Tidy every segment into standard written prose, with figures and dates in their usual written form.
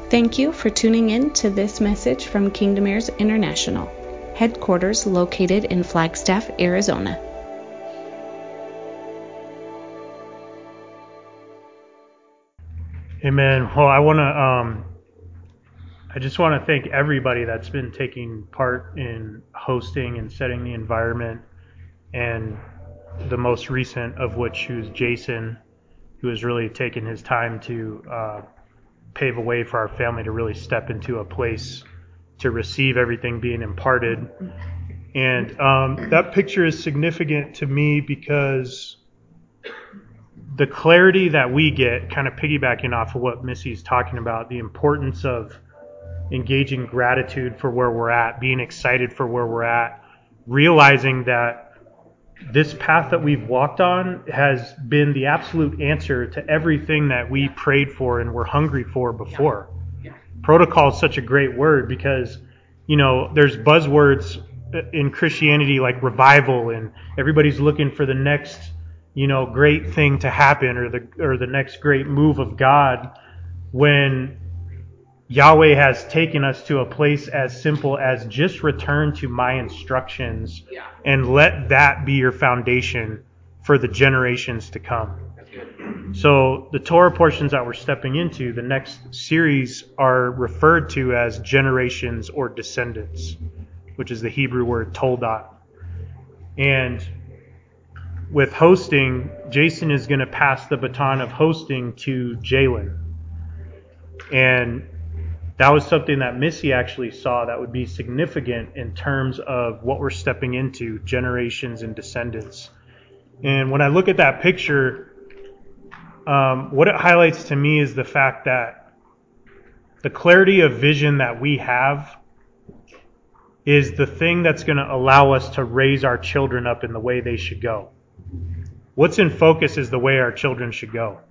Thank you for tuning in to this message from Kingdom Heirs International, headquarters located in Flagstaff, Arizona. Amen. Well, I just want to thank everybody that's been taking part in hosting and setting the environment, and the most recent of which who's Jason, who has really taken his time to pave a way for our family to really step into a place to receive everything being imparted. And that picture is significant to me because the clarity that we get, kind of piggybacking off of what Missy's talking about, the importance of engaging gratitude for where we're at, being excited for where we're at, realizing that this path that we've walked on has been the absolute answer to everything that we prayed for and were hungry for before. Protocol is such a great word because, there's buzzwords in Christianity like revival, and everybody's looking for the next, great thing to happen or the next great move of God, when Yahweh has taken us to a place as simple as just return to my instructions and let that be your foundation for the generations to come. So the Torah portions that we're stepping into, the next series, are referred to as generations or descendants, which is the Hebrew word toldot. And with hosting, Jason is going to pass the baton of hosting to Jalen. And that was something that Missy actually saw that would be significant in terms of what we're stepping into, generations and descendants. And when I look at that picture, what it highlights to me is the fact that the clarity of vision that we have is the thing that's going to allow us to raise our children up in the way they should go. What's in focus is the way our children should go.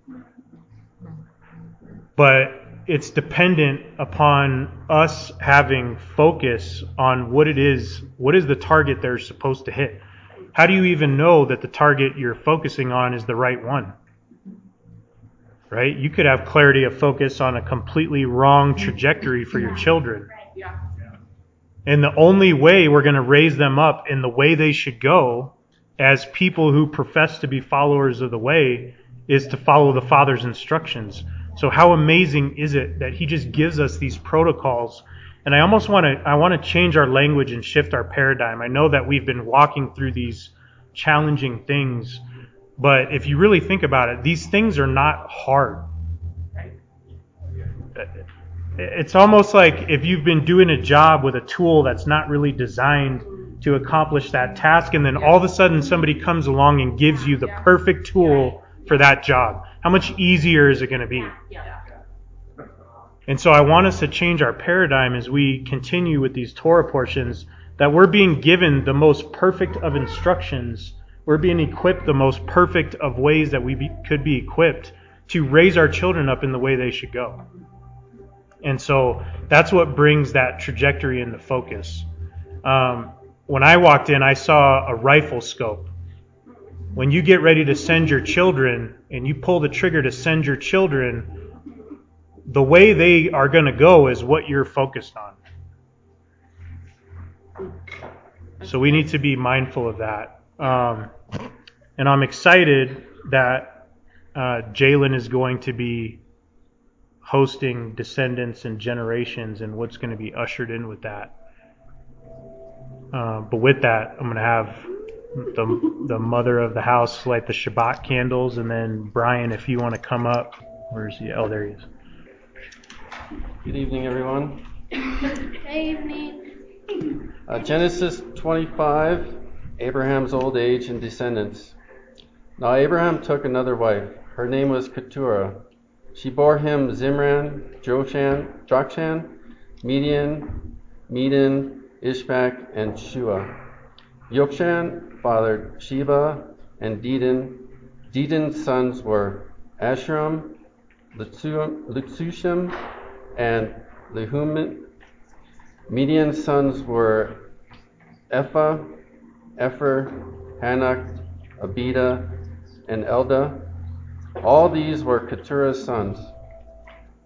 But it's dependent upon us having focus on what is the target they're supposed to hit. How do you even know that the target you're focusing on is the right one? Right? You could have clarity of focus on a completely wrong trajectory for your children. And the only way we're going to raise them up in the way they should go as people who profess to be followers of the way is to follow the Father's instructions. So how amazing is it that he just gives us these protocols? And I want to change our language and shift our paradigm. I know that we've been walking through these challenging things, but if you really think about it, these things are not hard. It's almost like if you've been doing a job with a tool that's not really designed to accomplish that task, and then all of a sudden somebody comes along and gives you the perfect tool for that job. How much easier is it going to be? And so I want us to change our paradigm as we continue with these Torah portions, that we're being given the most perfect of instructions. We're being equipped the most perfect of ways that we could be equipped to raise our children up in the way they should go. And so that's what brings that trajectory into focus. When I walked in, I saw a rifle scope. When you get ready to send your children and you pull the trigger to send your children, the way they are going to go is what you're focused on. So we need to be mindful of that. And I'm excited that Jalen is going to be hosting descendants and generations and what's going to be ushered in with that. But with that, I'm going to have the mother of the house light the Shabbat candles, and then Brian, if you want to come up. Where's he? Oh, there he is. Good evening, everyone. Good evening. Genesis 25, Abraham's old age and descendants. Now Abraham took another wife. Her name was Keturah. She bore him Zimran, Jokshan, Median, Medan, Ishbak, and Shua. Yokshan fathered Sheba and Dedan. Dedan's sons were Ashram, Litsushim, and Lehumim. Median's sons were Ephah, Epher, Hanok, Abida, and Eldah. All these were Keturah's sons.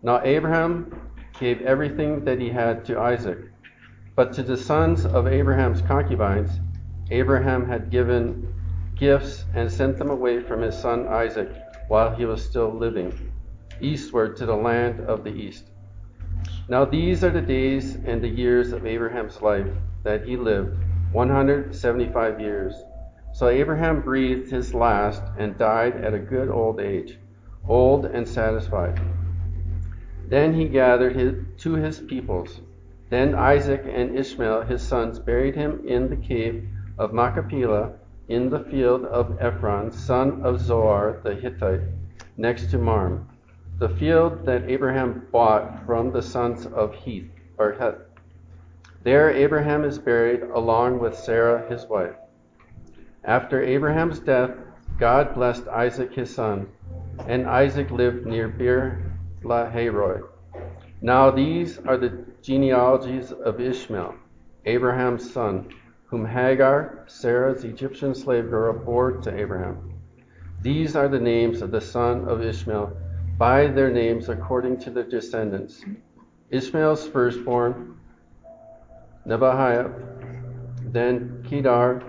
Now Abraham gave everything that he had to Isaac. But to the sons of Abraham's concubines, Abraham had given gifts and sent them away from his son Isaac while he was still living, eastward to the land of the east. Now these are the days and the years of Abraham's life that he lived, 175 years. So Abraham breathed his last and died at a good old age, old and satisfied. Then he gathered to his peoples. Then Isaac and Ishmael his sons buried him in the cave of Machpelah in the field of Ephron, son of Zohar the Hittite, next to Mamre, the field that Abraham bought from the sons of Heth. There Abraham is buried along with Sarah his wife. After Abraham's death, God blessed Isaac his son, and Isaac lived near Beer Lahai-roi. Now these are the genealogies of Ishmael, Abraham's son, whom Hagar, Sarah's Egyptian slave girl, bore to Abraham. These are the names of the son of Ishmael, by their names according to their descendants. Ishmael's firstborn, Nebahiah, then Kedar,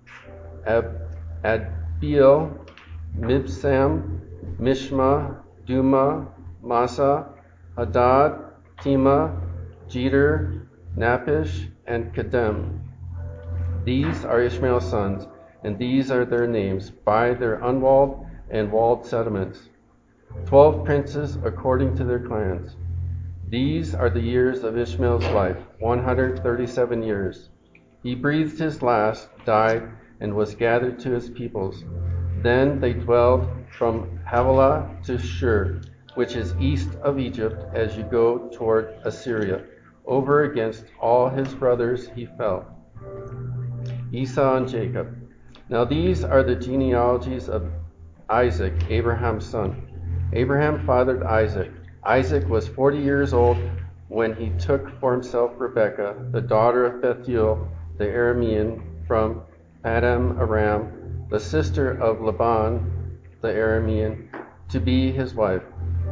Adbeel, Mibsam, Mishma, Duma, Massa, Hadad, Tema, Jeter, Naphish, and Kedem. These are Ishmael's sons, and these are their names, by their unwalled and walled settlements. 12 princes according to their clans. These are the years of Ishmael's life, 137 years. He breathed his last, died, and was gathered to his peoples. Then they dwelled from Havilah to Shur, which is east of Egypt as you go toward Assyria. Over against all his brothers he fell. Esau and Jacob. Now these are the genealogies of Isaac, Abraham's son. Abraham fathered Isaac. Isaac was 40 years old when he took for himself Rebekah, the daughter of Bethuel the Aramean from Paddan Aram, the sister of Laban the Aramean, to be his wife.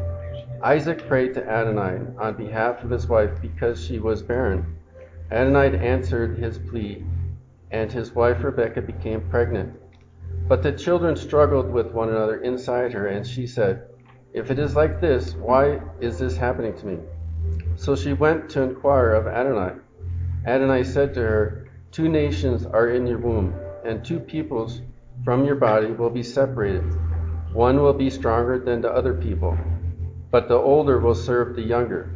Isaac prayed to Adonai on behalf of his wife because she was barren. Adonai answered his plea, and his wife Rebekah became pregnant. But the children struggled with one another inside her, and she said, "If it is like this, why is this happening to me?" So she went to inquire of Adonai. Adonai said to her, "Two nations are in your womb, and two peoples from your body will be separated. One will be stronger than the other people, but the older will serve the younger."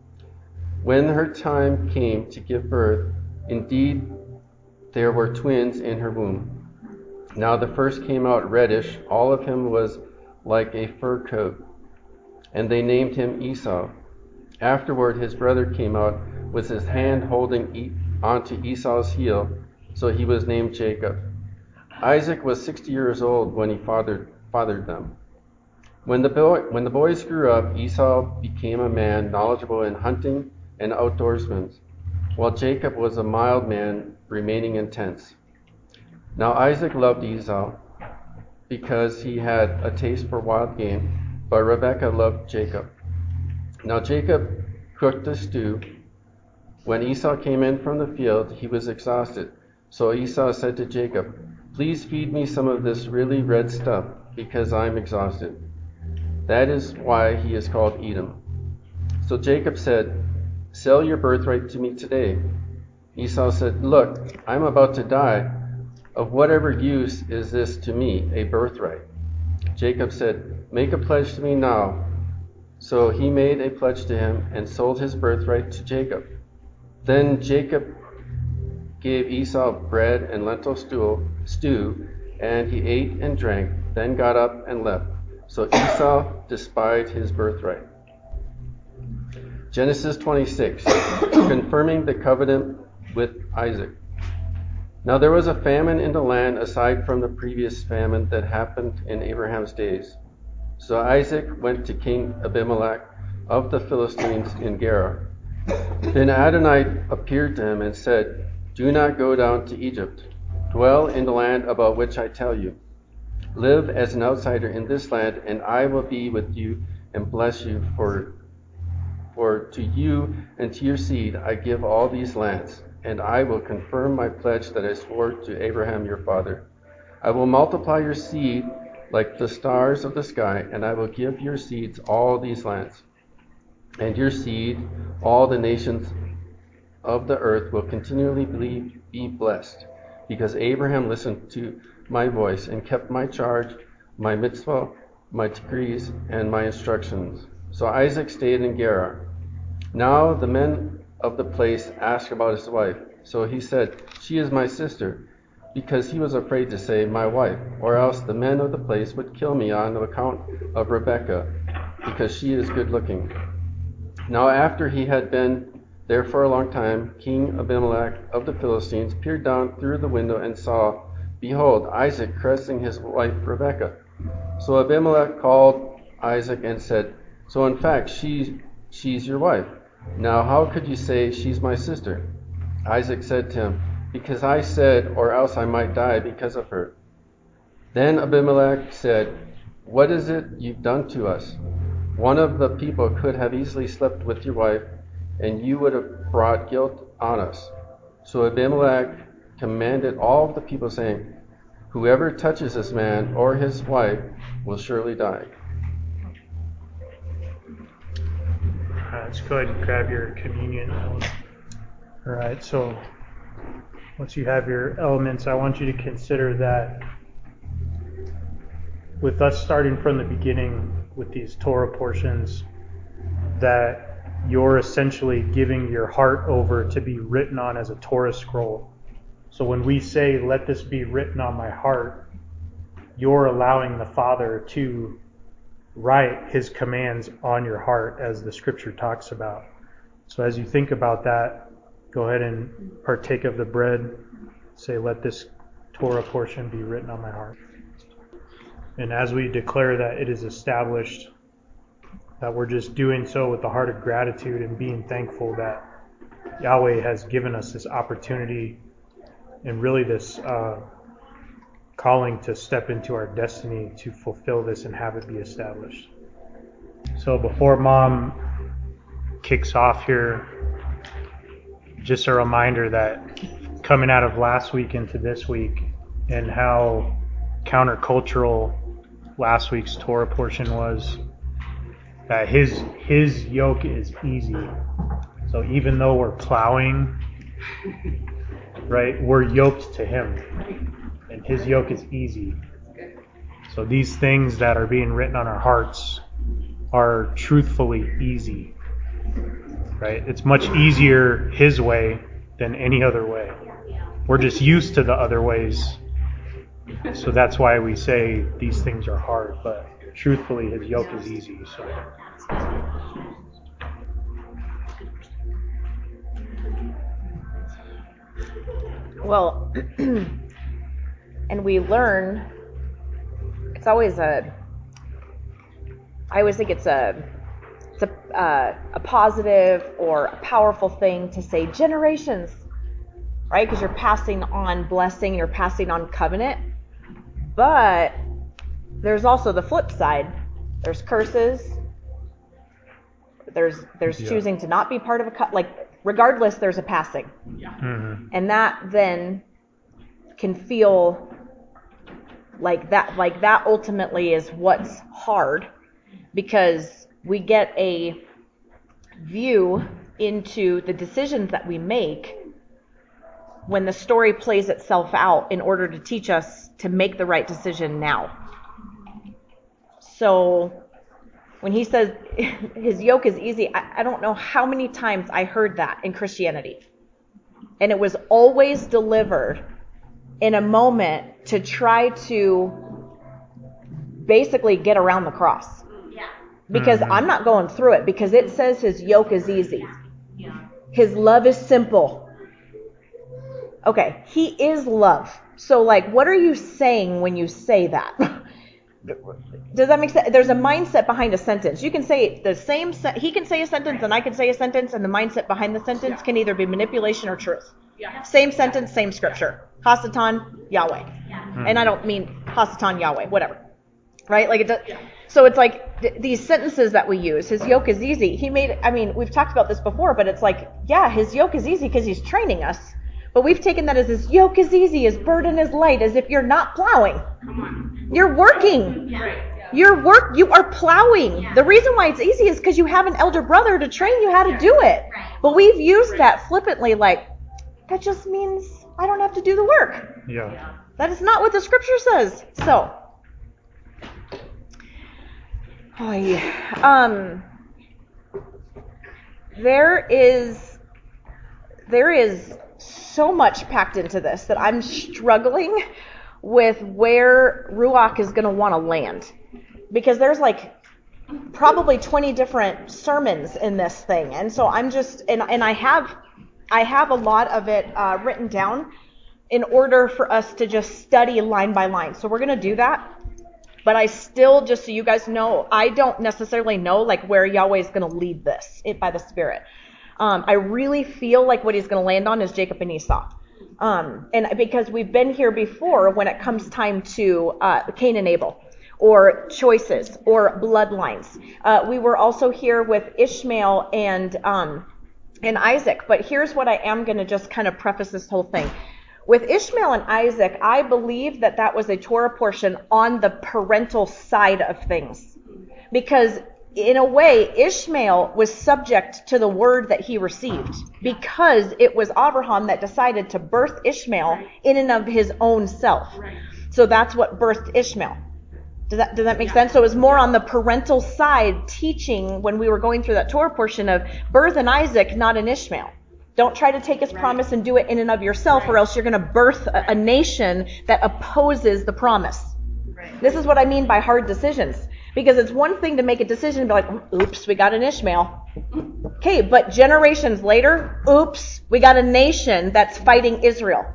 When her time came to give birth, indeed there were twins in her womb. Now the first came out reddish, all of him was like a fur coat, and they named him Esau. Afterward his brother came out with his hand holding onto Esau's heel, so he was named Jacob. Isaac was 60 years old when he fathered them. When the boys grew up, Esau became a man knowledgeable in hunting and outdoorsmen, while Jacob was a mild man, remaining in tents. Now Isaac loved Esau because he had a taste for wild game, but Rebekah loved Jacob. Now Jacob cooked a stew. When Esau came in from the field, he was exhausted. So Esau said to Jacob, "Please feed me some of this really red stuff, because I'm exhausted." That is why he is called Edom. So Jacob said, "Sell your birthright to me today." Esau said, "Look, I'm about to die. Of whatever use is this to me, a birthright?" Jacob said, "Make a pledge to me now." So he made a pledge to him and sold his birthright to Jacob. Then Jacob gave Esau bread and lentil stew, and he ate and drank, then got up and left. So Esau despised his birthright. Genesis 26, confirming the covenant with Isaac. Now there was a famine in the land aside from the previous famine that happened in Abraham's days. So Isaac went to King Abimelech of the Philistines in Gerar. Then Adonai appeared to him and said, "Do not go down to Egypt. Dwell in the land about which I tell you. Live as an outsider in this land, and I will be with you and bless you, for For to you and to your seed I give all these lands, and I will confirm my pledge that I swore to Abraham your father. I will multiply your seed like the stars of the sky, and I will give your seeds all these lands. And your seed, all the nations of the earth will continually be blessed, because Abraham listened to my voice and kept my charge, my mitzvah, my decrees, and my instructions. So Isaac stayed in Gerar. Now the men of the place asked about his wife. So he said, she is my sister, because he was afraid to say, my wife, or else the men of the place would kill me on account of Rebekah, because she is good looking. Now after he had been there for a long time, King Abimelech of the Philistines peered down through the window and saw, behold, Isaac caressing his wife Rebekah. So Abimelech called Isaac and said, so in fact she's your wife. Now how could you say she's my sister? Isaac said to him, because I said, or else I might die because of her. Then Abimelech said, what is it you've done to us? One of the people could have easily slept with your wife, and you would have brought guilt on us. So Abimelech commanded all of the people, saying, whoever touches this man or his wife will surely die. Let's go ahead and grab your communion. All right, so once you have your elements, I want you to consider that with us starting from the beginning with these Torah portions, that you're essentially giving your heart over to be written on as a Torah scroll. So when we say, let this be written on my heart, you're allowing the Father to write his commands on your heart, as the scripture talks about. So as you think about that, go ahead and partake of the bread. Say, let this Torah portion be written on my heart. And as we declare that it is established, that we're just doing so with the heart of gratitude and being thankful that Yahweh has given us this opportunity and really this calling to step into our destiny to fulfill this and have it be established. So before Mom kicks off here, just a reminder that coming out of last week into this week and how countercultural last week's Torah portion was, that his yoke is easy. So even though we're plowing, right, we're yoked to him, and his yoke is easy. So these things that are being written on our hearts are truthfully easy, right? It's much easier his way than any other way. We're just used to the other ways, so that's why we say these things are hard, but truthfully his yoke is easy. So well, and we learn, it's always I always think it's a positive or a powerful thing to say generations, right? Because you're passing on blessing, you're passing on covenant. But there's also the flip side. There's curses. There's choosing to not be part of regardless, there's a passing. mm-hmm. And that then can feel like that ultimately is what's hard, because we get a view into the decisions that we make when the story plays itself out in order to teach us to make the right decision now. So when he says his yoke is easy, I don't know how many times I heard that in Christianity. And it was always delivered in a moment to try to basically get around the cross. Yeah. Because I'm not going through it, because it says his yoke is easy. Yeah. His love is simple. Okay, he is love. So what are you saying when you say that? Does that make sense? There's a mindset behind a sentence. You can say the same he can say a sentence and I can say a sentence, and the mindset behind the sentence can either be manipulation or truth. Yeah. Same sentence, same scripture. Hasatan, Yahweh. Yeah. And I don't mean Hasatan, Yahweh, whatever. Right? It does. So it's like these sentences that we use, his yoke is easy. We've talked about this before, but it's like, yeah, his yoke is easy because he's training us. But we've taken that as his yoke is easy, his burden is light, as if you're not plowing. You're working. You are plowing. The reason why it's easy is because you have an elder brother to train you how to do it. But we've used that flippantly, like, that just means I don't have to do the work. Yeah. That is not what the scripture says. So, there is so much packed into this that I'm struggling with where Ruach is going to want to land. Because there's like probably 20 different sermons in this thing. And so I'm just, and I have a lot of it written down in order for us to just study line by line. So we're going to do that. But I still, just so you guys know, I don't necessarily know like where Yahweh is going to lead this by the Spirit. I really feel like what he's going to land on is Jacob and Esau. And because we've been here before when it comes time to Cain and Abel, or choices, or bloodlines. We were also here with Ishmael and Isaac. But here's what I am going to just kind of preface this whole thing. With Ishmael and Isaac, I believe that was a Torah portion on the parental side of things. Because in a way, Ishmael was subject to the word that he received. Because it was Abraham that decided to birth Ishmael in and of his own self. So that's what birthed Ishmael. Does that make sense? So it was more on the parental side teaching when we were going through that Torah portion of birth in Isaac, not in Ishmael. Don't try to take his promise and do it in and of yourself, or else you're going to birth a nation that opposes the promise. This is what I mean by hard decisions. Because it's one thing to make a decision and be like, oops, we got an Ishmael. Okay, but generations later, oops, we got a nation that's fighting Israel.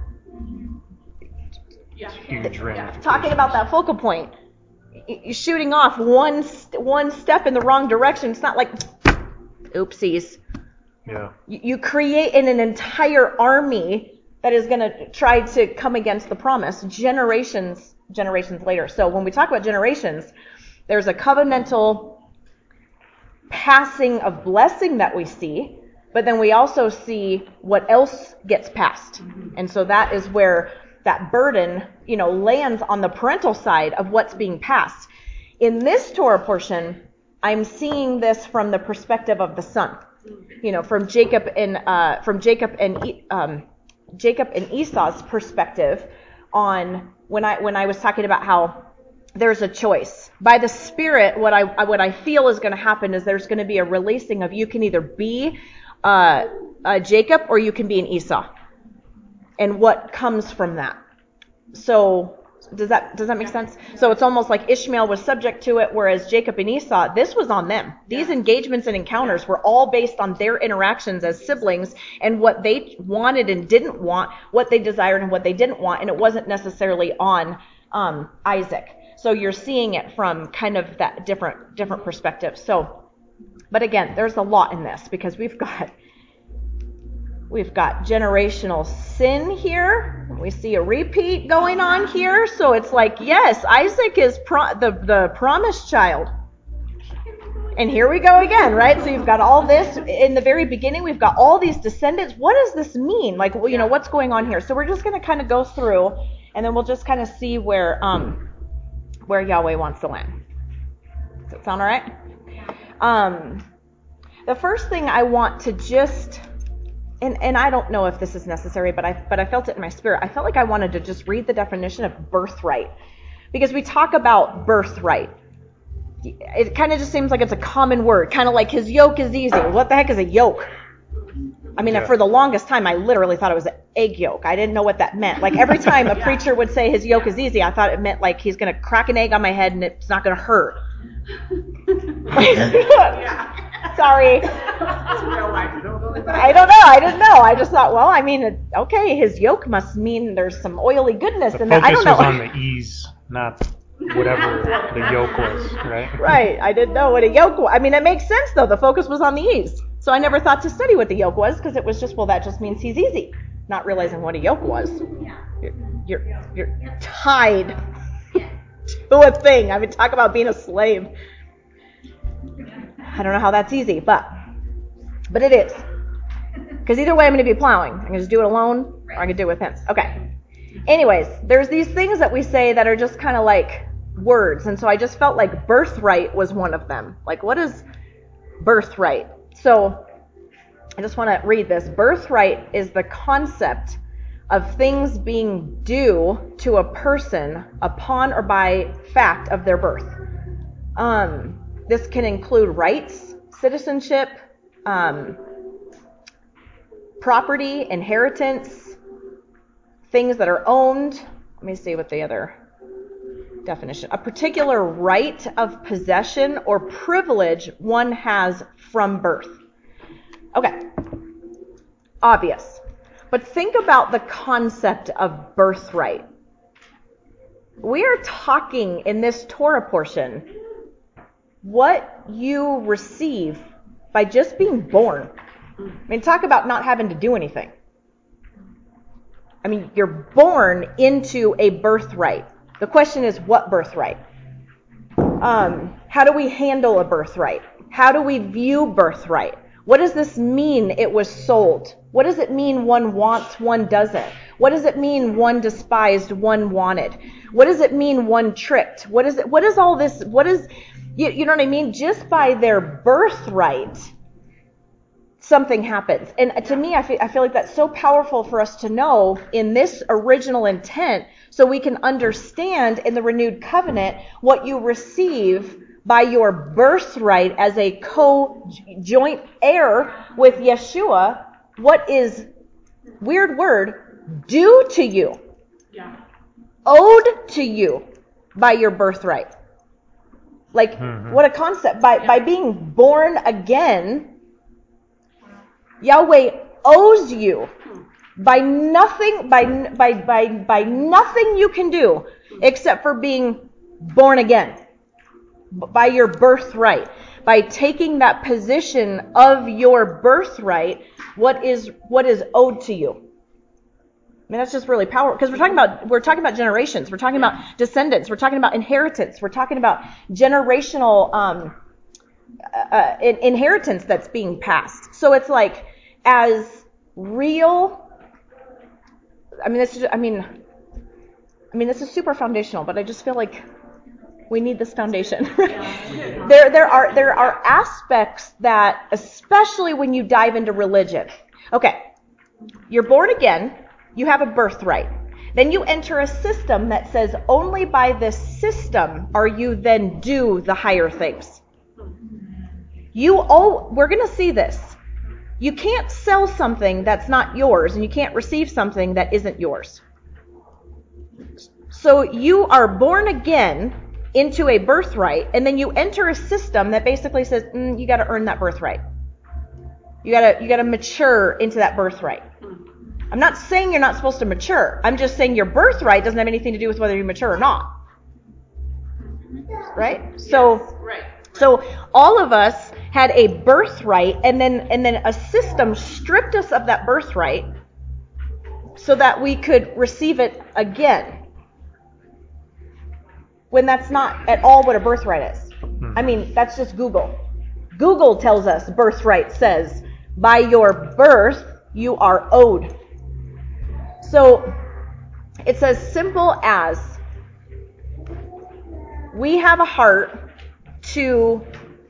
Huge ramifications. Talking about that focal point. You're shooting off one step in the wrong direction. It's not like, oopsies. Yeah. You create an entire army that is going to try to come against the promise generations later. So when we talk about generations, there's a covenantal passing of blessing that we see, but then we also see what else gets passed. And so that is where that burden, lands on the parental side of what's being passed. In this Torah portion, I'm seeing this from the perspective of the son. From Jacob and Esau's perspective on when I was talking about how there's a choice. By the Spirit, what I feel is going to happen is there's going to be a releasing of you can either be Jacob or you can be an Esau. And what comes from that. So does that make sense? So it's almost like Ishmael was subject to it, whereas Jacob and Esau, this was on them. These engagements and encounters were all based on their interactions as siblings and what they wanted and didn't want, what they desired and what they didn't want, and it wasn't necessarily on Isaac. So you're seeing it from kind of that different perspective. So, but again, there's a lot in this because we've got generational sin here. We see a repeat going on here. So it's like, yes, Isaac is the promised child. And here we go again, right? So you've got all this in the very beginning. We've got all these descendants. What does this mean? Like, what's going on here? So we're just going to kind of go through, and then we'll just kind of see where Yahweh wants to land. Does that sound all right? The first thing I want to just... And I don't know if this is necessary, but I felt it in my spirit. I felt like I wanted to just read the definition of birthright. Because we talk about birthright. It kind of just seems like it's a common word. Kind of like his yoke is easy. What the heck is a yoke? I mean, for the longest time, I literally thought it was an egg yolk. I didn't know what that meant. Like every time a preacher would say his yoke is easy, I thought it meant like he's going to crack an egg on my head and it's not going to hurt. Sorry. I don't know. I didn't know. I just thought, well, I mean, okay, his yoke must mean there's some oily goodness in there. I don't know. The focus was on the ease, not whatever the yoke was, right? Right. I didn't know what a yoke was. I mean, it makes sense, though. The focus was on the ease. So I never thought to study what the yoke was because it was just, well, that just means he's easy. Not realizing what a yoke was. You're tied do a thing. I mean, talk about being a slave. I don't know how that's easy, but it is. Because either way, I'm going to be plowing. I can just do it alone, or I can do it with him. Okay. Anyways, there's these things that we say that are just kind of like words. And so I just felt like birthright was one of them. Like, what is birthright? So I just want to read this. Birthright is the concept of things being due to a person upon or by fact of their birth. This can include rights, citizenship, property, inheritance, things that are owned. Let me see what the other definition. A particular right of possession or privilege one has from birth. Okay. Obvious. But think about the concept of birthright. We are talking in this Torah portion what you receive by just being born. I mean, talk about not having to do anything. I mean, you're born into a birthright. The question is, what birthright? How do we handle a birthright? How do we view birthright? What does this mean it was sold? What does it mean one wants, one doesn't? What does it mean one despised, one wanted? What does it mean one tricked? What is all this? You know what I mean? Just by their birthright, something happens. And to me, I feel like that's so powerful for us to know in this original intent, so we can understand in the renewed covenant what you receive by your birthright as a co-joint heir with Yeshua. What is, weird word, due to you, owed to you by your birthright. Like, what a concept. By being born again, Yahweh owes you by nothing you can do except for being born again, by your birthright, by taking that position of your birthright. What is owed to you? I mean, that's just really powerful, because we're talking about generations, we're talking about descendants, we're talking about inheritance, we're talking about generational inheritance that's being passed. So it's like as real. I mean, this is super foundational, but I just feel like we need this foundation. There are aspects that, especially when you dive into religion. Okay, you're born again. You have a birthright. Then you enter a system that says only by this system are you then due the higher things. We're going to see this. You can't sell something that's not yours, and you can't receive something that isn't yours. So you are born again into a birthright, and then you enter a system that basically says, you got to earn that birthright. You got to mature into that birthright. I'm not saying you're not supposed to mature. I'm just saying your birthright doesn't have anything to do with whether you mature or not. Right? So all of us had a birthright, and then a system stripped us of that birthright so that we could receive it again. When that's not at all what a birthright is. I mean, that's just Google. Google tells us birthright says, by your birth, you are owed. So it's as simple as we have a heart to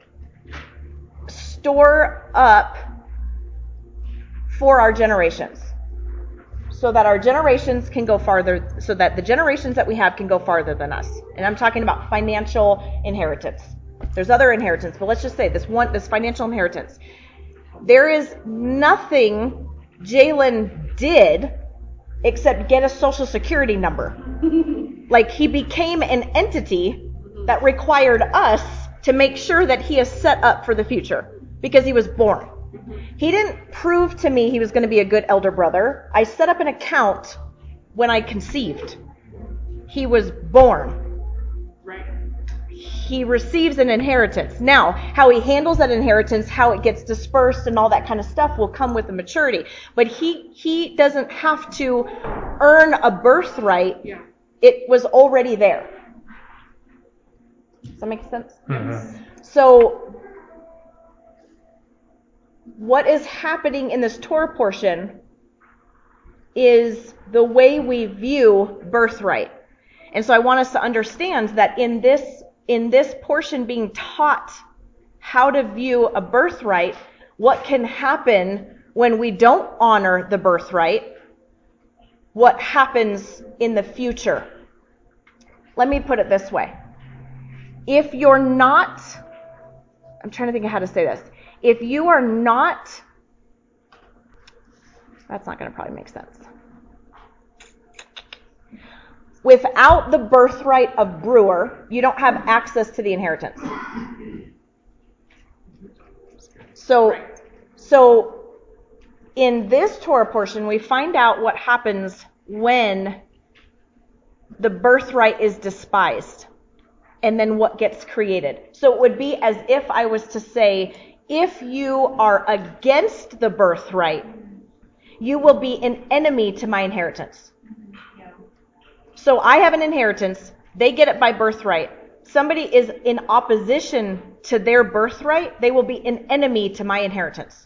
store up for our generations, so that our generations can go farther, so that the generations that we have can go farther than us. And I'm talking about financial inheritance. There's other inheritance, but let's just say this financial inheritance. There is nothing Jalen did except get a social security number. Like, he became an entity that required us to make sure that he is set up for the future because he was born. He didn't prove to me he was going to be a good elder brother. I set up an account when I conceived. He was born. Right. He receives an inheritance. Now, how he handles that inheritance, how it gets dispersed and all that kind of stuff will come with the maturity. But he doesn't have to earn a birthright. Yeah. It was already there. Does that make sense? Mm-hmm. So what is happening in this Torah portion is the way we view birthright. And so I want us to understand that in this portion being taught how to view a birthright, what can happen when we don't honor the birthright, what happens in the future. Let me put it this way. If you're not, I'm trying to think of how to say this. If you are not, that's not going to probably make sense. Without the birthright of brewer, you don't have access to the inheritance. So in this Torah portion, we find out what happens when the birthright is despised, and then what gets created. So it would be as if I was to say, if you are against the birthright, you will be an enemy to my inheritance. So I have an inheritance, they get it by birthright. Somebody is in opposition to their birthright, they will be an enemy to my inheritance.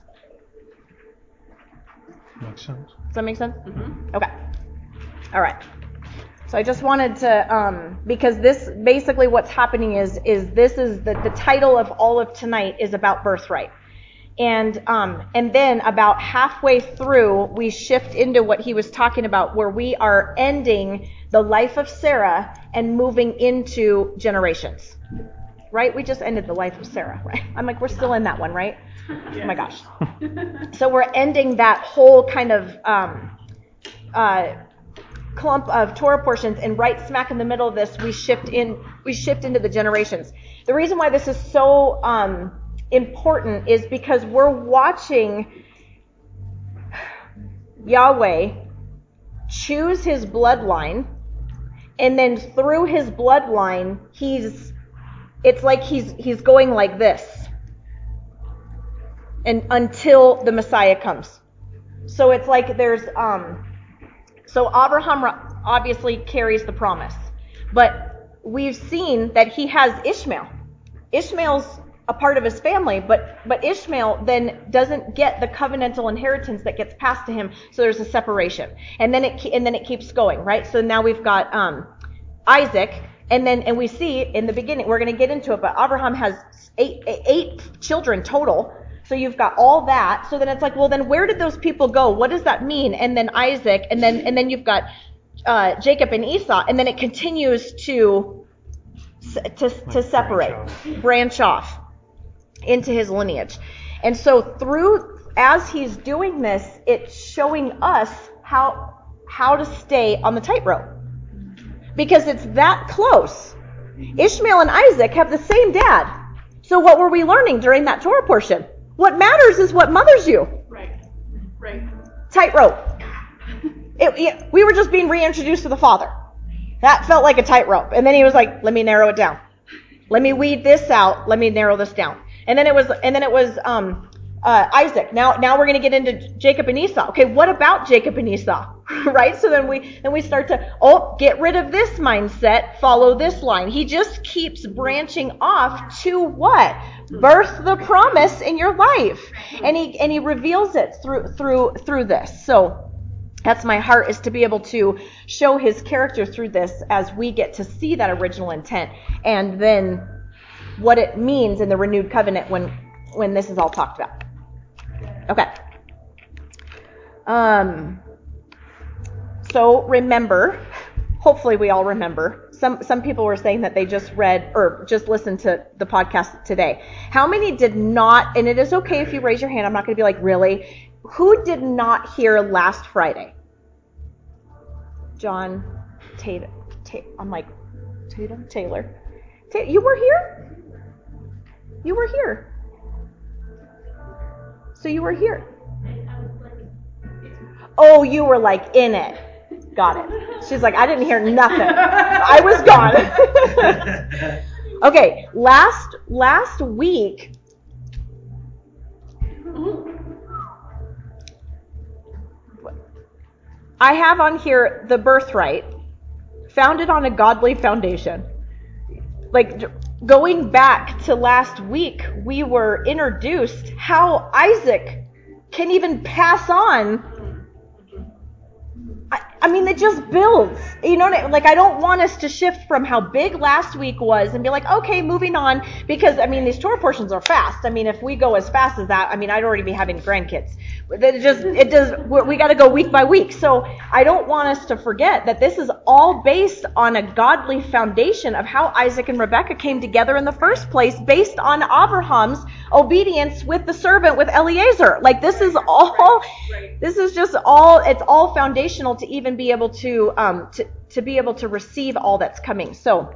Makes sense. Does that make sense? Mm-hmm. Okay. All right. So I just wanted to, because this, basically what's happening is this is the title of all of tonight is about birthright. And then about halfway through, we shift into what he was talking about, where we are ending the life of Sarah and moving into generations. Right? We just ended the life of Sarah, right? I'm like, we're still in that one, right? Yes. Oh my gosh. So we're ending that whole kind of clump of Torah portions, and right smack in the middle of this, we shift into the generations. The reason why this is so important is because we're watching Yahweh choose his bloodline, and then through his bloodline, it's like he's going like this, and until the Messiah comes. So it's like there's so Abraham obviously carries the promise, but we've seen that he has Ishmael. Ishmael's a part of his family, but Ishmael then doesn't get the covenantal inheritance that gets passed to him. So there's a separation, and then it keeps going, right? So now we've got Isaac, and we see in the beginning, we're going to get into it, but Abraham has eight children total. So you've got all that. So then it's like, well, then where did those people go? What does that mean? And then Isaac, and then you've got Jacob and Esau, and then it continues to separate, branch off into his lineage. And so as he's doing this, it's showing us how to stay on the tightrope, because it's that close. Ishmael and Isaac have the same dad. So what were we learning during that Torah portion? What matters is what mothers you. Right. Tightrope. We were just being reintroduced to the Father. That felt like a tightrope. And then he was like, let me narrow it down. Let me weed this out. Let me narrow this down. And then it was Isaac. Now we're going to get into Jacob and Esau. Okay, what about Jacob and Esau? Right? So then we start to, get rid of this mindset, follow this line. He just keeps branching off to what? Birth the promise in your life. And he reveals it through this. So that's my heart, is to be able to show his character through this as we get to see that original intent, and then what it means in the renewed covenant when this is all talked about. Okay. So remember, hopefully we all remember. Some people were saying that they just read or just listened to the podcast today. How many did not, and it is okay if you raise your hand, I'm not going to be like, really? Who did not hear last Friday? John Tatum. I'm like, Tatum? Taylor. You were here? You were here. So you were here. Oh, you were like in it. Got it. She's like, I didn't hear nothing. I was gone. Okay, last week, I have on here the birthright, founded on a godly foundation. Like, going back to last week, we were introduced how Isaac can even pass on. I mean, it just builds. You know, like, I don't want us to shift from how big last week was and be like, okay, moving on, because, I mean, these Torah portions are fast. I mean, if we go as fast as that, I mean, I'd already be having grandkids. We got to go week by week. So I don't want us to forget that this is all based on a godly foundation of how Isaac and Rebekah came together in the first place, based on Abraham's obedience with the servant, with Eliezer. Like, this is just all, it's all foundational to even be able to be able to receive all that's coming. So,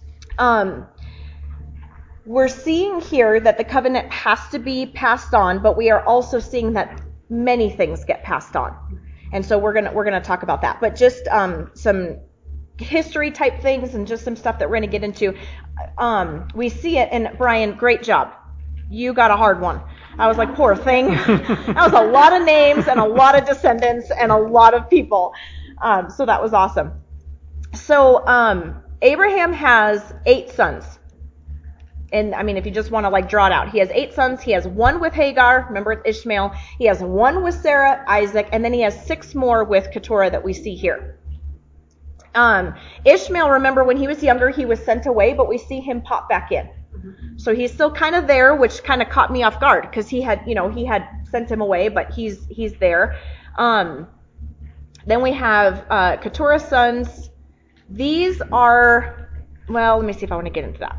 we're seeing here that the covenant has to be passed on, but we are also seeing that many things get passed on. And so we're gonna talk about that. But just some history type things and just some stuff that we're gonna get into. We see it, and Brian, great job. You got a hard one. I was like, poor thing. That was a lot of names and a lot of descendants and a lot of people. So that was awesome. So Abraham has 8 sons. And I mean, if you just want to like draw it out, he has 8 sons. He has 1 with Hagar. Remember, it's Ishmael. He has 1 with Sarah, Isaac, and then he has 6 more with Keturah that we see here. Ishmael, remember, when he was younger, he was sent away, but we see him pop back in. So he's still kind of there, which kind of caught me off guard, because he had sent him away, but he's there. Then we have Keturah's sons. These are, well, let me see if I want to get into that.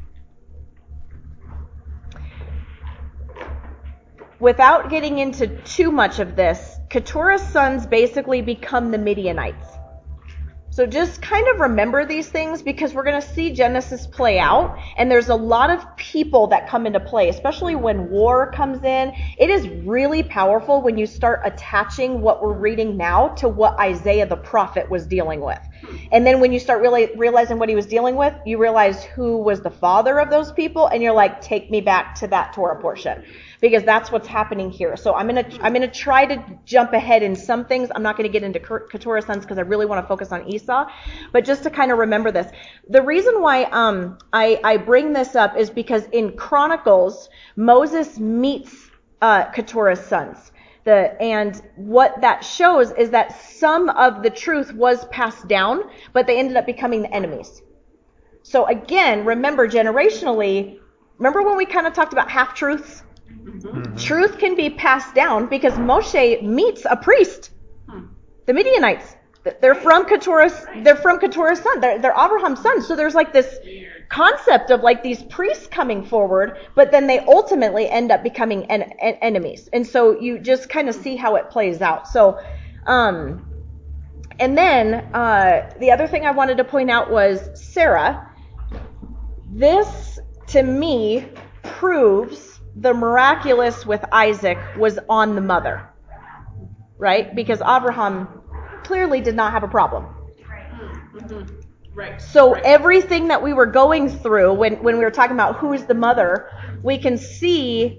Without getting into too much of this, Keturah's sons basically become the Midianites. So just kind of remember these things, because we're going to see Genesis play out, and there's a lot of people that come into play, especially when war comes in. It is really powerful when you start attaching what we're reading now to what Isaiah the prophet was dealing with. And then when you start really realizing what he was dealing with, you realize who was the father of those people, and you're like, take me back to that Torah portion. Because that's what's happening here. So I'm gonna try to jump ahead in some things. I'm not going to get into Keturah's sons because I really want to focus on Esau. But just to kind of remember this, the reason why I bring this up is because in Chronicles, Moses meets Keturah's sons. And what that shows is that some of the truth was passed down, but they ended up becoming the enemies. So again, remember generationally, remember when we kind of talked about half-truths? Mm-hmm. Truth can be passed down because Moshe meets a priest. The Midianites. They're from Keturah's son. They're Abraham's sons. So there's like this concept of like these priests coming forward, but then they ultimately end up becoming enemies. And so you just kind of see how it plays out. So, and then the other thing I wanted to point out was Sarah. This, to me, proves the miraculous with Isaac was on the mother, right? Because Abraham clearly did not have a problem. Right. So everything that we were going through when we were talking about who is the mother, we can see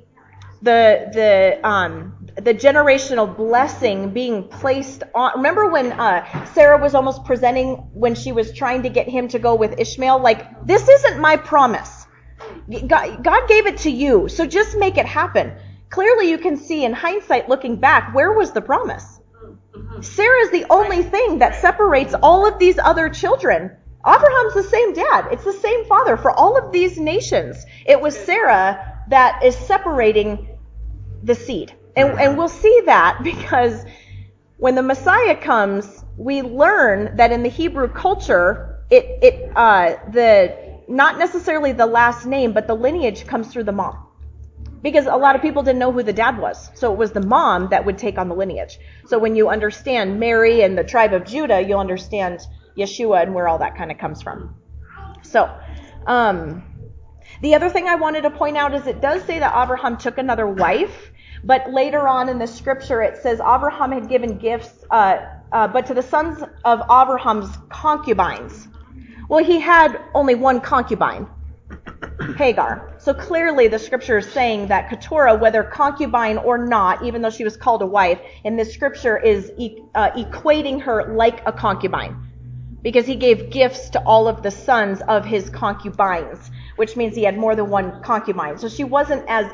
the generational blessing being placed on. Remember when Sarah was almost presenting when she was trying to get him to go with Ishmael? Like, this isn't my promise. God gave it to you, so just make it happen. Clearly you can see in hindsight, looking back, where was the promise? Sarah is the only thing that separates all of these other children. Abraham's the same dad. It's the same father for all of these nations. It was Sarah that is separating the seed. And we'll see that because when the Messiah comes, we learn that in the Hebrew culture, not necessarily the last name, but the lineage comes through the mom. Because a lot of people didn't know who the dad was. So it was the mom that would take on the lineage. So when you understand Mary and the tribe of Judah, you'll understand Yeshua and where all that kind of comes from. So, the other thing I wanted to point out is it does say that Abraham took another wife, but later on in the scripture it says Abraham had given gifts, but to the sons of Abraham's concubines. Well, he had only one concubine, Hagar. So clearly the scripture is saying that Keturah, whether concubine or not, even though she was called a wife, in this scripture is equating her like a concubine. Because he gave gifts to all of the sons of his concubines, which means he had more than one concubine. So she wasn't as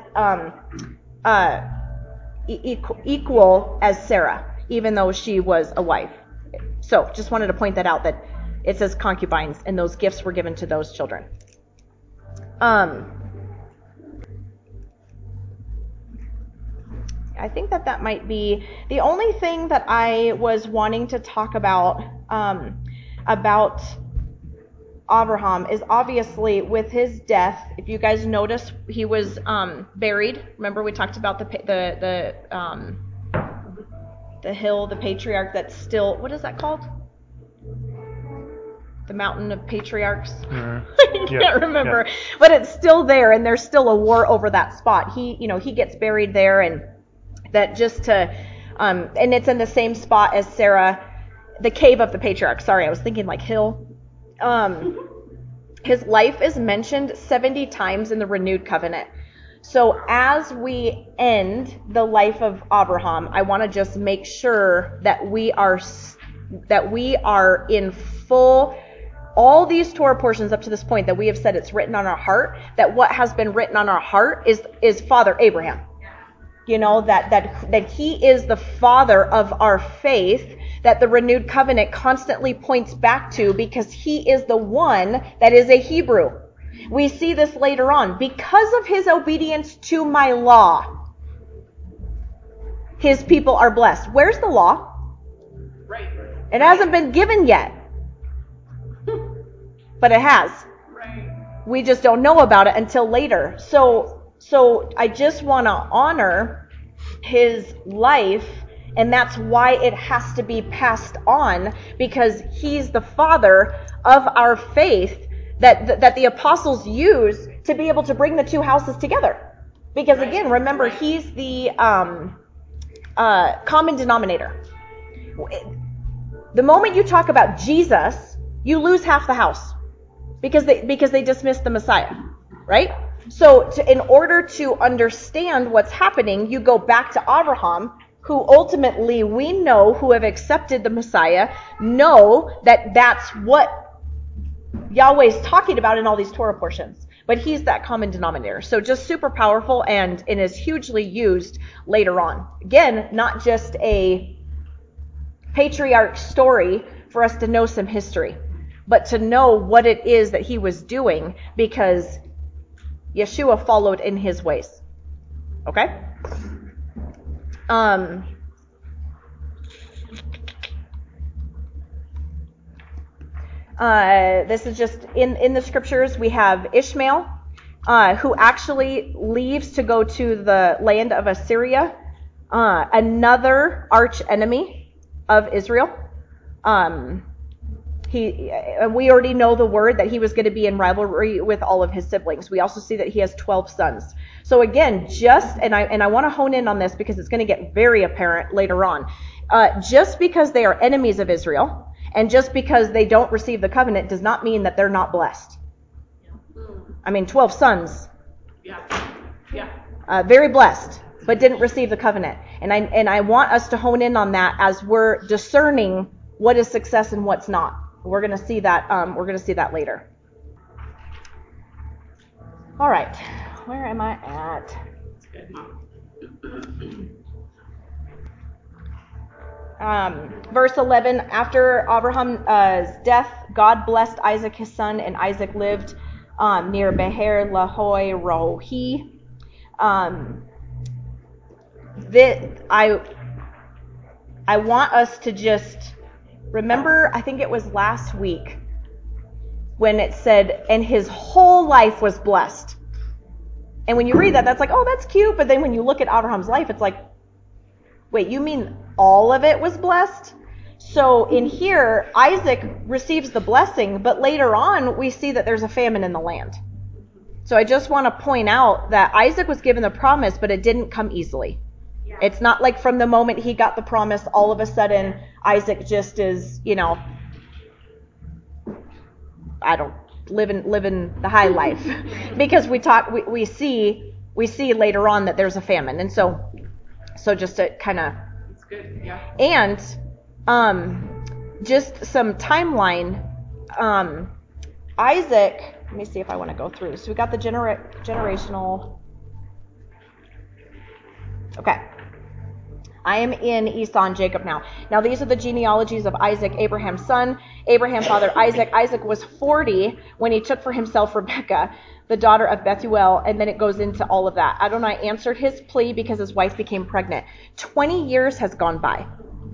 equal as Sarah, even though she was a wife. So just wanted to point that out, that it says concubines, and those gifts were given to those children. I think that might be the only thing that I was wanting to talk about Abraham is obviously with his death. If you guys notice, he was buried. Remember we talked about the hill, the patriarch that's still, what is that called? The mountain of patriarchs. Mm-hmm. I can't remember, but it's still there, and there's still a war over that spot. He gets buried there, and that just to, and it's in the same spot as Sarah, the cave of the patriarchs. Sorry, I was thinking like hill. His life is mentioned 70 times in the renewed covenant. So as we end the life of Abraham, I want to just make sure that we are in full, all these Torah portions up to this point that we have said it's written on our heart, that what has been written on our heart is Father Abraham. You know, that he is the father of our faith, that the renewed covenant constantly points back to, because he is the one that is a Hebrew. We see this later on. Because of his obedience to my law, his people are blessed. Where's the law? Right. It hasn't been given yet. But it has. Right. We just don't know about it until later. So I just want to honor his life, and that's why it has to be passed on, because he's the father of our faith that the apostles use to be able to bring the two houses together. Because again, remember, he's the common denominator. The moment you talk about Jesus, you lose half the house because they dismiss the Messiah, right? So in order to understand what's happening, you go back to Abraham, who ultimately we know, who have accepted the Messiah, know that that's what Yahweh's talking about in all these Torah portions. But he's that common denominator. So just super powerful, and is hugely used later on. Again, not just a patriarch story for us to know some history, but to know what it is that he was doing, because Yeshua followed in his ways. Okay? This is just in the scriptures. We have Ishmael, who actually leaves to go to the land of Assyria, another arch enemy of Israel. We already know the word that he was going to be in rivalry with all of his siblings. We also see that he has 12 sons. So again, I want to hone in on this because it's going to get very apparent later on. Just because they are enemies of Israel, and just because they don't receive the covenant, does not mean that they're not blessed. I mean, 12 sons. Very blessed, but didn't receive the covenant. And I want us to hone in on that as we're discerning what is success and what's not. We're going to see that. We're going to see that later. All right, where am I at? Verse 11. After Abraham's death, God blessed Isaac his son, and Isaac lived near Beher Lahai Rohi. I want us to just remember, I think it was last week, when it said, and his whole life was blessed. And when you read that, that's like, oh, that's cute. But then when you look at Abraham's life, it's like, wait, you mean all of it was blessed? So in here, Isaac receives the blessing, but later on, we see that there's a famine in the land. So I just want to point out that Isaac was given the promise, but it didn't come easily. It's not like from the moment he got the promise, all of a sudden Isaac just is, living the high life. Because we see later on that there's a famine. And so just to kind of, It's good, yeah. and just some timeline. Isaac Let me see if I want to go through. So we got the generational. Okay. I am in Esau and Jacob now. Now these are the genealogies of Isaac, Abraham's son. Abraham fathered Isaac. Isaac was 40 when he took for himself Rebekah, the daughter of Bethuel, and then it goes into all of that. Adonai answered his plea because his wife became pregnant. 20 years has gone by.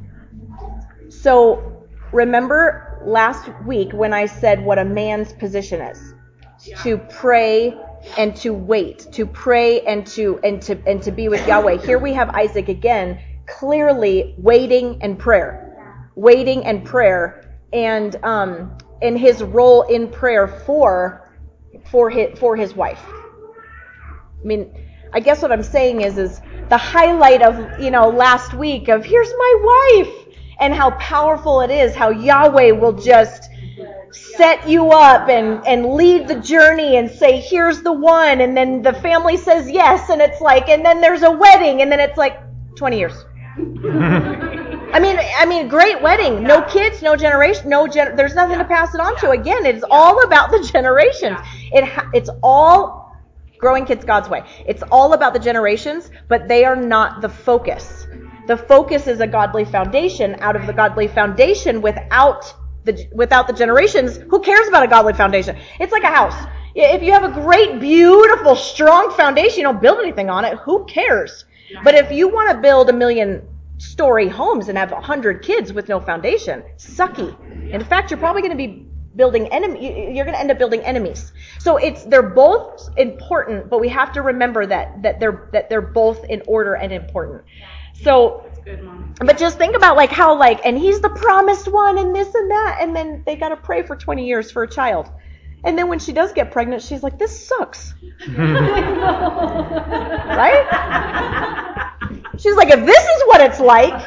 So remember last week when I said what a man's position is? To pray and to wait, to pray and to be with Yahweh. Here we have Isaac again, clearly waiting and prayer, and in his role in prayer for his wife. I mean, I guess what I'm saying is the highlight of last week of here's my wife and how powerful it is, how Yahweh will just set you up and lead the journey and say, here's the one. And then the family says yes. And it's like, and then there's a wedding. And then it's like 20 years. I mean, great wedding. No kids, no generation, there's nothing to pass it on to. Again, it's all about the generations. It's all growing kids God's way. It's all about the generations, but they are not the focus. The focus is a godly foundation. Out of the godly foundation, without the generations, who cares about a godly foundation? It's like a house. If you have a great, beautiful, strong foundation, you don't build anything on it, who cares? But if you want to build 1 million-story homes and have 100 kids with no foundation, sucky. In fact, you're probably going to be building you're going to end up building enemies. So they're both important, but we have to remember that they're both in order and important. So, Good, Mom. but just think about how and he's the promised one and this and that, and then they got to pray for 20 years for a child. And then when she does get pregnant, she's like, this sucks. Right? She's like, if this is what it's like,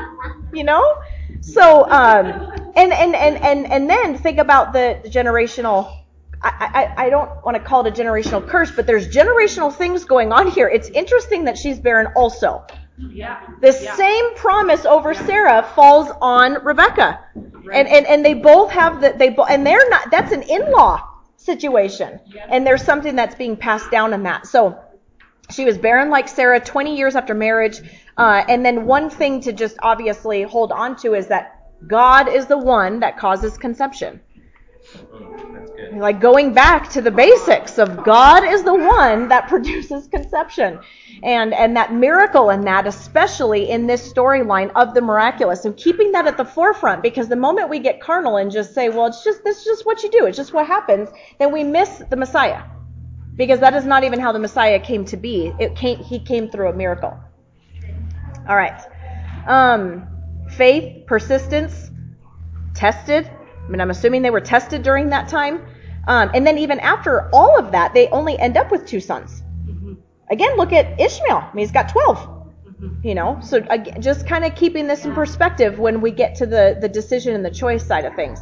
So, and then think about the generational, I don't want to call it a generational curse, but there's generational things going on here. It's interesting that she's barren also. Yeah. The same promise over Sarah falls on Rebecca. Right. And they both have and they're not, that's an in-law situation. Yeah. And there's something that's being passed down in that. So she was barren like Sarah 20 years after marriage. And then one thing to just obviously hold on to is that God is the one that causes conception. That's good. Like going back to the basics of God is the one that produces conception. And that miracle in that, especially in this storyline of the miraculous, and keeping that at the forefront, because the moment we get carnal and just say, well, this is just what you do, it's just what happens, then we miss the Messiah. Because that is not even how the Messiah came to be. He came through a miracle. All right. Faith, persistence, tested. I mean, I'm assuming they were tested during that time. And then even after all of that, they only end up with 2 sons. Again, look at Ishmael. I mean, he's got 12. So again, just kind of keeping this in perspective when we get to the decision and the choice side of things.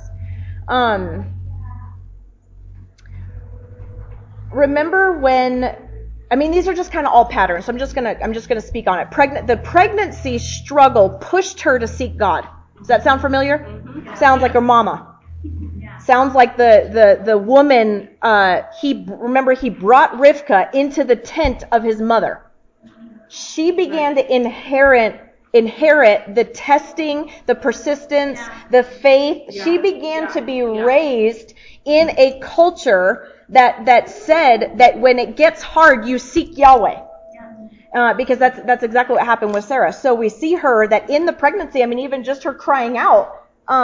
Remember when, these are just kind of all patterns. So I'm just gonna speak on it. The pregnancy struggle pushed her to seek God. Does that sound familiar? Sounds like her mama. Sounds like the woman, he brought Rivkah into the tent of his mother. She began to inherit the testing, the persistence, the faith. She began to be raised in a culture that said that when it gets hard, you seek Yahweh. Because that's exactly what happened with Sarah. So we see her that in the pregnancy, even just her crying out,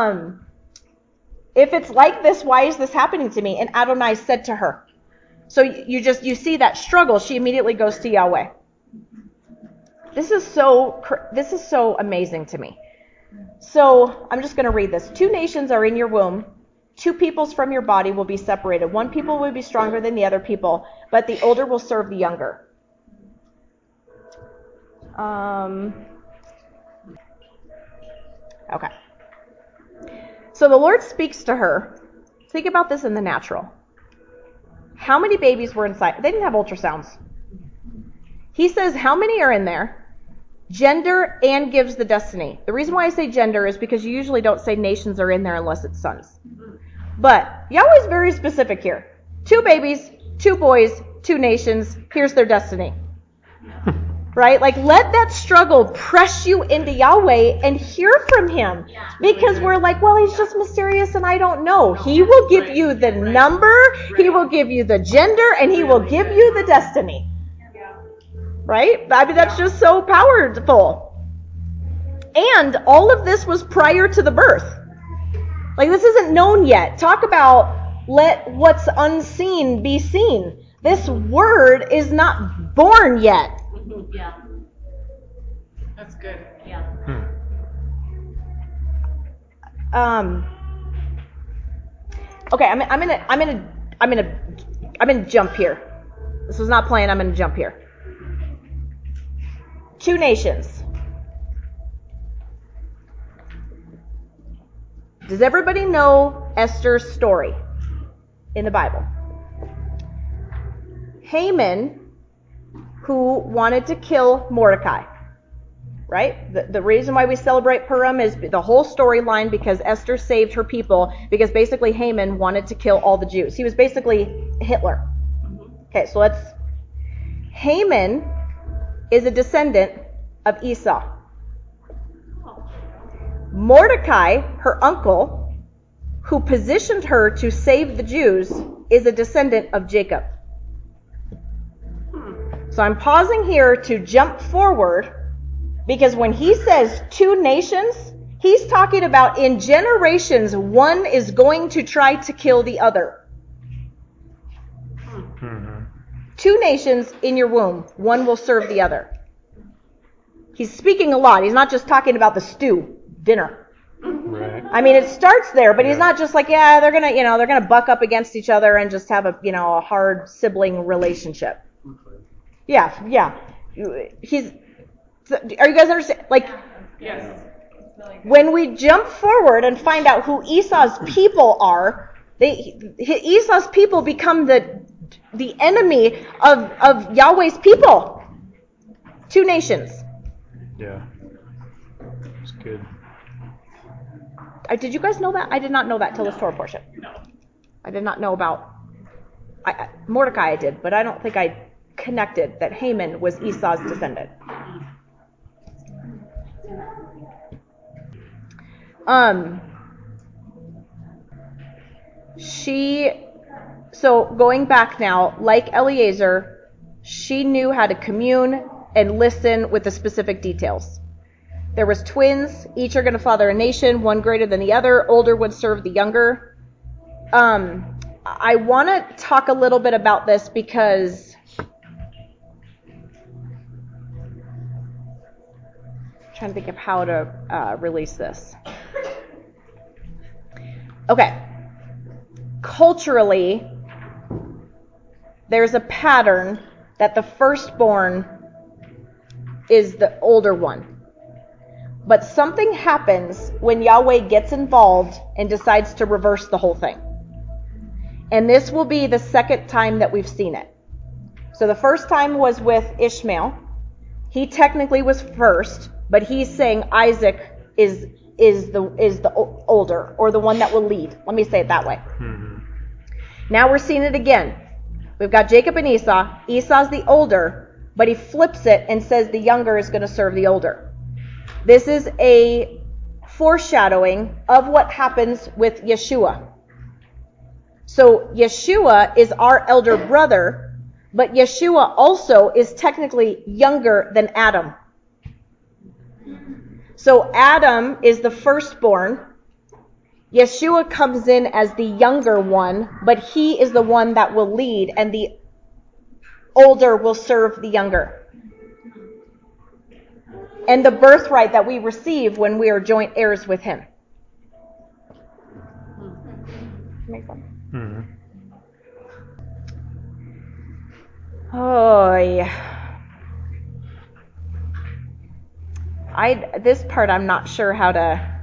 if it's like this, why is this happening to me? And Adonai said to her. So you see that struggle. She immediately goes to Yahweh. This is so amazing to me. So I'm just going to read this. 2 nations are in your womb. 2 peoples from your body will be separated. 1 people will be stronger than the other people, but the older will serve the younger. Okay. So the Lord speaks to her. Think about this in the natural. How many babies were inside? They didn't have ultrasounds. He says, how many are in there? Gender and gives the destiny. The reason why I say gender is because you usually don't say nations are in there unless it's sons. But Yahweh's very specific here. 2 babies, 2 boys, 2 nations. Here's their destiny. Right? Like, let that struggle press you into Yahweh and hear from him. Because we're like, well, he's just mysterious and I don't know. He will give you the number, he will give you the gender, and he will give you the destiny. Right? I mean, that's just so powerful. And all of this was prior to the birth. Like, this isn't known yet. Talk about let what's unseen be seen. This word is not born yet. Yeah. That's good. Yeah. Okay, I'm gonna jump here. This was not planned. I'm gonna jump here. 2 nations. Does everybody know Esther's story in the Bible? Haman, who wanted to kill Mordecai, right? The reason why we celebrate Purim is the whole storyline because Esther saved her people because basically Haman wanted to kill all the Jews. He was basically Hitler. Okay, so Haman is a descendant of Esau. Mordecai, her uncle, who positioned her to save the Jews, is a descendant of Jacob. So I'm pausing here to jump forward because when he says 2 nations, he's talking about in generations, one is going to try to kill the other. 2 nations in your womb, one will serve the other. He's speaking a lot. He's not just talking about the stew, dinner. Right. I mean, it starts there, but he's not just like, yeah, they're gonna buck up against each other and just have a hard sibling relationship. Yeah. Are you guys understand? Like, Yes. when we jump forward and find out who Esau's people are, Esau's people become the enemy of Yahweh's people. 2 nations. Yeah. It's good. Did you guys know that? I did not know that till this Torah portion. No. I did not know about Mordecai. I did, but I don't think I connected that Haman was Esau's descendant. So going back now, like Eliezer, she knew how to commune and listen with the specific details. There was twins, each are going to father a nation, one greater than the other, older would serve the younger. I want to talk a little bit about this because I'm trying to think of how to release this. Okay. Culturally, there's a pattern that the firstborn is the older one. But something happens when Yahweh gets involved and decides to reverse the whole thing. And this will be the second time that we've seen it. So the first time was with Ishmael. He technically was first, but he's saying Isaac is the older, or the one that will lead. Let me say it that way. Mm-hmm. Now we're seeing it again. We've got Jacob and Esau. Esau's the older, but he flips it and says the younger is going to serve the older. This is a foreshadowing of what happens with Yeshua. So Yeshua is our elder brother, but Yeshua also is technically younger than Adam. So Adam is the firstborn. Yeshua comes in as the younger one, but he is the one that will lead, and the older will serve the younger. And the birthright that we receive when we are joint heirs with him. Make sense? Mm-hmm. Oh, yeah. This part I'm not sure how to...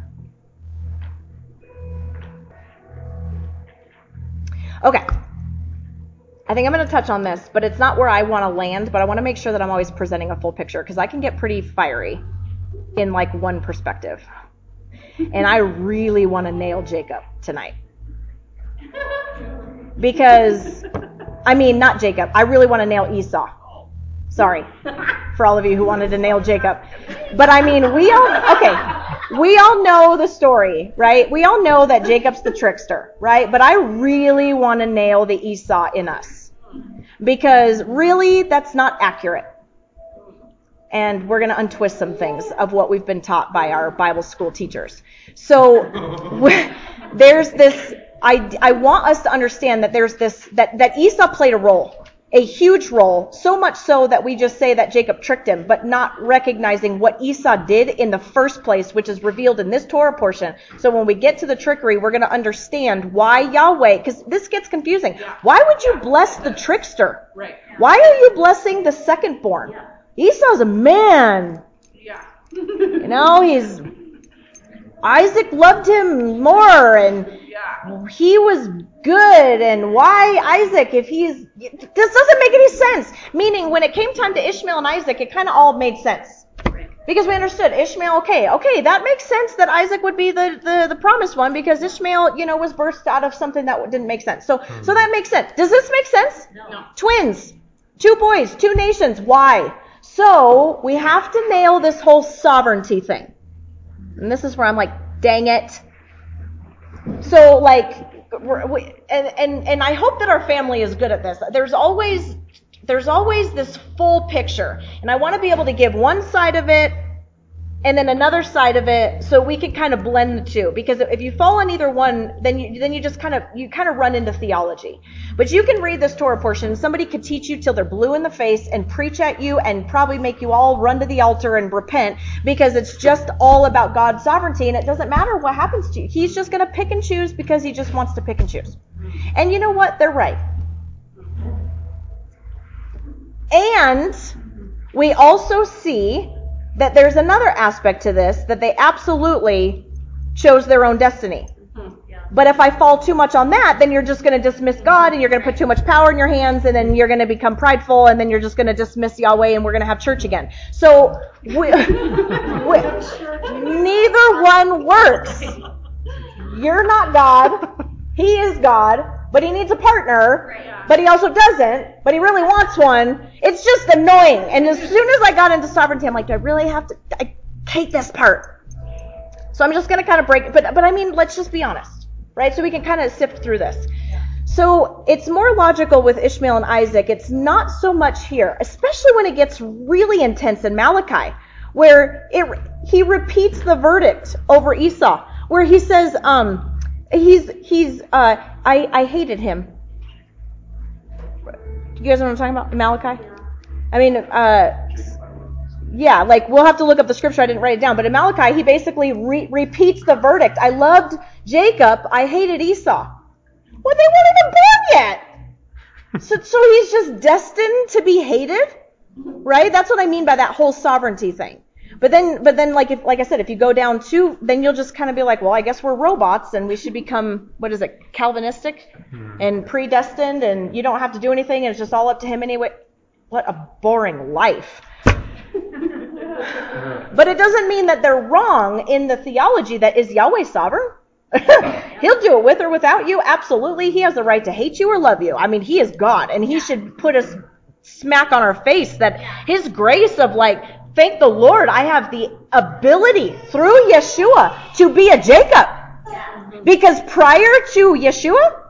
Okay. I think I'm going to touch on this, but it's not where I want to land, but I want to make sure that I'm always presenting a full picture, because I can get pretty fiery in like one perspective. And I really want to nail Jacob tonight. Because I mean, not Jacob. I really want to nail Esau. Sorry for all of you who wanted to nail Jacob. But I mean, we all know the story, right? We all know that Jacob's the trickster, right? But I really want to nail the Esau in us. Because really, that's not accurate. And we're going to untwist some things of what we've been taught by our Bible school teachers. So there's this, I want us to understand that there's this, that Esau played a role, a huge role, so much so that we just say that Jacob tricked him, but not recognizing what Esau did in the first place, which is revealed in this Torah portion. So when we get to the trickery, we're going to understand why Yahweh, because this gets confusing. Yeah. Why would you bless the trickster? Right. Why are you blessing the secondborn? Yeah. Esau's a man. Yeah. You know, Isaac loved him more, and Yeah. he was good, and why Isaac if this doesn't make any sense. Meaning, when it came time to Ishmael and Isaac, it kind of all made sense. Because we understood Ishmael, okay, that makes sense that Isaac would be the promised one, because Ishmael, was birthed out of something that didn't make sense. So that makes sense. Does this make sense? No. Twins, 2 boys, 2 nations. Why? So we have to nail this whole sovereignty thing. And this is where I'm like, dang it. So and I hope that our family is good at this. There's always this full picture. And I want to be able to give one side of it and then another side of it, so we can kind of blend the two. Because if you fall on either one, then you just kind of run into theology. But you can read this Torah portion. Somebody could teach you till they're blue in the face and preach at you and probably make you all run to the altar and repent, because it's just all about God's sovereignty, and it doesn't matter what happens to you. He's just going to pick and choose because he just wants to pick and choose. And you know what? They're right. And we also see that there's another aspect to this, that they absolutely chose their own destiny. But if I fall too much on that, then you're just going to dismiss God, and you're going to put too much power in your hands, and then you're going to become prideful, and then you're just going to dismiss Yahweh, and we're going to have church again. So neither one works. You're not God. He is God, but he needs a partner, but he also doesn't, but he really wants one. It's just annoying. And as soon as I got into sovereignty, I'm like, do I really have to? I hate this part. So I'm just going to kind of break it. But I mean, let's just be honest, right? So we can kind of sift through this. So it's more logical with Ishmael and Isaac. It's not so much here, especially when it gets really intense in Malachi, where he repeats the verdict over Esau, where he says, I hated him. You guys know what I'm talking about? Malachi? I mean, yeah, we'll have to look up the scripture. I didn't write it down. But in Malachi, he basically repeats the verdict. I loved Jacob. I hated Esau. Well, they weren't even born yet. So he's just destined to be hated, right? That's what I mean by that whole sovereignty thing. But then, like I said, if you go down to, then you'll just kind of be like, well, I guess we're robots, and we should become, Calvinistic and predestined, and you don't have to do anything, and it's just all up to him anyway. What a boring life. But it doesn't mean that they're wrong in the theology that is Yahweh sovereign. He'll do it with or without you. Absolutely. He has the right to hate you or love you. I mean, he is God, and he should put us smack on our face that his grace of thank the Lord, I have the ability through Yeshua to be a Jacob. Because prior to Yeshua,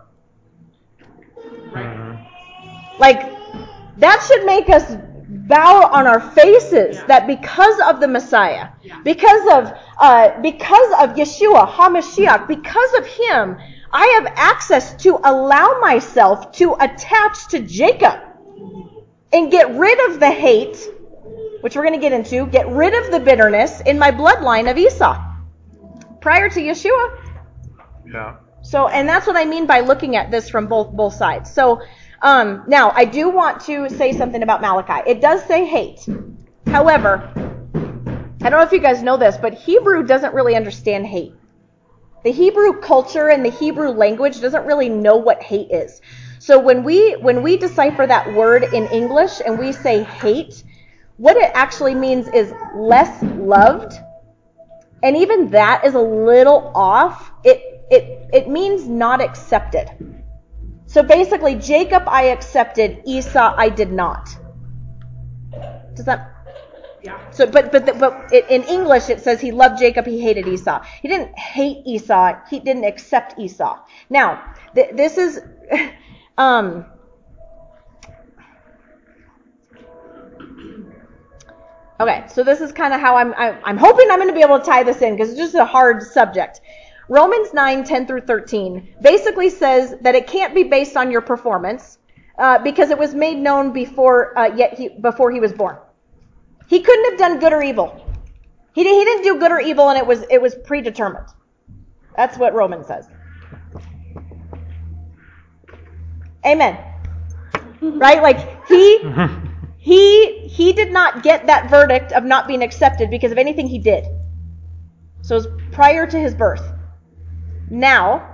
that should make us bow on our faces that because of the Messiah, because of Yeshua, HaMashiach, because of him, I have access to allow myself to attach to Jacob and get rid of the hate, which we're going to get into, get rid of the bitterness in my bloodline of Esau prior to Yeshua. Yeah. So, and that's what I mean by looking at this from both sides. So, now I do want to say something about Malachi. It does say hate. However, I don't know if you guys know this, but Hebrew doesn't really understand hate. The Hebrew culture and the Hebrew language doesn't really know what hate is. So when we decipher that word in English and we say hate, what it actually means is less loved. And even that is a little off. It means not accepted. So basically, Jacob I accepted, Esau I did not. Does that? Yeah. So, but in English it says he loved Jacob, he hated Esau. He didn't hate Esau, he didn't accept Esau. Now, this is, okay, so this is kind of how I'm hoping I'm going to be able to tie this in because it's just a hard subject. Romans 9:10 through 13 basically says that it can't be based on your performance because it was made known before he was born. He couldn't have done good or evil. He didn't do good or evil, and it was predetermined. That's what Romans says. Amen. Right? Like he did not get that verdict of not being accepted because of anything he did. So it was prior to his birth. Now,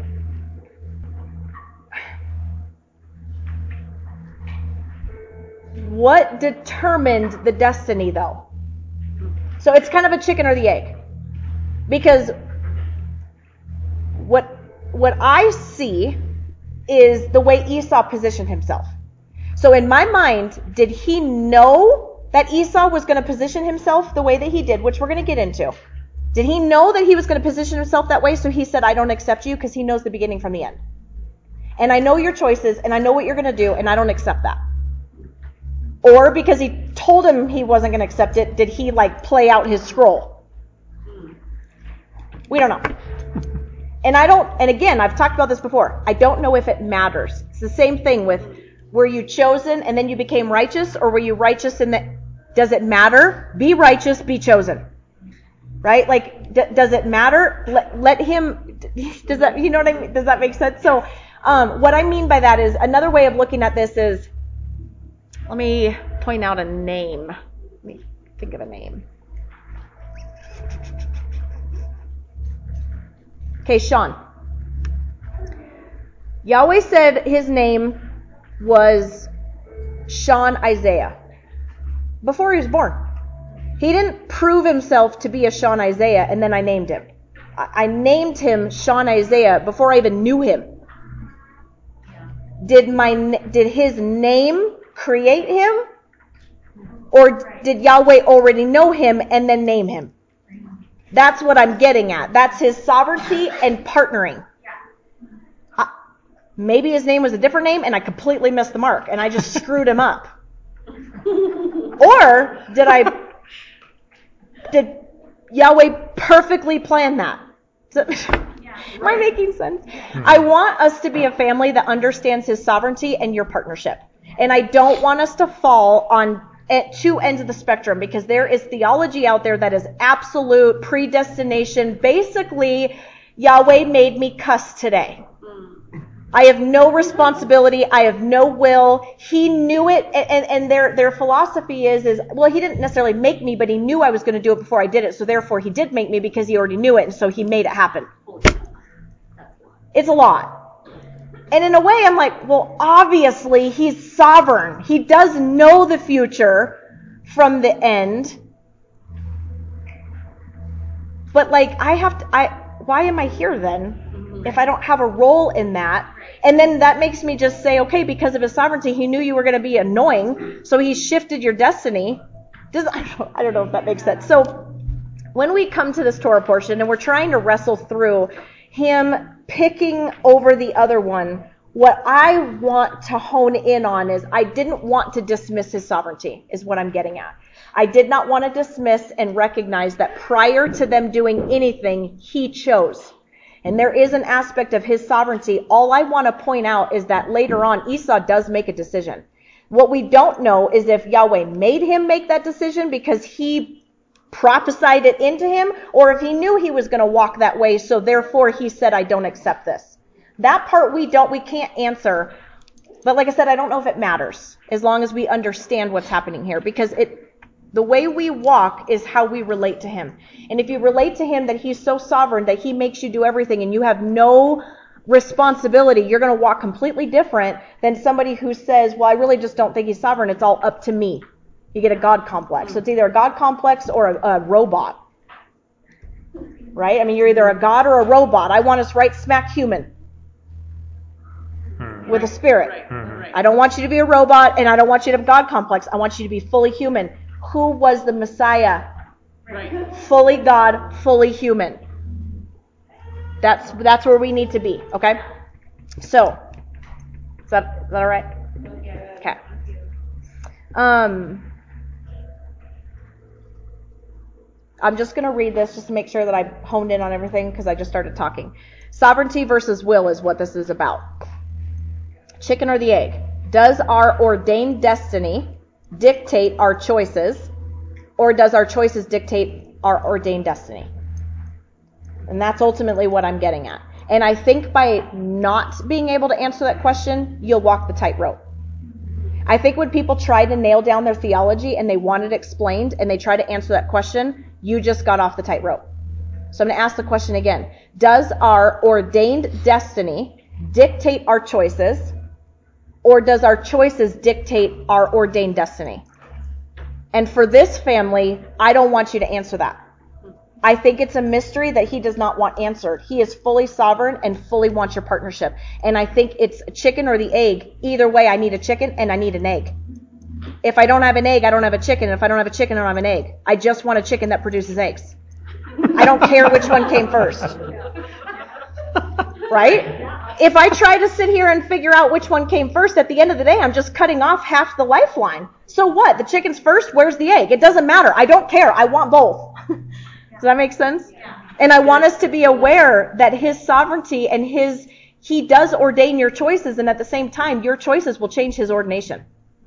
what determined the destiny, though? So it's kind of a chicken or the egg. Because what I see is the way Esau positioned himself. So in my mind, did he know that Esau was going to position himself the way that he did, which we're going to get into? Did he know that he was going to position himself that way? So he said, I don't accept you because he knows the beginning from the end. And I know your choices and I know what you're going to do and I don't accept that. Or because he told him he wasn't going to accept it, did he play out his scroll? We don't know. And again, I've talked about this before. I don't know if it matters. It's the same thing with, were you chosen and then you became righteous, or were you righteous and does it matter? Be righteous, be chosen. Right? Does it matter? Let him, does that, you know what I mean? Does that make sense? So, what I mean by that is, another way of looking at this is, let me point out a name. Let me think of a name. Okay, Sean. Yahweh said his name was Sean Isaiah before he was born. He didn't prove himself to be a Sean Isaiah and then I named him. I named him Sean Isaiah before I even knew him. Did his name create him? Or did Yahweh already know him and then name him? That's what I'm getting at. That's his sovereignty and partnering. Maybe his name was a different name and I completely missed the mark and I just screwed him up. Or did Yahweh perfectly plan that? Am I making sense? I want us to be a family that understands his sovereignty and your partnership. And I don't want us to fall on at two ends of the spectrum, because there is theology out there that is absolute predestination. Basically, Yahweh made me cuss today. I have no responsibility. I have no will. He knew it, and their philosophy is, well, he didn't necessarily make me, but he knew I was going to do it before I did it, so therefore he did make me because he already knew it, and so he made it happen. It's a lot. And in a way, I'm like, well, obviously he's sovereign. He does know the future from the end. But why am I here then if I don't have a role in that? And then that makes me just say, okay, because of his sovereignty, he knew you were going to be annoying, so he shifted your destiny. I don't know if that makes sense. So when we come to this Torah portion and we're trying to wrestle through him picking over the other one, what I want to hone in on is I didn't want to dismiss his sovereignty, is what I'm getting at. I did not want to dismiss and recognize that prior to them doing anything, he chose. And there is an aspect of his sovereignty. All I want to point out is that later on, Esau does make a decision. What we don't know is if Yahweh made him make that decision because he prophesied it into him, or if he knew he was going to walk that way, so therefore he said, I don't accept this. That part we can't answer. But like I said, I don't know if it matters, as long as we understand what's happening here, because the way we walk is how we relate to him. And if you relate to him that he's so sovereign that he makes you do everything and you have no responsibility, you're going to walk completely different than somebody who says, well, I really just don't think he's sovereign. It's all up to me. You get a God complex. So it's either a God complex or a robot. Right? I mean, you're either a God or a robot. I want us right smack human. with a spirit. Right. I don't want you to be a robot, and I don't want you to have God complex. I want you to be fully human. Who was the Messiah? Right. Fully God, fully human. That's where we need to be, okay? So, is that all right? Okay. I'm just going to read this just to make sure that I honed in on everything because I just started talking. Sovereignty versus will is what this is about. Chicken or the egg? Does our ordained destiny dictate our choices, or does our choices dictate our ordained destiny? And that's ultimately what I'm getting at. And I think by not being able to answer that question, you'll walk the tightrope. I think when people try to nail down their theology and they want it explained and they try to answer that question, you just got off the tightrope. So I'm going to ask the question again. Does our ordained destiny dictate our choices, or does our choices dictate our ordained destiny? And for this family, I don't want you to answer that. I think it's a mystery that he does not want answered. He is fully sovereign and fully wants your partnership. And I think it's a chicken or the egg. Either way, I need a chicken and I need an egg. If I don't have an egg, I don't have a chicken. And if I don't have a chicken, I don't have an egg. I just want a chicken that produces eggs. I don't care which one came first. Right? If I try to sit here and figure out which one came first, at the end of the day, I'm just cutting off half the lifeline. So what? The chicken's first? Where's the egg? It doesn't matter. I don't care. I want both. Does that make sense? And I want us to be aware that his sovereignty and he does ordain your choices, and at the same time, your choices will change his ordination.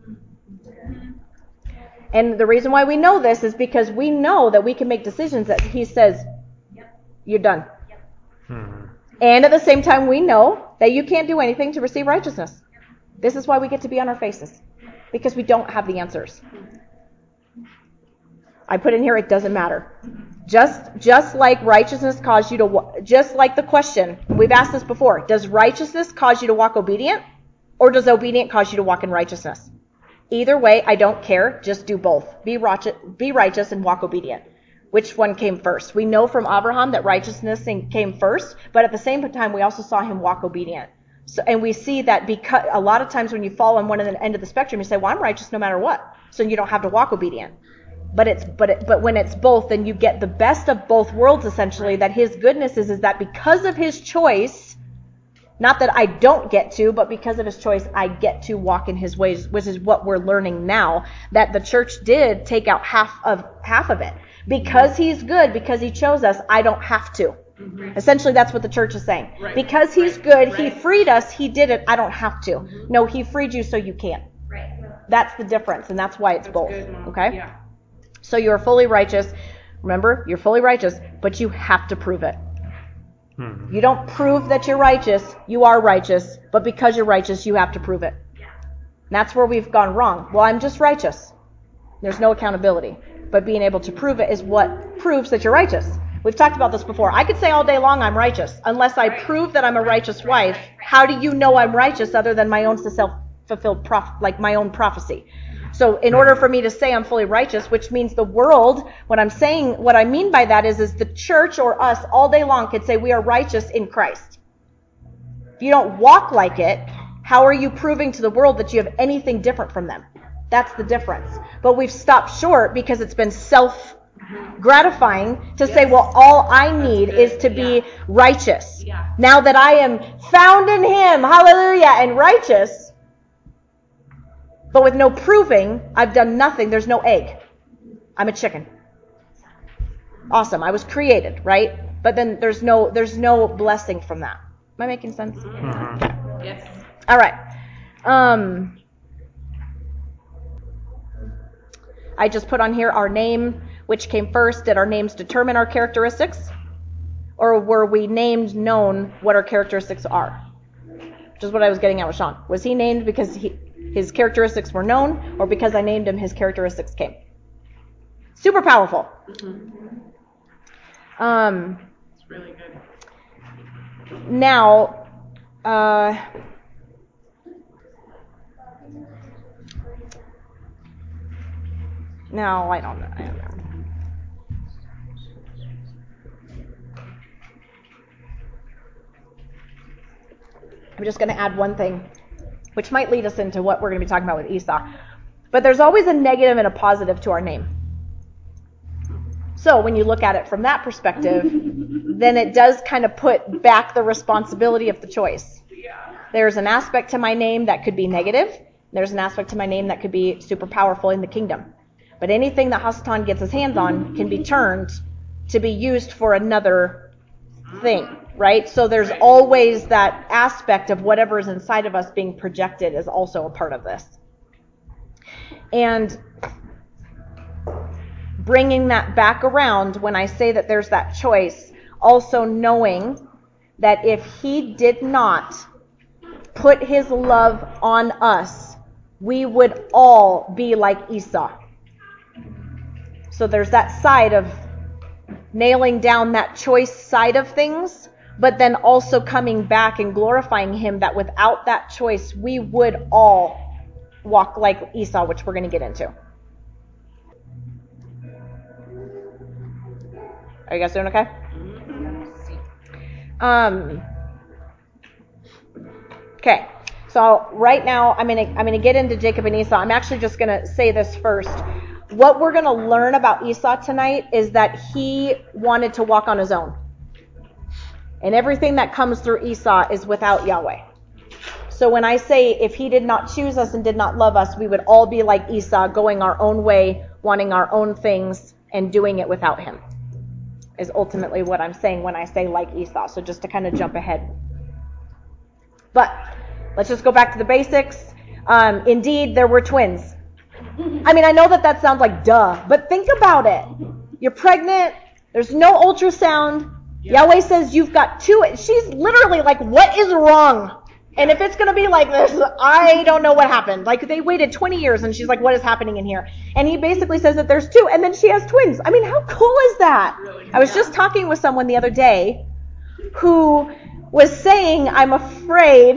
And the reason why we know this is because we know that we can make decisions that he says, you're done. And at the same time, we know that you can't do anything to receive righteousness. This is why we get to be on our faces, because we don't have the answers. I put in here, it doesn't matter. Just like righteousness caused you to, just like the question, we've asked this before, does righteousness cause you to walk obedient, or does obedient cause you to walk in righteousness? Either way, I don't care. Just do both. Be righteous and walk obedient. Which one came first? We know from Abraham that righteousness came first, but at the same time, we also saw him walk obedient. So, and we see that because a lot of times when you fall on one end of the spectrum, you say, well, I'm righteous no matter what. So you don't have to walk obedient. But when it's both, then you get the best of both worlds, essentially, that his goodness is that because of his choice, not that I don't get to, but because of his choice, I get to walk in his ways, which is what we're learning now, that the church did take out half of it. Because he's good, because he chose us, I don't have to. Essentially, that's what the church is saying. Right. Because he's good, he freed us, he did it, I don't have to. No, he freed you so you can. That's the difference, and that's why it's both. Good, Mom. Okay? Yeah. So you're fully righteous. Remember, you're fully righteous, but you have to prove it. You don't prove that you're righteous. You are righteous, but because you're righteous, you have to prove it. And that's where we've gone wrong. Well, I'm just righteous. There's no accountability. But being able to prove it is what proves that you're righteous. We've talked about this before. I could say all day long I'm righteous. Unless I prove that I'm a righteous wife, how do you know I'm righteous other than my own self-fulfilled my own prophecy? So in order for me to say I'm fully righteous, which means the world, what I mean by that is the church or us all day long could say we are righteous in Christ. If you don't walk like it, how are you proving to the world that you have anything different from them? That's the difference. But we've stopped short because it's been self-gratifying to say, well, all I need is to be righteous. Now that I am found in him, hallelujah, and righteous, but with no proving, I've done nothing. There's no egg. I'm a chicken. Awesome. I was created, right? But then there's no blessing from that. Am I making sense? Yes. All right. I just put on here our name, which came first. Did our names determine our characteristics? Or were we named known what our characteristics are? Which is what I was getting at with Sean. Was he named because his characteristics were known, or because I named him, his characteristics came? Super powerful. It's really good. Now, I don't know. I'm just going to add one thing. which might lead us into what we're going to be talking about with Esau. But there's always a negative and a positive to our name. So when you look at it from that perspective, then it does kind of put back the responsibility of the choice. There's an aspect to my name that could be negative. There's an aspect to my name that could be super powerful in the kingdom. But anything that Hasatan gets his hands on can be turned to be used for another thing, right? So there's always that aspect of whatever is inside of us being projected is also a part of this. And bringing that back around when I say that there's that choice, also knowing that if he did not put his love on us, we would all be like Esau. So there's that side of nailing down that choice side of things, but then also coming back and glorifying him that without that choice, we would all walk like Esau, which we're going to get into. Are you guys doing okay? Okay. So right now I'm gonna get into Jacob and Esau. I'm actually just gonna say this first. What we're gonna learn about Esau tonight is that he wanted to walk on his own. And everything that comes through Esau is without Yahweh. So when I say if he did not choose us and did not love us, we would all be like Esau, going our own way, wanting our own things, and doing it without him, is ultimately what I'm saying when I say like Esau. So just to kind of jump ahead. But let's just go back to the basics. Indeed, there were twins. I mean, I know that sounds like duh, but think about it. You're pregnant. There's no ultrasound. Yahweh says you've got two. She's literally like, what is wrong? And if it's going to be like this, I don't know what happened. Like, they waited 20 years, and she's like, what is happening in here? And he basically says that there's two, and then she has twins. I mean, how cool is that? I was just talking with someone the other day who was saying, I'm afraid.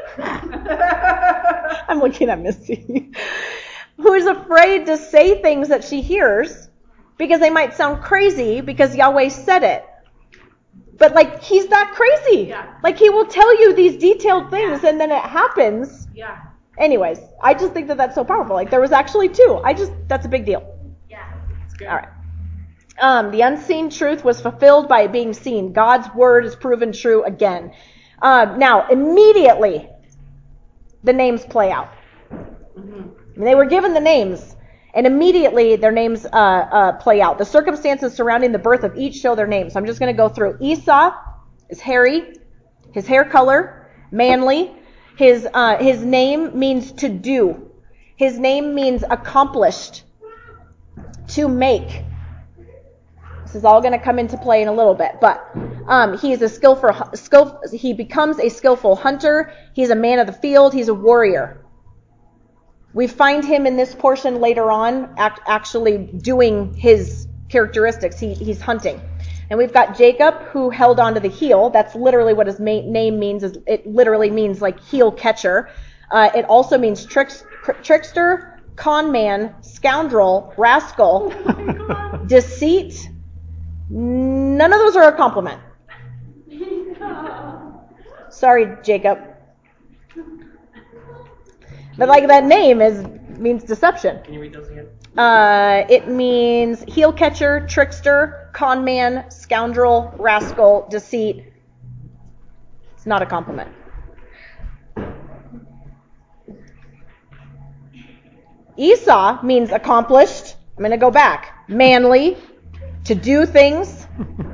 I'm looking at Missy. Who's afraid to say things that she hears because they might sound crazy because Yahweh said it. But, like, he's that crazy. Yeah. Like, he will tell you these detailed things, and then it happens. Yeah. Anyways, I just think that that's so powerful. Like, there was actually two. That's a big deal. Yeah. It's good. All right. The unseen truth was fulfilled by it being seen. God's word is proven true again. Now, immediately, the names play out. Mm-hmm. I mean, they were given the names, and immediately their names play out. The circumstances surrounding the birth of each show their names. So I'm just going to go through. Esau is hairy, his hair color, manly. His name means to do. His name means accomplished, to make. This is all going to come into play in a little bit, but he is he becomes a skillful hunter. He's a man of the field. He's a warrior. We find him in this portion later on actually doing his characteristics. He's hunting. And we've got Jacob, who held onto the heel. That's literally what his name means. It literally means like heel catcher. It also means trickster, con man, scoundrel, rascal, deceit. None of those are a compliment. Sorry, Jacob. But like that name means deception. Can you read those again? It means heel catcher, trickster, con man, scoundrel, rascal, deceit. It's not a compliment. Esau means accomplished. I'm going to go back. Manly, to do things.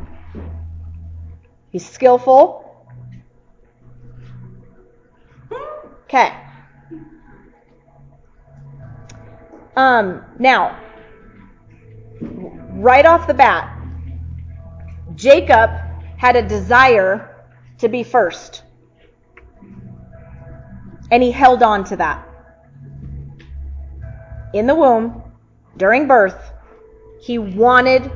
He's skillful. Okay. Now, right off the bat, Jacob had a desire to be first. And he held on to that. In the womb, during birth, he wanted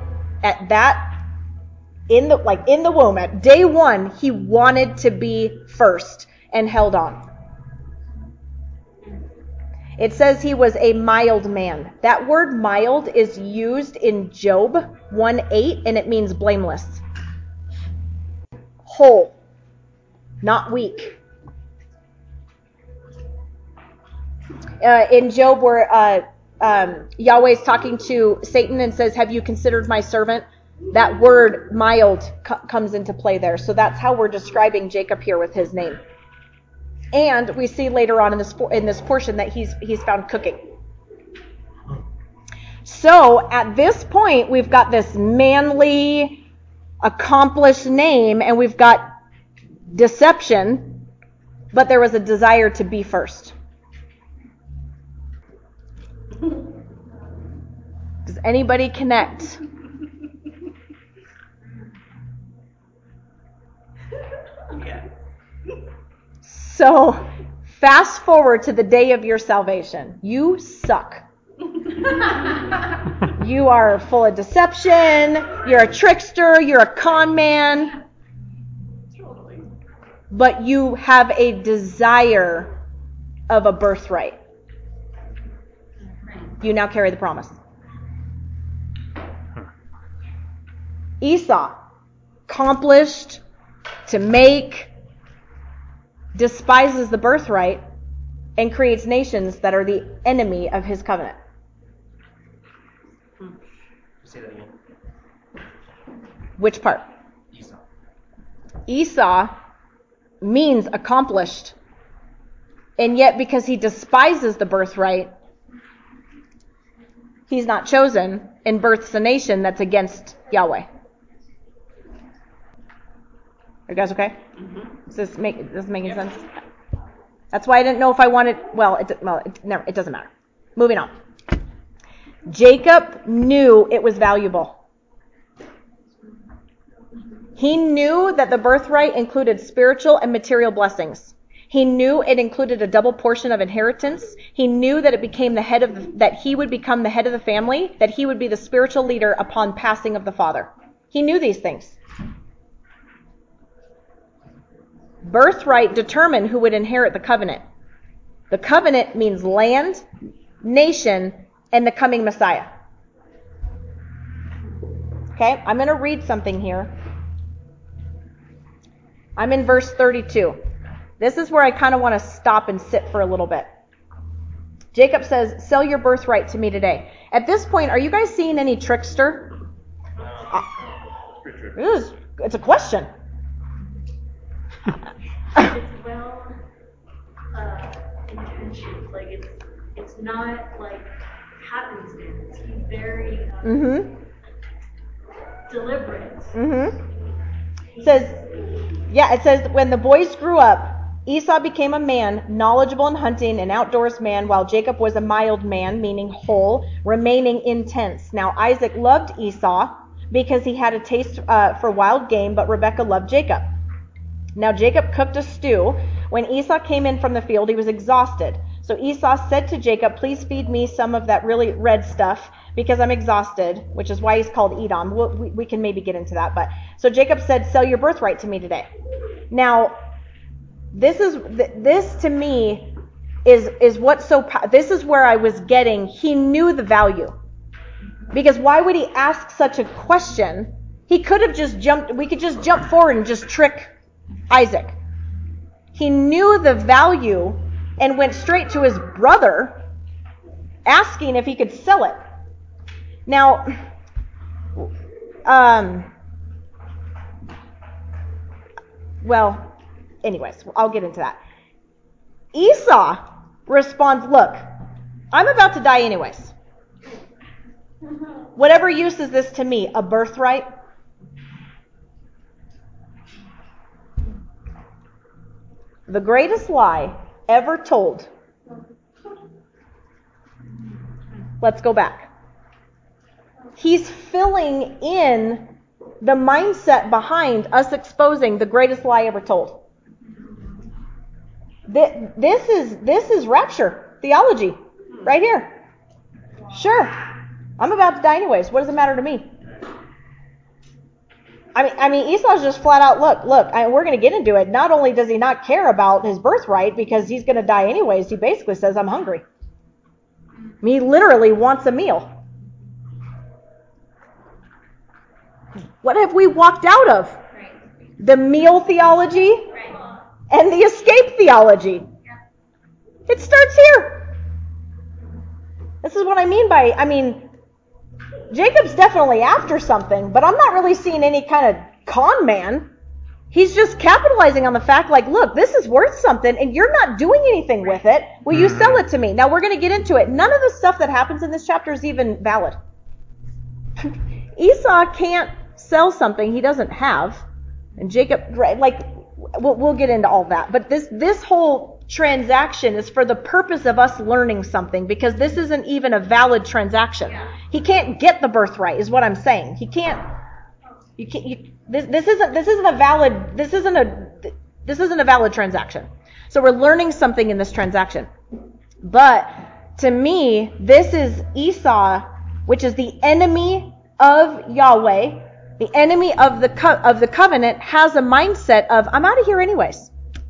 in the womb, at day one, he wanted to be first and held on. It says he was a mild man. That word mild is used in Job 1:8, and it means blameless. Whole, not weak. In Job, where Yahweh is talking to Satan and says, "Have you considered my servant?" That word "mild" comes into play there. So that's how we're describing Jacob here with his name. And we see later on in this portion that he's found cooking. So at this point, we've got this manly, accomplished name, and we've got deception, but there was a desire to be first. Does anybody connect? Yeah. So fast forward to the day of your salvation. You suck. You are full of deception. You're a trickster. You're a con man. Totally. But you have a desire of a birthright. You now carry the promise. Esau, accomplished, to make, despises the birthright, and creates nations that are the enemy of his covenant. Say that again. Which part? Esau. Esau means accomplished. And yet because he despises the birthright, he's not chosen and births a nation that's against Yahweh. Are you guys okay? Mm-hmm. Is this making sense? That's why I didn't know if I wanted. It doesn't matter. Moving on. Jacob knew it was valuable. He knew that the birthright included spiritual and material blessings. He knew it included a double portion of inheritance. He knew that that he would become the head of the family, that he would be the spiritual leader upon passing of the father. He knew these things. Birthright determined who would inherit the covenant. The covenant means land, nation, and the coming Messiah. Okay, I'm going to read something here. I'm in verse 32. This is where I kind of want to stop and sit for a little bit. Jacob says, "Sell your birthright to me today." At this point, are you guys seeing any trickster? It's a question. It's well intentioned. Like it's not like happenstance. He's very deliberate. It says, when the boys grew up, Esau became a man knowledgeable in hunting, an outdoors man, while Jacob was a mild man, meaning whole, remaining intense. Now Isaac loved Esau because he had a taste for wild game, but Rebekah loved Jacob. Now Jacob cooked a stew. When Esau came in from the field, he was exhausted. So Esau said to Jacob, "Please feed me some of that really red stuff because I'm exhausted," which is why he's called Edom. We can maybe get into that. So Jacob said, "Sell your birthright to me today." Now, this to me is what's so. This is where I was getting. He knew the value, because why would he ask such a question? He could have just jumped. We could just jump forward and just trick Isaac. He knew the value and went straight to his brother asking if he could sell it. Now, anyways, I'll get into that. Esau responds, "Look, I'm about to die anyways. Whatever use is this to me? A birthright?" The greatest lie ever told. Let's go back. He's filling in the mindset behind us exposing the greatest lie ever told. This is rapture theology right here. Sure, I'm about to die anyways. What does it matter to me? I mean, Esau's just flat out, look, we're going to get into it. Not only does he not care about his birthright because he's going to die anyways, he basically says, "I'm hungry." I mean, he literally wants a meal. What have we walked out of? Right. The meal theology Right. and the escape theology. It starts here. This is what I mean, Jacob's definitely after something, but I'm not really seeing any kind of con man. He's just capitalizing on the fact, like, look, this is worth something, and you're not doing anything with it. Will you sell it to me? Now, we're going to get into it. None of the stuff that happens in this chapter is even valid. Esau can't sell something he doesn't have. And Jacob, like, we'll get into all that. But this whole transaction is for the purpose of us learning something, because this isn't even a valid transaction. He can't get the birthright, is what I'm saying. He can't. This isn't a valid transaction. So we're learning something in this transaction. But to me, this is Esau, which is the enemy of Yahweh, the enemy of the covenant, has a mindset of, I'm out of here anyways.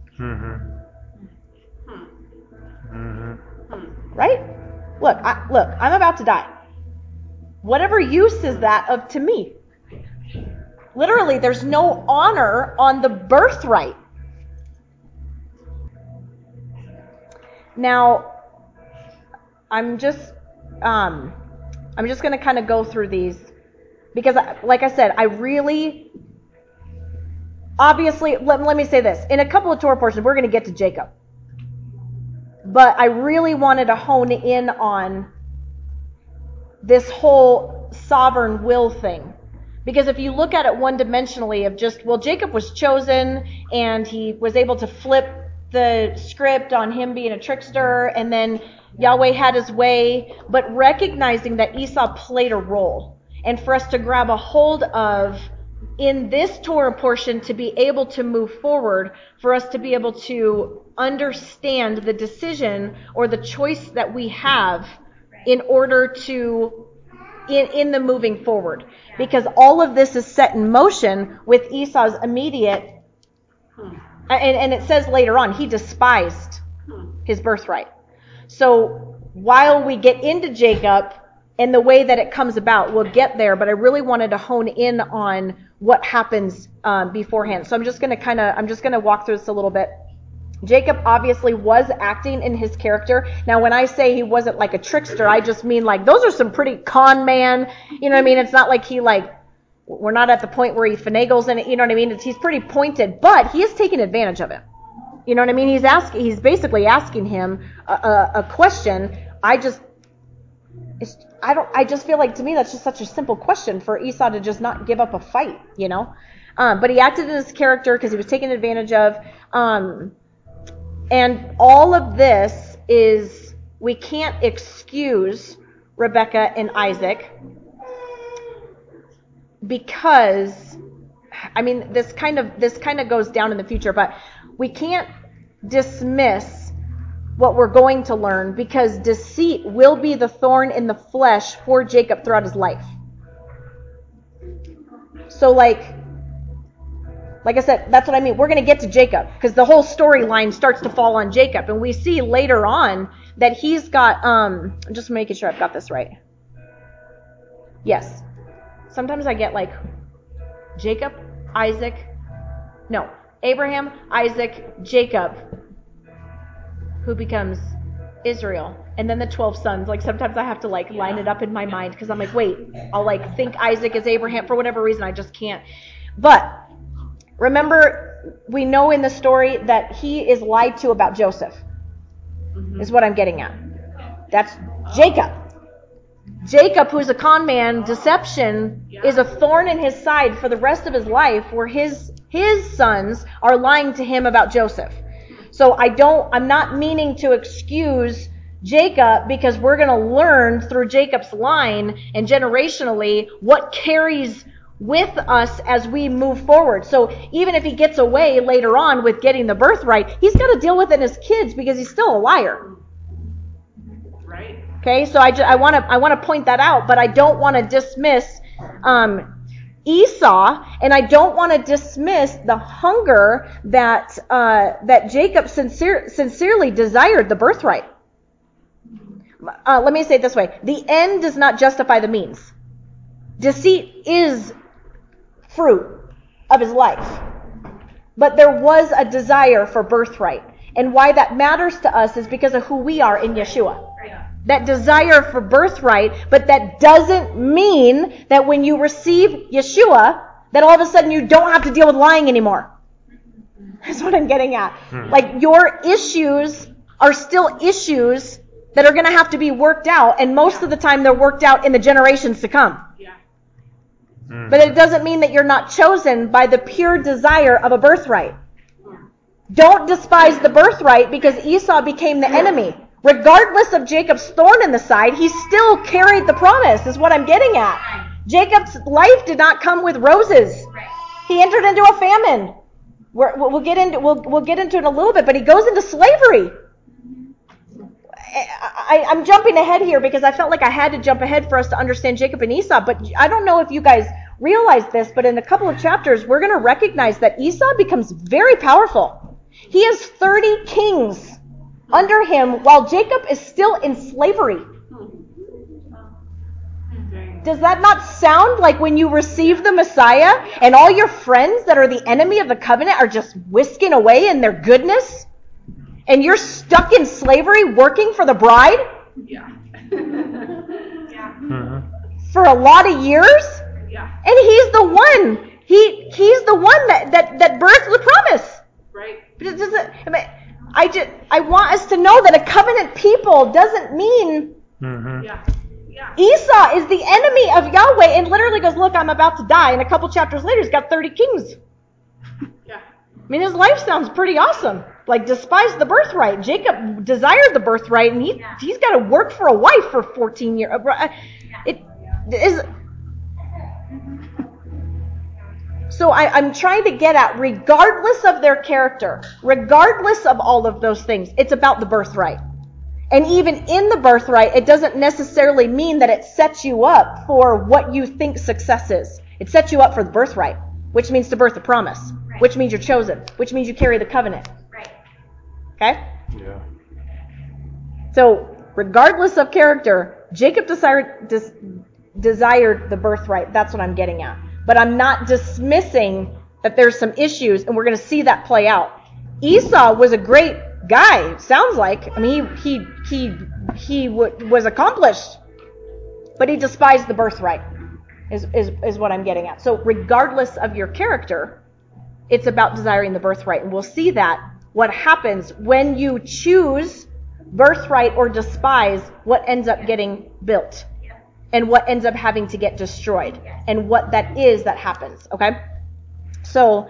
Right? Look, I'm about to die. Whatever use is that of to me? Literally, there's no honor on the birthright. Now, I'm just going to kind of go through these because, like I said, obviously, let me say this. In a couple of Torah portions, we're going to get to Jacob. But I really wanted to hone in on this whole sovereign will thing. Because if you look at it one-dimensionally of just, well, Jacob was chosen and he was able to flip the script on him being a trickster, and then Yahweh had his way, but recognizing that Esau played a role. And for us to grab a hold of in this Torah portion to be able to move forward, for us to be able to understand the decision or the choice that we have in order to in the moving forward, because all of this is set in motion with Esau's immediate, and it says later on, he despised his birthright. So while we get into Jacob and the way that it comes about, we'll get there, but I really wanted to hone in on what happens beforehand. So I'm just going to walk through this a little bit. Jacob obviously was acting in his character. Now, when I say he wasn't like a trickster, I just mean like those are some pretty con man. You know what I mean? It's not like we're not at the point where he finagles in it. You know what I mean? He's pretty pointed, but he is taking advantage of him. You know what I mean? He's basically asking him a question. I just feel like, to me, that's just such a simple question for Esau to just not give up a fight, you know? But he acted in his character because he was taken advantage of. And all of this is, we can't excuse Rebekah and Isaac because, I mean, this kind of goes down in the future, but we can't dismiss what we're going to learn because deceit will be the thorn in the flesh for Jacob throughout his life. So like I said, that's what I mean. We're going to get to Jacob because the whole storyline starts to fall on Jacob. And we see later on that he's got, I'm just making sure I've got this right. Yes. Sometimes I get like Abraham, Isaac, Jacob, who becomes Israel. And then the 12 sons. Like sometimes I have to line it up in my mind because I'm like, wait, I'll think Isaac is Abraham. For whatever reason, I just can't. But remember, we know in the story that he is lied to about Joseph, is what I'm getting at. That's Jacob. Jacob, who's a con man, deception is a thorn in his side for the rest of his life, where his sons are lying to him about Joseph. So I'm not meaning to excuse Jacob, because we're going to learn through Jacob's line and generationally what carries with us as we move forward. So even if he gets away later on with getting the birthright, he's got to deal with it in his kids because he's still a liar. Right. Okay, so I want to point that out, but I don't want to dismiss Esau, and I don't want to dismiss the hunger that Jacob sincerely desired the birthright. Let me say it this way: the end does not justify the means. Deceit is fruit of his life. But there was a desire for birthright. And why that matters to us is because of who we are in Yeshua. that desire for birthright, but that doesn't mean that when you receive Yeshua, that all of a sudden you don't have to deal with lying anymore. That's what I'm getting at. Like, your issues are still issues that are going to have to be worked out, and most of the time they're worked out in the generations to come. But it doesn't mean that you're not chosen by the pure desire of a birthright. Don't despise the birthright because Esau became the enemy. Regardless of Jacob's thorn in the side, he still carried the promise, is what I'm getting at. Jacob's life did not come with roses. He entered into a famine. We'll get into it in a little bit, but he goes into slavery. I'm jumping ahead here because I felt like I had to jump ahead for us to understand Jacob and Esau, but I don't know if you guys realize this, but in a couple of chapters, we're going to recognize that Esau becomes very powerful. He has 30 kings under him while Jacob is still in slavery. Does that not sound like when you receive the Messiah and all your friends that are the enemy of the covenant are just whisking away in their goodness? And you're stuck in slavery working for the bride? For a lot of years? And he's the one. He's the one that birthed the promise. Right. But it doesn't, I want us to know that a covenant people doesn't mean Esau is the enemy of Yahweh and literally goes, look, I'm about to die. And a couple chapters later, he's got 30 kings. I mean, his life sounds pretty awesome. Like, despise the birthright. Jacob desired the birthright, and he's got to work for a wife for 14 years. It is. So I'm trying to get at, regardless of their character, regardless of all of those things, it's about the birthright. And even in the birthright, it doesn't necessarily mean that it sets you up for what you think success is. It sets you up for the birthright, which means to birth the promise, which means you're chosen, which means you carry the covenant. Okay? Yeah. So, regardless of character, Jacob desired the birthright. That's what I'm getting at. But I'm not dismissing that there's some issues, and we're going to see that play out. Esau was a great guy, sounds like. I mean, he was accomplished, but he despised the birthright, is what I'm getting at. So, regardless of your character, it's about desiring the birthright, and we'll see that. What happens when you choose birthright or despise, what ends up getting built and what ends up having to get destroyed and what that is that happens. Okay. So,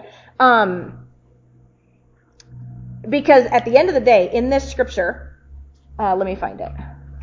because at the end of the day, in this scripture, let me find it.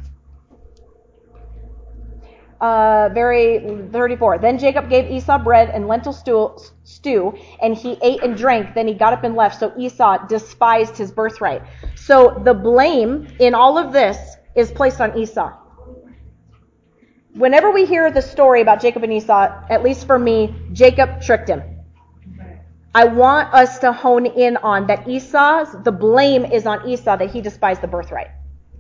Very 34. Then Jacob gave Esau bread and lentil stew, and he ate and drank. Then he got up and left. So Esau despised his birthright. So the blame in all of this is placed on Esau. Whenever we hear the story about Jacob and Esau, at least for me, Jacob tricked him. I want us to hone in on that the blame is on Esau that he despised the birthright.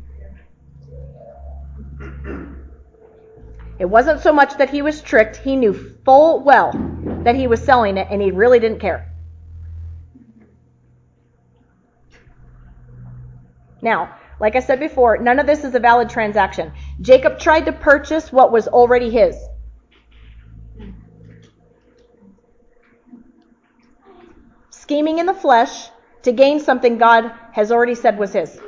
It wasn't so much that he was tricked. He knew full well that he was selling it, and he really didn't care. Now, like I said before, none of this is a valid transaction. Jacob tried to purchase what was already his. Scheming in the flesh to gain something God has already said was his.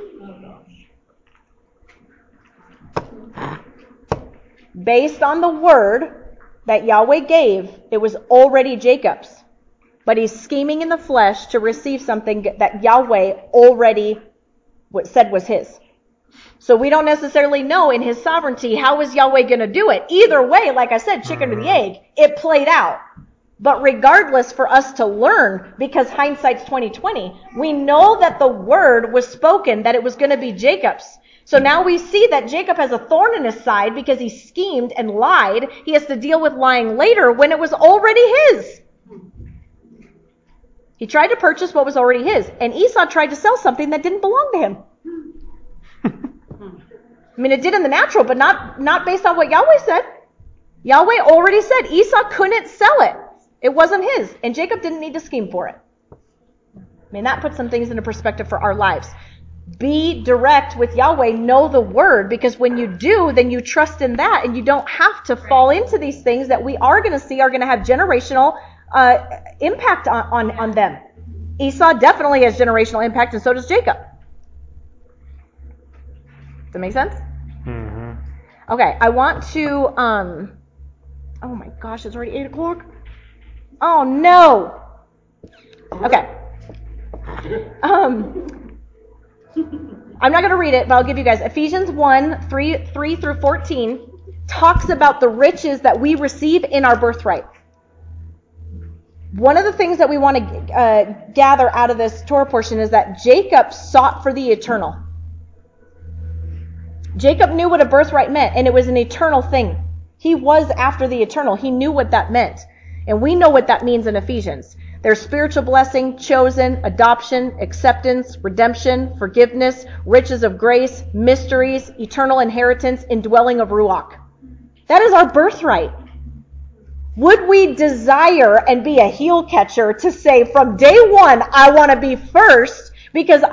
Based on the word that Yahweh gave, it was already Jacob's. But he's scheming in the flesh to receive something that Yahweh already said was his. So we don't necessarily know in his sovereignty how is Yahweh going to do it. Either way, like I said, chicken or the egg, it played out. But regardless, for us to learn, because hindsight's 20/20, we know that the word was spoken that it was going to be Jacob's. So now we see that Jacob has a thorn in his side because he schemed and lied. He has to deal with lying later when it was already his. He tried to purchase what was already his, and Esau tried to sell something that didn't belong to him. I mean, it did in the natural, but not based on what Yahweh said. Yahweh already said Esau couldn't sell it. It wasn't his, and Jacob didn't need to scheme for it. I mean, that puts some things into perspective for our lives. Be direct with Yahweh. Know the word, because when you do, then you trust in that, and you don't have to fall into these things that we are going to see are going to have generational impact on them. Esau definitely has generational impact, and so does Jacob. Does that make sense? Mm-hmm. Okay, I want to, oh my gosh, it's already 8 o'clock. Oh no. Okay. I'm not going to read it, but I'll give you guys. Ephesians 1, 3 through 14 talks about the riches that we receive in our birthright. One of the things that we want to gather out of this Torah portion is that Jacob sought for the eternal. Jacob knew what a birthright meant, and it was an eternal thing. He was after the eternal. He knew what that meant. And we know what that means in Ephesians. There's spiritual blessing, chosen, adoption, acceptance, redemption, forgiveness, riches of grace, mysteries, eternal inheritance, indwelling of Ruach. That is our birthright. Would we desire and be a heel catcher to say from day one, I want to be first because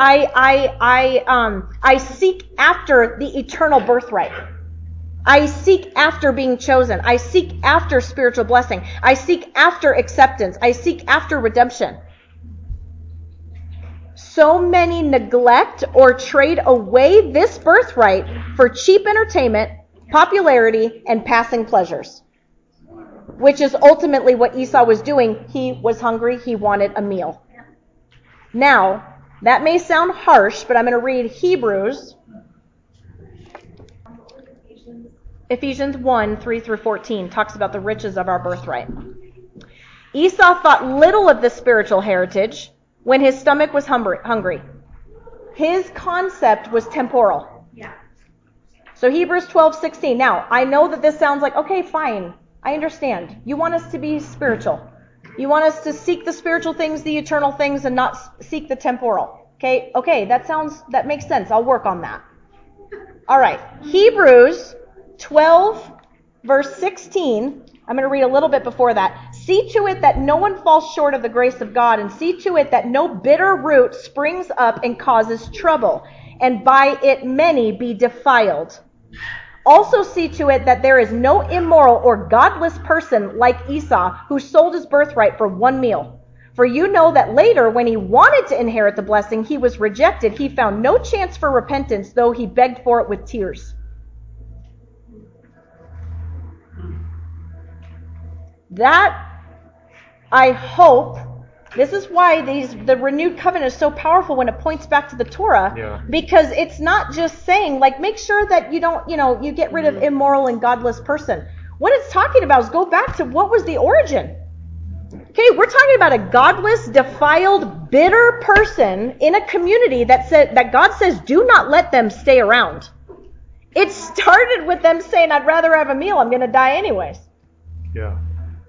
I seek after the eternal birthright. I seek after being chosen. I seek after spiritual blessing. I seek after acceptance. I seek after redemption. So many neglect or trade away this birthright for cheap entertainment, popularity, and passing pleasures, which is ultimately what Esau was doing. He was hungry. He wanted a meal. Now, that may sound harsh, but I'm going to read Ephesians 1, 3 through 14 talks about the riches of our birthright. Esau thought little of the spiritual heritage when his stomach was hungry. His concept was temporal. Yeah. So Hebrews 12:16. Now, I know that this sounds like, okay, fine. I understand. You want us to be spiritual. You want us to seek the spiritual things, the eternal things, and not seek the temporal. Okay, that makes sense. I'll work on that. All right. Hebrews 12, verse 16. I'm going to read a little bit before that. See to it that no one falls short of the grace of God, and see to it that no bitter root springs up and causes trouble, and by it many be defiled. Also see to it that there is no immoral or godless person like Esau, who sold his birthright for one meal. For you know that later, when he wanted to inherit the blessing, he was rejected. He found no chance for repentance, though he begged for it with tears. That, I hope, this is why the renewed covenant is so powerful when it points back to the Torah. Yeah. Because it's not just saying, like, make sure that you don't, you get rid of immoral and godless person. What it's talking about is go back to what was the origin. Okay, we're talking about a godless, defiled, bitter person in a community that God says, do not let them stay around. It started with them saying, I'd rather have a meal. I'm going to die anyways. Yeah.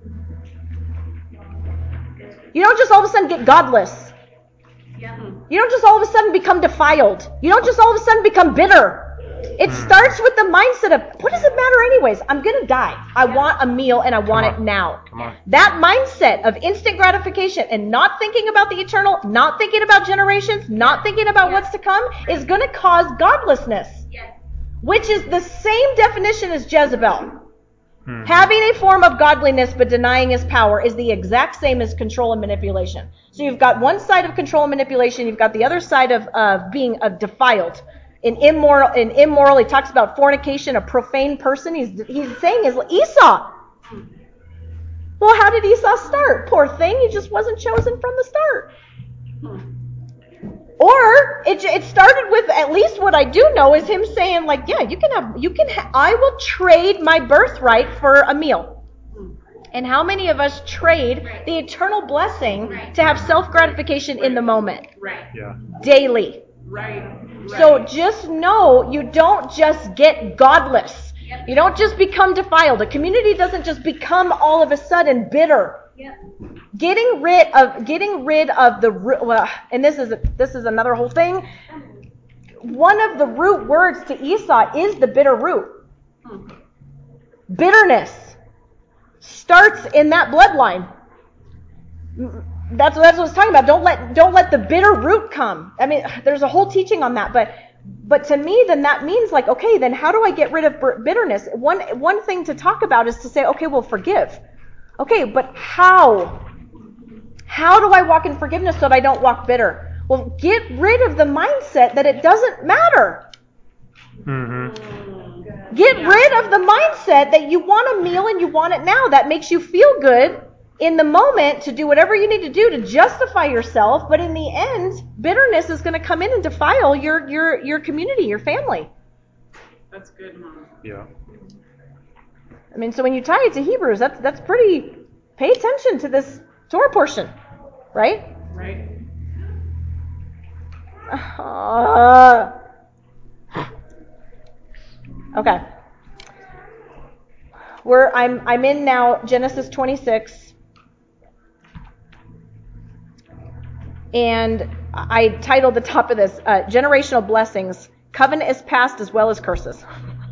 You don't just all of a sudden get godless. Yeah. You don't just all of a sudden become defiled. You don't just all of a sudden become bitter. It starts with the mindset of, what does it matter anyways? I'm going to die. I want a meal and I want it now. Come on. That mindset of instant gratification and not thinking about the eternal, not thinking about generations, not thinking about what's to come is going to cause godlessness, Yes. which is the same definition as Jezebel. Having a form of godliness but denying his power is the exact same as control and manipulation. So you've got one side of control and manipulation, you've got the other side of being defiled. An immoral, he talks about fornication, a profane person. He's saying is Esau. Well, how did Esau start? Poor thing, he just wasn't chosen from the start. Or it started with, at least what I do know is him saying, like, yeah, I will trade my birthright for a meal. And how many of us trade the eternal blessing to have self-gratification in the moment? Right. Yeah. Daily. Right. So just know you don't just get godless. You don't just become defiled. A community doesn't just become all of a sudden bitter. Yep. Getting rid of the root, and this is another whole thing. One of the root words to Esau is the bitter root. Bitterness starts in that bloodline. That's what I was talking about. Don't let the bitter root come. I mean, there's a whole teaching on that, but to me, then that means like, okay, then how do I get rid of bitterness? One thing to talk about is to say, okay, well, forgive. Okay, but how? How do I walk in forgiveness so that I don't walk bitter? Well, get rid of the mindset that it doesn't matter. Mm-hmm. Get rid of the mindset that you want a meal and you want it now. That makes you feel good in the moment to do whatever you need to do to justify yourself. But in the end, bitterness is going to come in and defile your community, your family. That's good, Mom. Yeah. I mean, so when you tie it to Hebrews, that's pretty. Pay attention to this Torah portion, right? Right. Okay. I'm in now Genesis 26, and I titled the top of this "Generational Blessings: Covenant is Passed as Well as Curses,"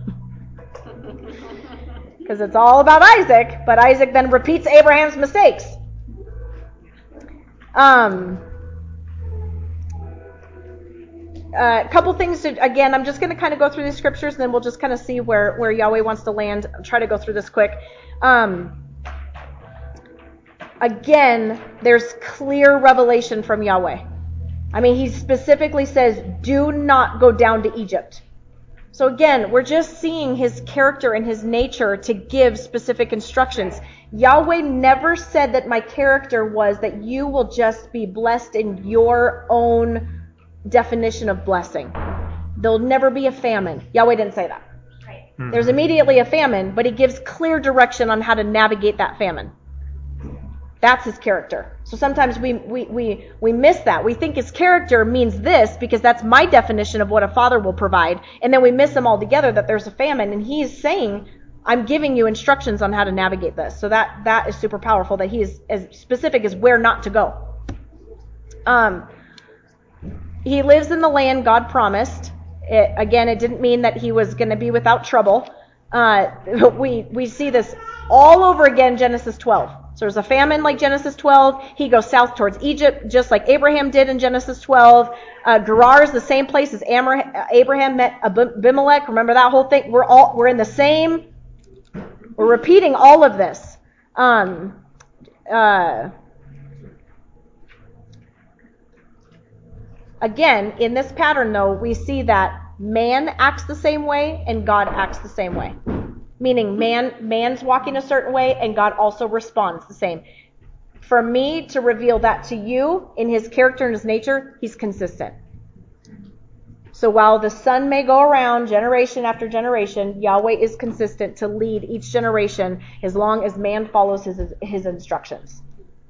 because it's all about Isaac, but Isaac then repeats Abraham's mistakes. A couple things again, I'm just going to kind of go through these scriptures and then we'll just kind of see where Yahweh wants to land. I'll try to go through this quick. Again, there's clear revelation from Yahweh. I mean, he specifically says, do not go down to Egypt. So again, we're just seeing his character and his nature to give specific instructions. Yahweh never said that my character was that you will just be blessed in your own definition of blessing. There'll never be a famine. Yahweh didn't say that. Right. Mm-hmm. There's immediately a famine, but he gives clear direction on how to navigate that famine. That's his character. So sometimes we miss that. We think his character means this because that's my definition of what a father will provide, and then we miss him altogether that there's a famine, and he's saying, I'm giving you instructions on how to navigate this. So that is super powerful, that he is as specific as where not to go. He lives in the land God promised. It didn't mean that he was going to be without trouble. We see this all over again, Genesis 12. So there's a famine like Genesis 12. He goes south towards Egypt, just like Abraham did in Genesis 12. Gerar is the same place as Abraham met Abimelech. Remember that whole thing? We're in the same. We're repeating all of this. Again, in this pattern, though, we see that man acts the same way and God acts the same way. Meaning man's walking a certain way and God also responds the same. For me to reveal that to you in his character and his nature, he's consistent. So while the sun may go around generation after generation, Yahweh is consistent to lead each generation as long as man follows his instructions.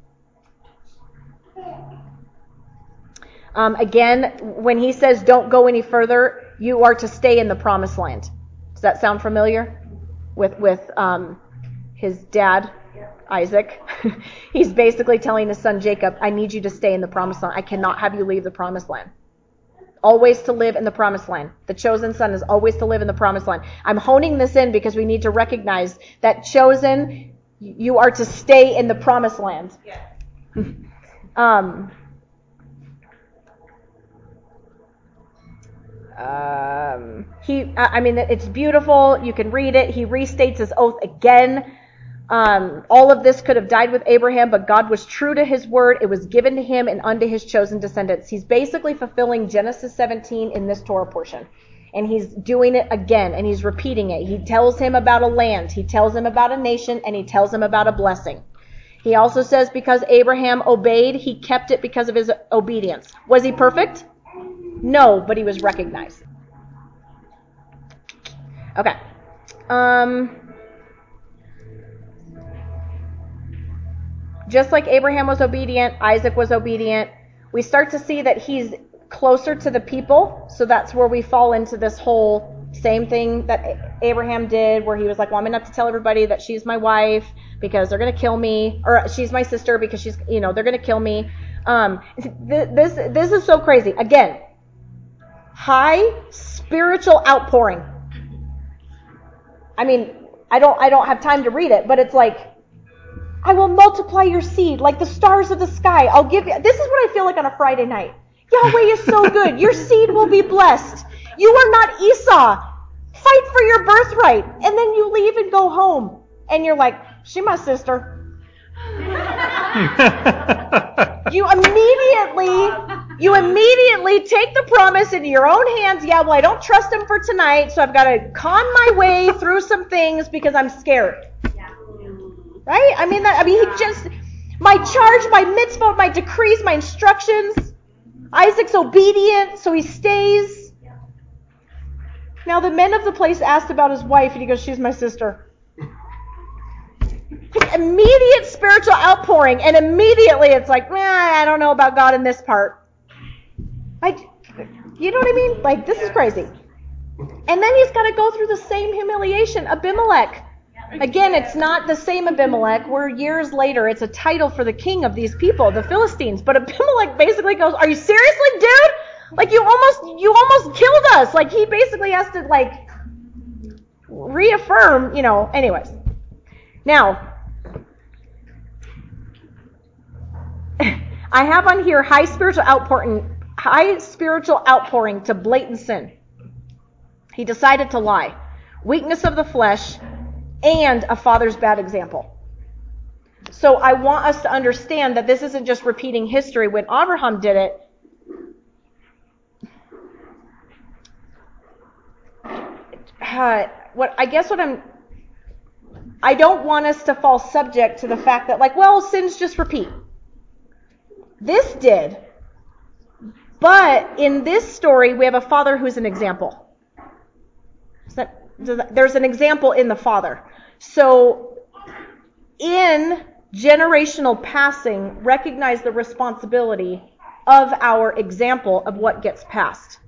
Again, when he says don't go any further, you are to stay in the promised land. Does that sound familiar with his dad, Isaac? He's basically telling his son Jacob, I need you to stay in the promised land. I cannot have you leave the promised land. Always to live in the promised land. The chosen son is always to live in the promised land. I'm honing this in because we need to recognize that chosen, you are to stay in the promised land. It's beautiful. You can read it. He restates his oath again. All of this could have died with Abraham, but God was true to his word. It was given to him and unto his chosen descendants. He's basically fulfilling Genesis 17 in this Torah portion. And he's doing it again, and he's repeating it. He tells him about a land. He tells him about a nation, and he tells him about a blessing. He also says because Abraham obeyed, he kept it because of his obedience. Was he perfect? No, but he was recognized. Okay. Just like Abraham was obedient, Isaac was obedient. We start to see that he's closer to the people, so that's where we fall into this whole same thing that Abraham did, where he was like, well, I'm going to have to tell everybody that she's my wife because they're going to kill me, or she's my sister because they're going to kill me. This is so crazy. Again, high spiritual outpouring. I mean, I don't have time to read it, but it's like, I will multiply your seed like the stars of the sky. I'll give you. This is what I feel like on a Friday night. Yahweh is so good. Your seed will be blessed. You are not Esau. Fight for your birthright. And then you leave and go home. And you're like, she my sister. You immediately take the promise into your own hands. Yeah, well, I don't trust him for tonight, so I've got to con my way through some things because I'm scared. Right? He just, my charge, my mitzvot, my decrees, my instructions. Isaac's obedient, so he stays. Now the men of the place asked about his wife, and he goes, she's my sister. Like immediate spiritual outpouring, and immediately it's like, I don't know about God in this part. You know what I mean? Like, this is crazy. And then he's got to go through the same humiliation. Abimelech. Again, it's not the same Abimelech. We're years later. It's a title for the king of these people, the Philistines. But Abimelech basically goes, are you seriously, dude? Like, you almost killed us. Like, he basically has to, like, reaffirm, anyways. Now, I have on here high spiritual outpouring to blatant sin. He decided to lie. Weakness of the flesh and a father's bad example. So I want us to understand that this isn't just repeating history. When Abraham did it, I don't want us to fall subject to the fact that, sins just repeat. This did. But in this story, we have a father who's an example. There's an example in the father. So in generational passing, recognize the responsibility of our example of what gets passed.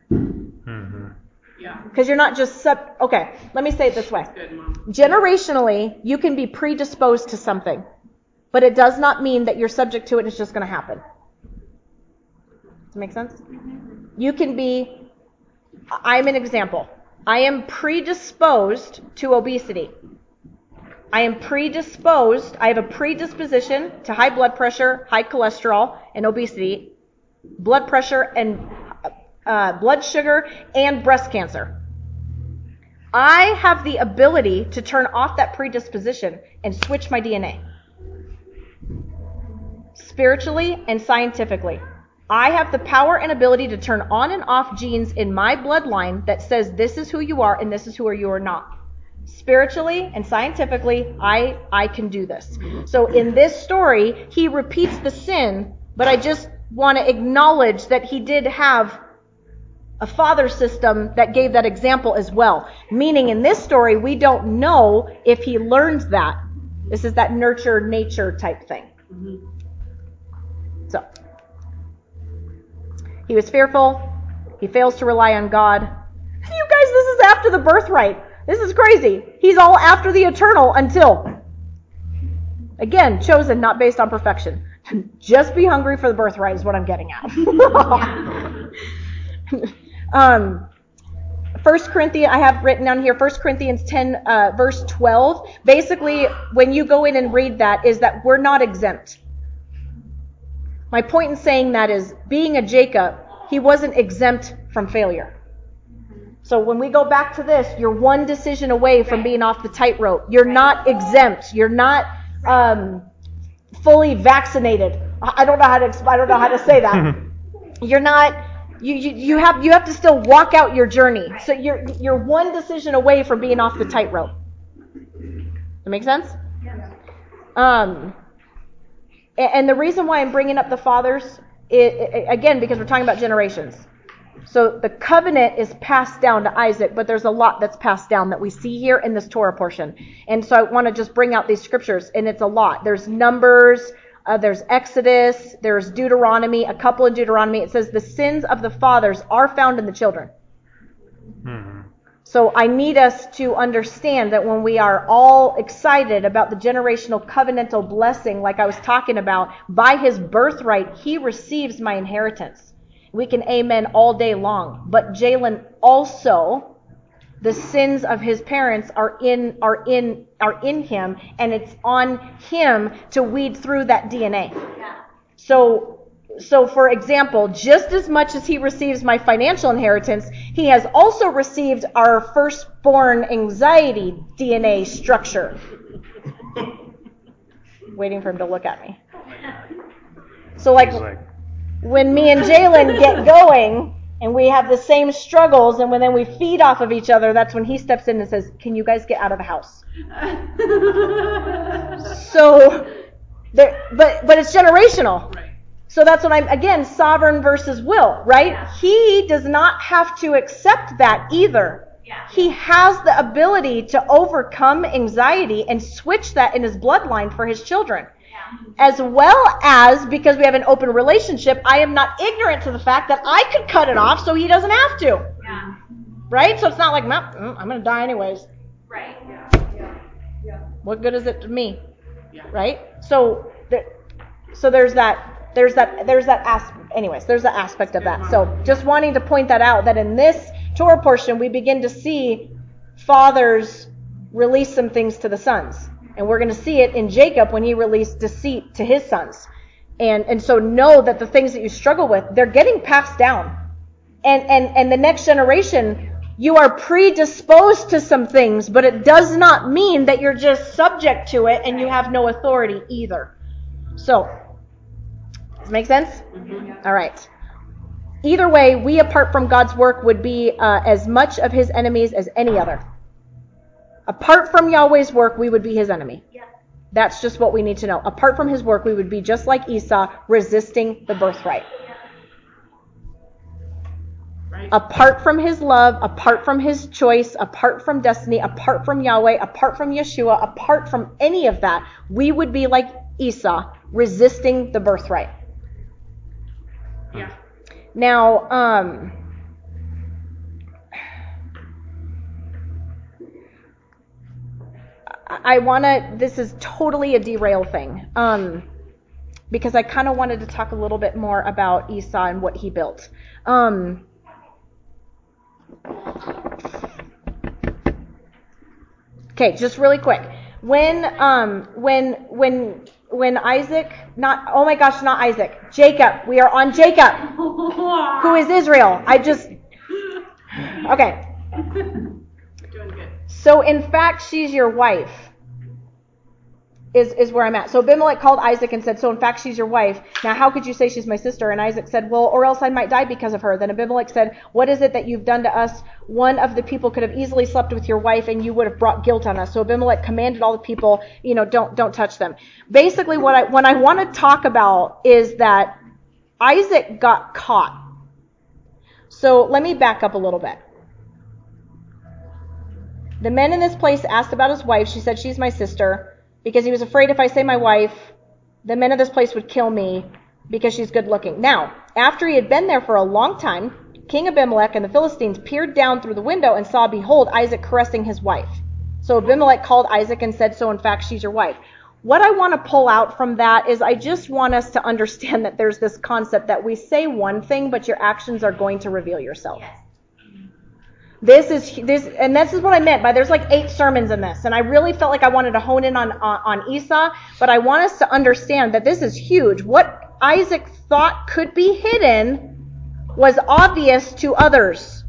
Because you're not just okay, let me say it this way. Generationally, you can be predisposed to something, but it does not mean that you're subject to it and it's just going to happen. Does that make sense? You can be, I'm an example. I am predisposed to obesity. I have a predisposition to high blood pressure, high cholesterol, and obesity, blood pressure and blood sugar, and breast cancer. I have the ability to turn off that predisposition and switch my DNA. Spiritually and scientifically. I have the power and ability to turn on and off genes in my bloodline that says this is who you are and this is who you are not. Spiritually and scientifically, I can do this. So in this story, he repeats the sin, but I just want to acknowledge that he did have a father system that gave that example as well. Meaning in this story, we don't know if he learned that. This is that nurture nature type thing. So, he was fearful. He fails to rely on God. You guys, this is after the birthright. This is crazy. He's all after the eternal until, again, chosen, not based on perfection. Just be hungry for the birthright is what I'm getting at. 1 Corinthians, I have written down here, 1 Corinthians 10, verse 12. Basically, when you go in and read that, is that we're not exempt. My point in saying that is, being a Jacob, he wasn't exempt from failure. So when we go back to this, you're one decision away from being off the tightrope. You're not exempt. You're not fully vaccinated. I don't know how to say that. You're not. You have to still walk out your journey. So you're one decision away from being off the tightrope. That make sense? Yeah. And the reason why I'm bringing up the fathers, again, because we're talking about generations. So the covenant is passed down to Isaac, but there's a lot that's passed down that we see here in this Torah portion. And so I want to just bring out these scriptures, and it's a lot. There's Numbers, there's Exodus, there's Deuteronomy, a couple in Deuteronomy. It says the sins of the fathers are found in the children. So I need us to understand that when we are all excited about the generational covenantal blessing, like I was talking about, by his birthright, he receives my inheritance. We can amen all day long. But Jalen also The sins of his parents are in him, and it's on him to weed through that DNA. Yeah. So for example, just as much as he receives my financial inheritance, he has also received our firstborn anxiety DNA structure. Waiting for him to look at me. So like when me and Jalen get going and we have the same struggles, and then we feed off of each other, that's when he steps in and says, "Can you guys get out of the house?" So, but it's generational. Right. So that's what again, sovereign versus will, right? Yeah. He does not have to accept that either. Yeah. He has the ability to overcome anxiety and switch that in his bloodline for his children. Yeah. As well as, because we have an open relationship, I am not ignorant to the fact that I could cut it off so he doesn't have to. Yeah. Right? So it's not like, I'm going to die anyways. Right. What good is it to me? Yeah. Right? So there's that aspect of that. So just wanting to point that out, that in this Torah portion, we begin to see fathers release some things to the sons. And we're going to see it in Jacob when he released deceit to his sons. And so know that the things that you struggle with, they're getting passed down. And the next generation, you are predisposed to some things, but it does not mean that you're just subject to it and you have no authority either. So, does it make sense? Mm-hmm. All right. Either way, we apart from God's work would be as much of his enemies as any other. Apart from Yahweh's work, we would be his enemy. Yeah. That's just what we need to know. Apart from his work, we would be just like Esau, resisting the birthright. Right. Apart from his love, apart from his choice, apart from destiny, apart from Yahweh, apart from Yeshua, apart from any of that, we would be like Esau, resisting the birthright. Yeah. Now, this is totally a derail thing, because I kind of wanted to talk a little bit more about Esau and what he built. Okay, just really quick. When Isaac, not Isaac, Jacob, we are on Jacob, who is Israel. Okay. Doing good. So in fact, she's your wife, is where I'm at. So Abimelech called Isaac and said, so in fact, she's your wife. Now, how could you say she's my sister? And Isaac said, well, or else I might die because of her. Then Abimelech said, what is it that you've done to us? One of the people could have easily slept with your wife and you would have brought guilt on us. So Abimelech commanded all the people, don't touch them. Basically, what I want to talk about is that Isaac got caught. So let me back up a little bit. The men in this place asked about his wife. She said, she's my sister, because he was afraid if I say my wife, the men of this place would kill me because she's good looking. Now, after he had been there for a long time, King Abimelech and the Philistines peered down through the window and saw, behold, Isaac caressing his wife. So Abimelech called Isaac and said, so in fact, she's your wife. What I want to pull out from that is I just want us to understand that there's this concept that we say one thing, but your actions are going to reveal yourself. Yes. This is what I meant by there's like 8 sermons in this, and I really felt like I wanted to hone in on Esau, but I want us to understand that this is huge. What Isaac thought could be hidden was obvious to others.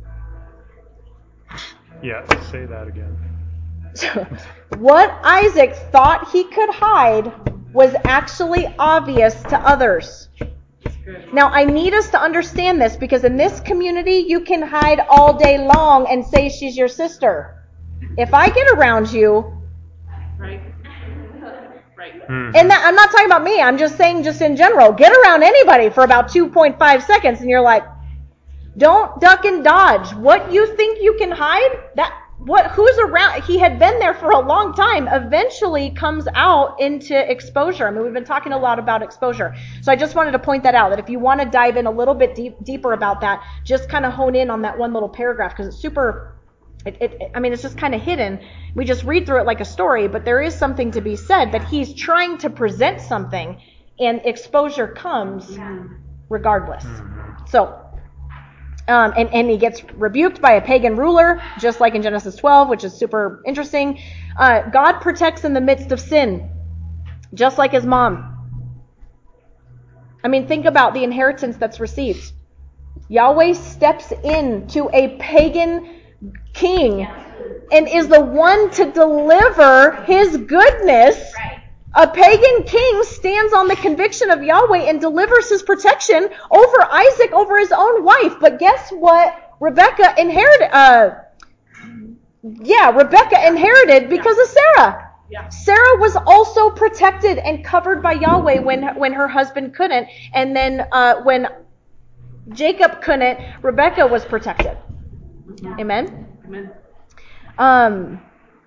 Yeah, say that again. What Isaac thought he could hide was actually obvious to others. Now, I need us to understand this, because in this community, you can hide all day long and say she's your sister. If I get around you, Right. and I'm not talking about me, I'm just saying just in general, get around anybody for about 2.5 seconds and you're like, don't duck and dodge. What you think you can hide, who's around, he had been there for a long time, eventually comes out into exposure. I mean, we've been talking a lot about exposure. So I just wanted to point that out, that if you want to dive in a little bit deeper about that, just kind of hone in on that one little paragraph, because it's super, it's just kind of hidden. We just read through it like a story, but there is something to be said that he's trying to present something, and exposure comes regardless. So, And he gets rebuked by a pagan ruler, just like in Genesis 12, which is super interesting. God protects in the midst of sin, just like his mom. I mean, think about the inheritance that's received. Yahweh steps into a pagan king and is the one to deliver his goodness. A pagan king stands on the conviction of Yahweh and delivers his protection over Isaac, over his own wife. But guess what? Rebecca inherited because of Sarah. Yeah. Sarah was also protected and covered by Yahweh when her husband couldn't. And then when Jacob couldn't, Rebecca was protected. Amen? Amen.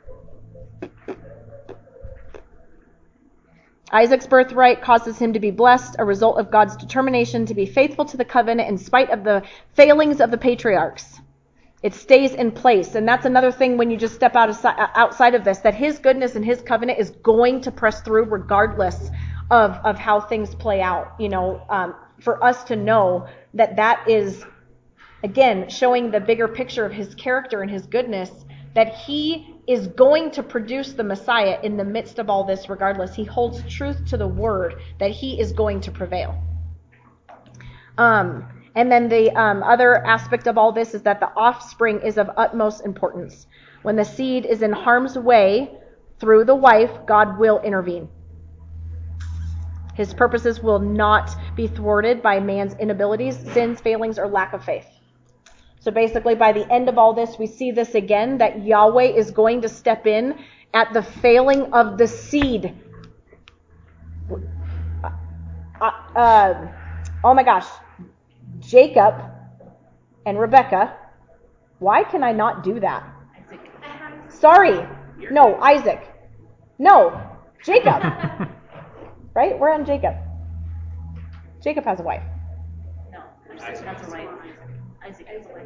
Isaac's birthright causes him to be blessed, a result of God's determination to be faithful to the covenant in spite of the failings of the patriarchs. It stays in place. And that's another thing when you just step outside of this, that his goodness and his covenant is going to press through regardless of how things play out. For us to know that is, again, showing the bigger picture of his character and his goodness, that he is going to produce the Messiah in the midst of all this regardless. He holds truth to the word that he is going to prevail. And then the other aspect of all this is that the offspring is of utmost importance. When the seed is in harm's way through the wife, God will intervene. His purposes will not be thwarted by man's inabilities, sins, failings, or lack of faith. So basically, by the end of all this, we see this again, that Yahweh is going to step in at the failing of the seed. Oh my gosh. Jacob and Rebecca. Why can I not do that? Sorry. No, Isaac. No, Jacob. Right? We're on Jacob. Jacob has a wife. No, Isaac has a wife. Isaac has a wife.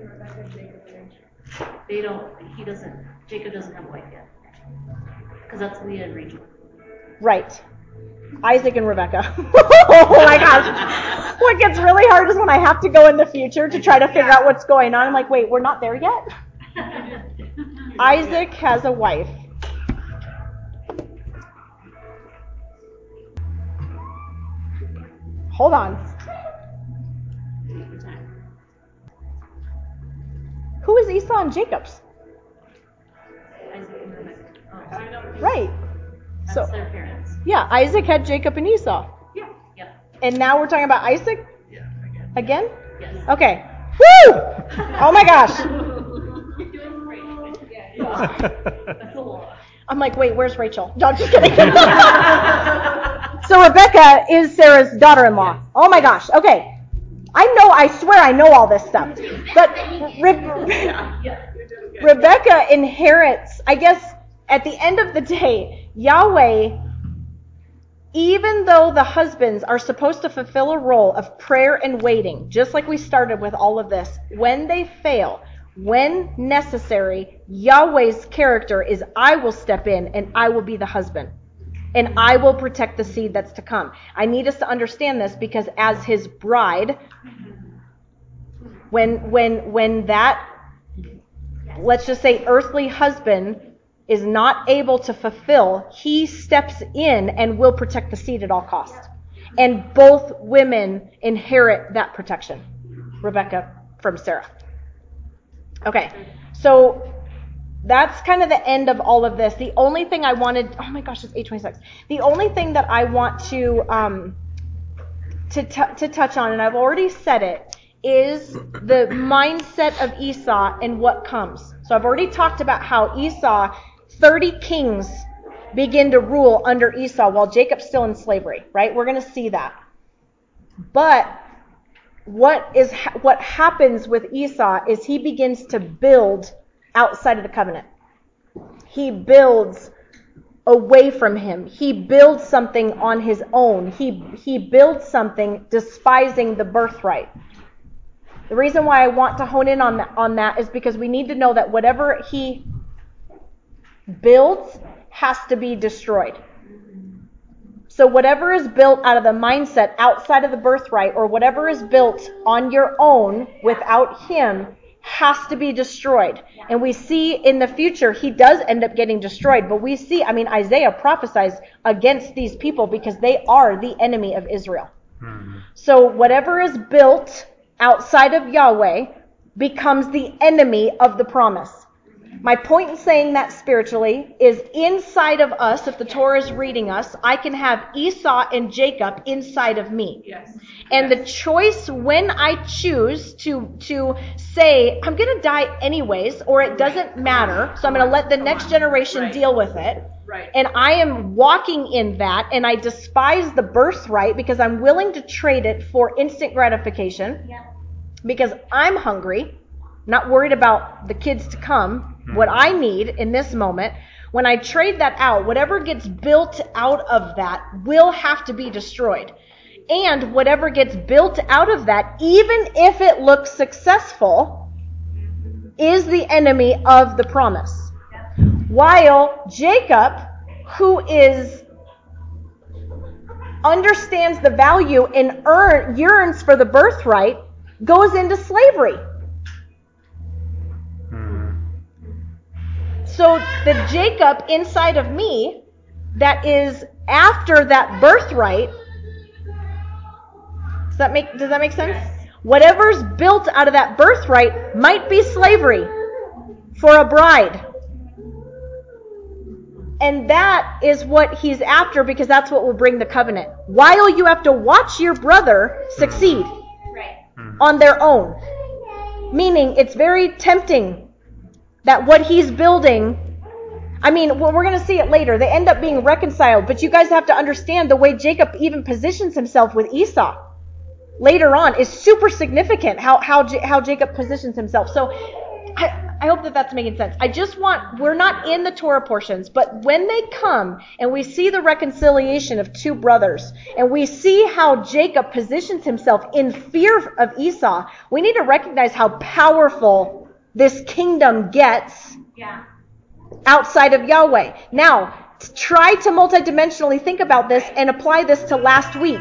Jacob doesn't have a wife yet. Because that's Leah and Rachel. Right. Isaac and Rebecca. Oh my gosh. What gets really hard is when I have to go in the future to try to figure out what's going on. I'm like, wait, we're not there yet? Isaac has a wife. Hold on. Who is Esau and Jacob's? Isaac and Rebecca. Right. That's their parents. Yeah, Isaac had Jacob and Esau. Yeah. Yeah. And now we're talking about Isaac? Yeah, Again? Yes. Okay. Woo! Oh my gosh. That's a lot. I'm like, wait, where's Rachel? No, I'm just kidding. So Rebecca is Sarah's daughter-in-law. Oh my gosh. Okay. I swear I know all this stuff. But Rebecca inherits, I guess, at the end of the day, Yahweh, even though the husbands are supposed to fulfill a role of prayer and waiting, just like we started with all of this, when they fail, when necessary, Yahweh's character is, I will step in and I will be the husband. And I will protect the seed that's to come. I need us to understand this because as his bride, when that, let's just say, earthly husband is not able to fulfill, he steps in and will protect the seed at all costs. And both women inherit that protection. Rebecca from Sarah. Okay, so that's kind of the end of all of this. The only thing I wanted, oh my gosh, it's 8:26. The only thing that I want to touch on, and I've already said it, is the mindset of Esau and what comes. So I've already talked about how Esau, 30 kings begin to rule under Esau while Jacob's still in slavery, right? We're going to see that. But what happens with Esau is he begins to build outside of the covenant. He builds away from him. He builds something on his own. He builds something despising the birthright. The reason why I want to hone in on that is because we need to know that whatever he builds has to be destroyed. So whatever is built out of the mindset outside of the birthright, or whatever is built on your own without him, has to be destroyed. And we see in the future, he does end up getting destroyed. But we see, Isaiah prophesies against these people because they are the enemy of Israel. So whatever is built outside of Yahweh becomes the enemy of the promise. My point in saying that spiritually is inside of us, if the Torah is reading us, I can have Esau and Jacob inside of me. Yes. And the choice when I choose to say, I'm going to die anyways, or it doesn't matter, so I'm going to let the next generation deal with it. Right. And I am walking in that, and I despise the birthright because I'm willing to trade it for instant gratification. Yeah. Because I'm hungry, not worried about the kids to come, what I need in this moment. When I trade that out, whatever gets built out of that will have to be destroyed. And whatever gets built out of that, even if it looks successful, is the enemy of the promise. While Jacob, who understands the value and yearns for the birthright, goes into slavery. So the Jacob inside of me that is after that birthright, does that make sense? Yes. Whatever's built out of that birthright might be slavery for a bride. And that is what he's after, because that's what will bring the covenant. While you have to watch your brother succeed on their own. Meaning it's very tempting that what he's building, we're going to see it later. They end up being reconciled. But you guys have to understand the way Jacob even positions himself with Esau later on is super significant, how Jacob positions himself. So I hope that's making sense. We're not in the Torah portions, but when they come and we see the reconciliation of two brothers, and we see how Jacob positions himself in fear of Esau, we need to recognize how powerful this kingdom gets outside of Yahweh. Now, try to multidimensionally think about this and apply this to last week.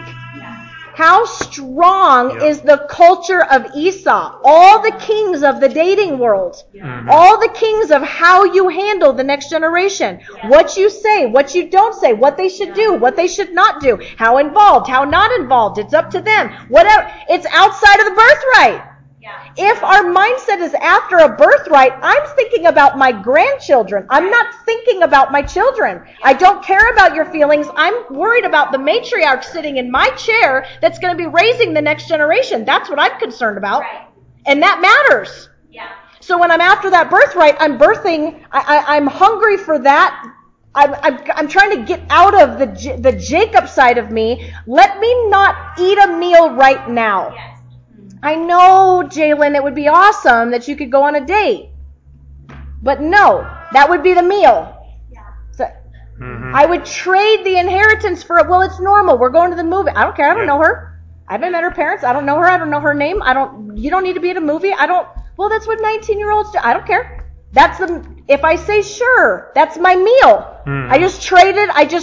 How strong is the culture of Esau? All the kings of the dating world. All the kings of how you handle the next generation. What you say, what you don't say, what they should do, what they should not do. How involved, how not involved. It's up to them. Whatever. It's outside of the birthright. If our mindset is after a birthright, I'm thinking about my grandchildren. I'm not thinking about my children. I don't care about your feelings. I'm worried about the matriarch sitting in my chair that's going to be raising the next generation. That's what I'm concerned about. And that matters. So when I'm after that birthright, I'm birthing, I'm hungry for that. I'm trying to get out of the Jacob side of me. Let me not eat a meal right now. I know, Jalen, it would be awesome that you could go on a date. But no, that would be the meal. So, I would trade the inheritance for it. Well, it's normal. We're going to the movie. I don't care. I don't know her. I haven't met her parents. I don't know her. I don't know her name. You don't need to be at a movie. Well, that's what 19-year-olds do. I don't care. If I say sure, that's my meal. I just traded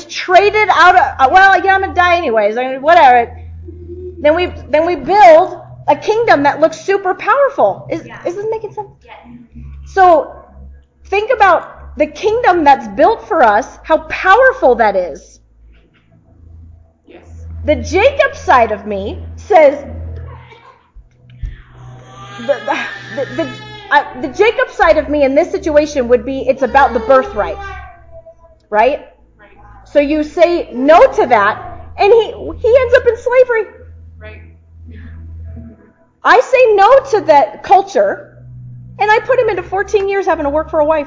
out of, I'm going to die anyways. Whatever. Then we build a kingdom that looks super powerful. Is this making sense? So think about the kingdom that's built for us, how powerful that is. The Jacob side of me says, the Jacob side of me in this situation would be, it's about the birthright. Right? So you say no to that, and he ends up in slavery. I say no to that culture, and I put him into 14 years having to work for a wife.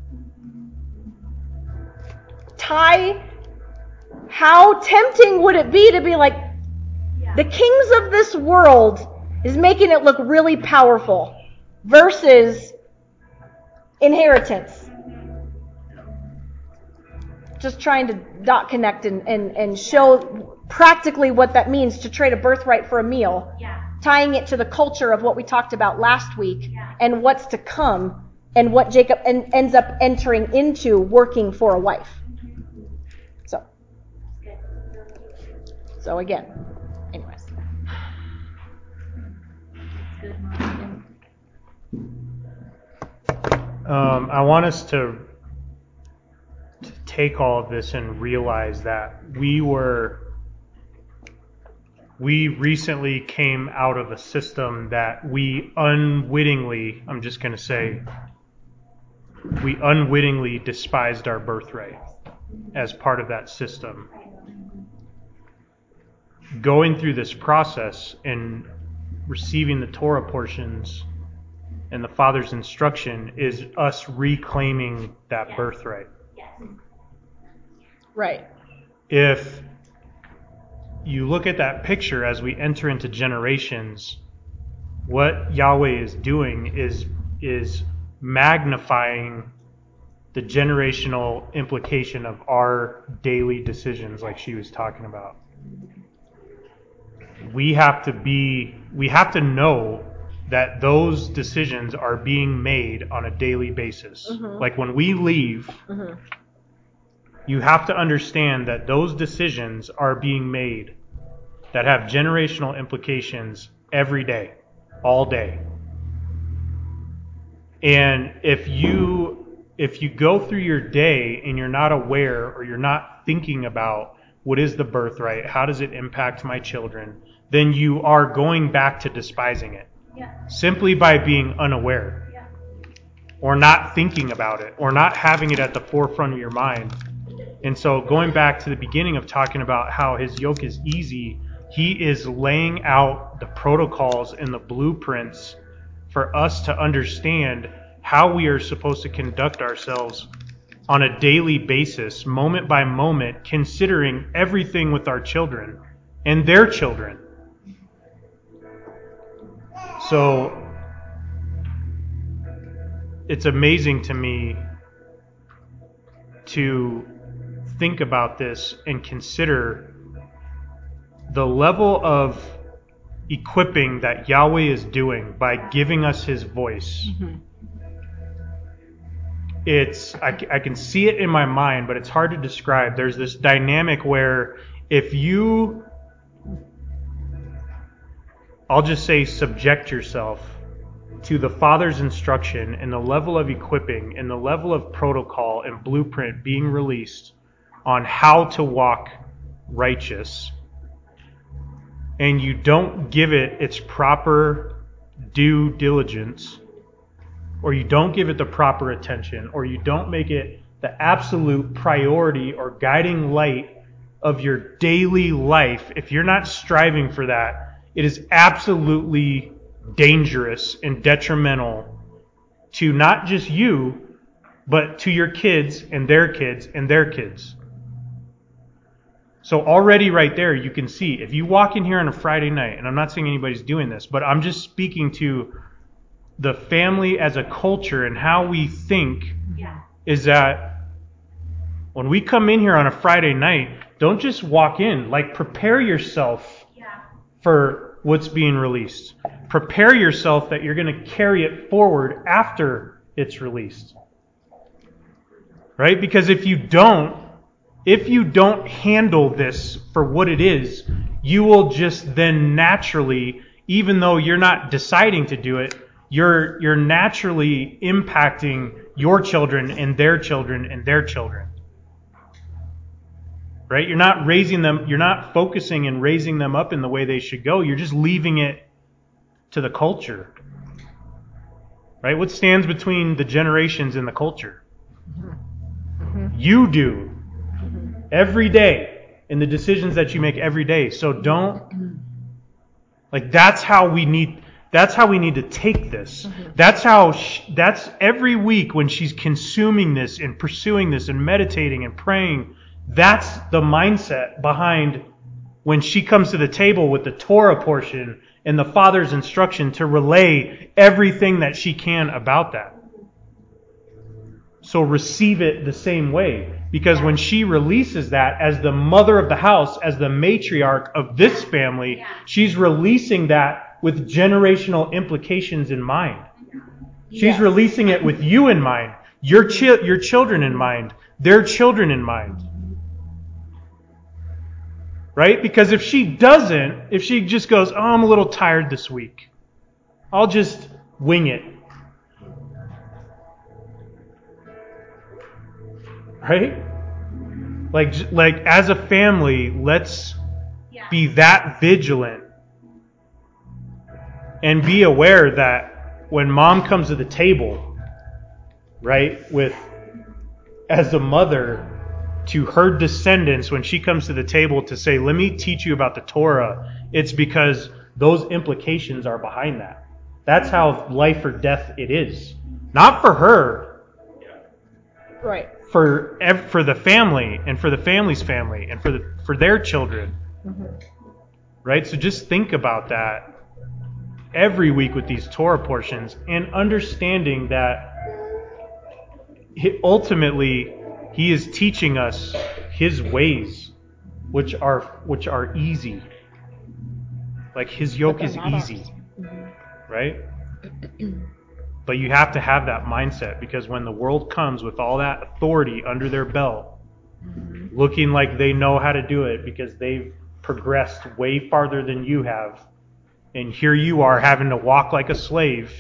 How tempting would it be to be like, the kings of this world is making it look really powerful versus inheritance. Just trying to dot connect and show practically what that means to trade a birthright for a meal. Tying it to the culture of what we talked about last week and what's to come and what Jacob ends up entering into working for a wife. So, So again, anyways. Good, Mom. I want us to take all of this and realize that we recently came out of a system that we unwittingly, I'm just going to say, we unwittingly despised our birthright as part of that system. Going through this process and receiving the Torah portions and the Father's instruction is us reclaiming that birthright. Yes. Right. If you look at that picture as we enter into generations, what Yahweh is doing is magnifying the generational implication of our daily decisions, like she was talking about. We have to know that those decisions are being made on a daily basis. Mm-hmm. Like when we leave, Mm-hmm. you have to understand that those decisions are being made that have generational implications every day, all day. And if you go through your day and you're not aware or you're not thinking about what is the birthright, how does it impact my children, then you are going back to despising it. Yeah. Simply by being unaware. Yeah. Or not thinking about it, or not having it at the forefront of your mind. And so going back to the beginning of talking about how his yoke is easy, he is laying out the protocols and the blueprints for us to understand how we are supposed to conduct ourselves on a daily basis, moment by moment, considering everything with our children and their children. So it's amazing to me to think about this and consider the level of equipping that Yahweh is doing by giving us his voice. Mm-hmm. I can see it in my mind, but it's hard to describe. There's this dynamic where if you, I'll just say, subject yourself to the Father's instruction and the level of equipping and the level of protocol and blueprint being released on how to walk righteous, and you don't give it its proper due diligence, or you don't give it the proper attention, or you don't make it the absolute priority or guiding light of your daily life, if you're not striving for that, it is absolutely dangerous and detrimental to not just you, but to your kids and their kids and their kids. So already right there, you can see, if you walk in here on a Friday night, and I'm not saying anybody's doing this, but I'm just speaking to the family as a culture and how we think, is that when we come in here on a Friday night, don't just walk in. Like, prepare yourself for what's being released. Prepare yourself that you're going to carry it forward after it's released. Right? Because if you don't handle this for what it is, you will just then naturally, even though you're not deciding to do it, you're naturally impacting your children and their children and their children. Right? You're not raising them, you're not focusing and raising them up in the way they should go. You're just leaving it to the culture. Right? What stands between the generations and the culture? You do. Every day, in the decisions that you make every day. So don't, like, that's how we need to take this. That's every week when she's consuming this and pursuing this and meditating and praying. That's the mindset behind when she comes to the table with the Torah portion and the Father's instruction to relay everything that she can about that. So receive it the same way. Because when she releases that as the mother of the house, as the matriarch of this family, she's releasing that with generational implications in mind. She's releasing it with you in mind, your children in mind, their children in mind. right? Because if she doesn't, if she just goes, oh, I'm a little tired this week, I'll just wing it. Right? Like as a family, let's be that vigilant and be aware that when mom comes to the table, right, with as a mother to her descendants, when she comes to the table to say, let me teach you about the Torah, it's because those implications are behind that. That's how life or death it is. Not for her. Right. For the family and for the family's family and for their children. Mm-hmm. Right? So just think about that every week with these Torah portions and understanding that ultimately he is teaching us his ways, which are easy. Like his yoke is easy. Right? But you have to have that mindset, because when the world comes with all that authority under their belt, looking like they know how to do it because they've progressed way farther than you have, and here you are having to walk like a slave.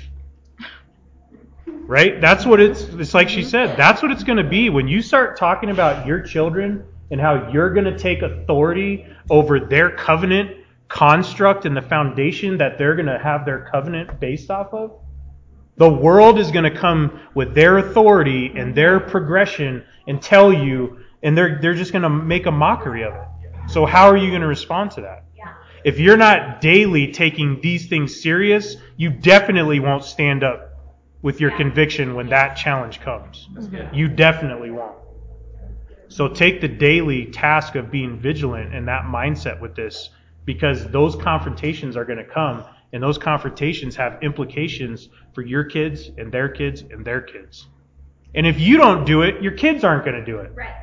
Right? That's what it's like she said, that's what it's going to be when you start talking about your children and how you're going to take authority over their covenant construct and the foundation that they're going to have their covenant based off of. The world is going to come with their authority and their progression and tell you, and they're just going to make a mockery of it. So how are you going to respond to that? If you're not daily taking these things serious, you definitely won't stand up with your conviction when that challenge comes. You definitely won't. So take the daily task of being vigilant and that mindset with this, because those confrontations are going to come, and those confrontations have implications for your kids and their kids and their kids. And if you don't do it, your kids aren't going to do it. Right.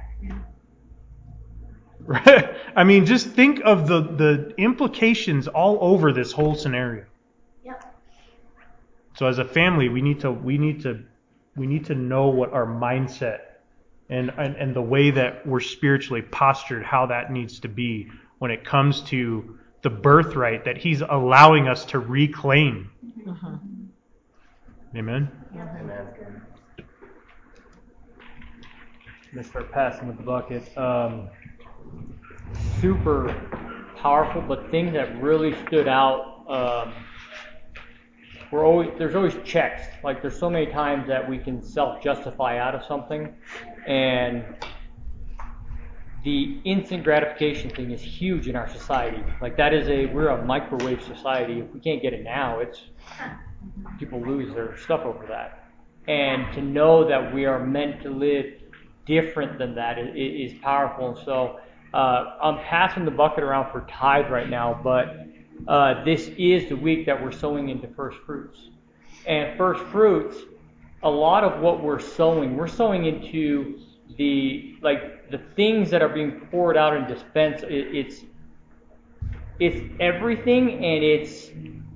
Right? I mean, just think of the implications all over this whole scenario. Yep. So as a family, we need to know what our mindset and the way that we're spiritually postured, how that needs to be when it comes to the birthright that he's allowing us to reclaim. Uh-huh. Amen? Amen. I'm going to start passing with the bucket. Super powerful, but things that really stood out, there's always checks. Like there's so many times that we can self-justify out of something, and the instant gratification thing is huge in our society. Like we're a microwave society. If we can't get it now, people lose their stuff over that. And to know that we are meant to live different than that is powerful. And so I'm passing the bucket around for tithe right now, but this is the week that we're sowing into first fruits. And first fruits, a lot of what we're sowing into the things that are being poured out and dispensed. It's everything, and it's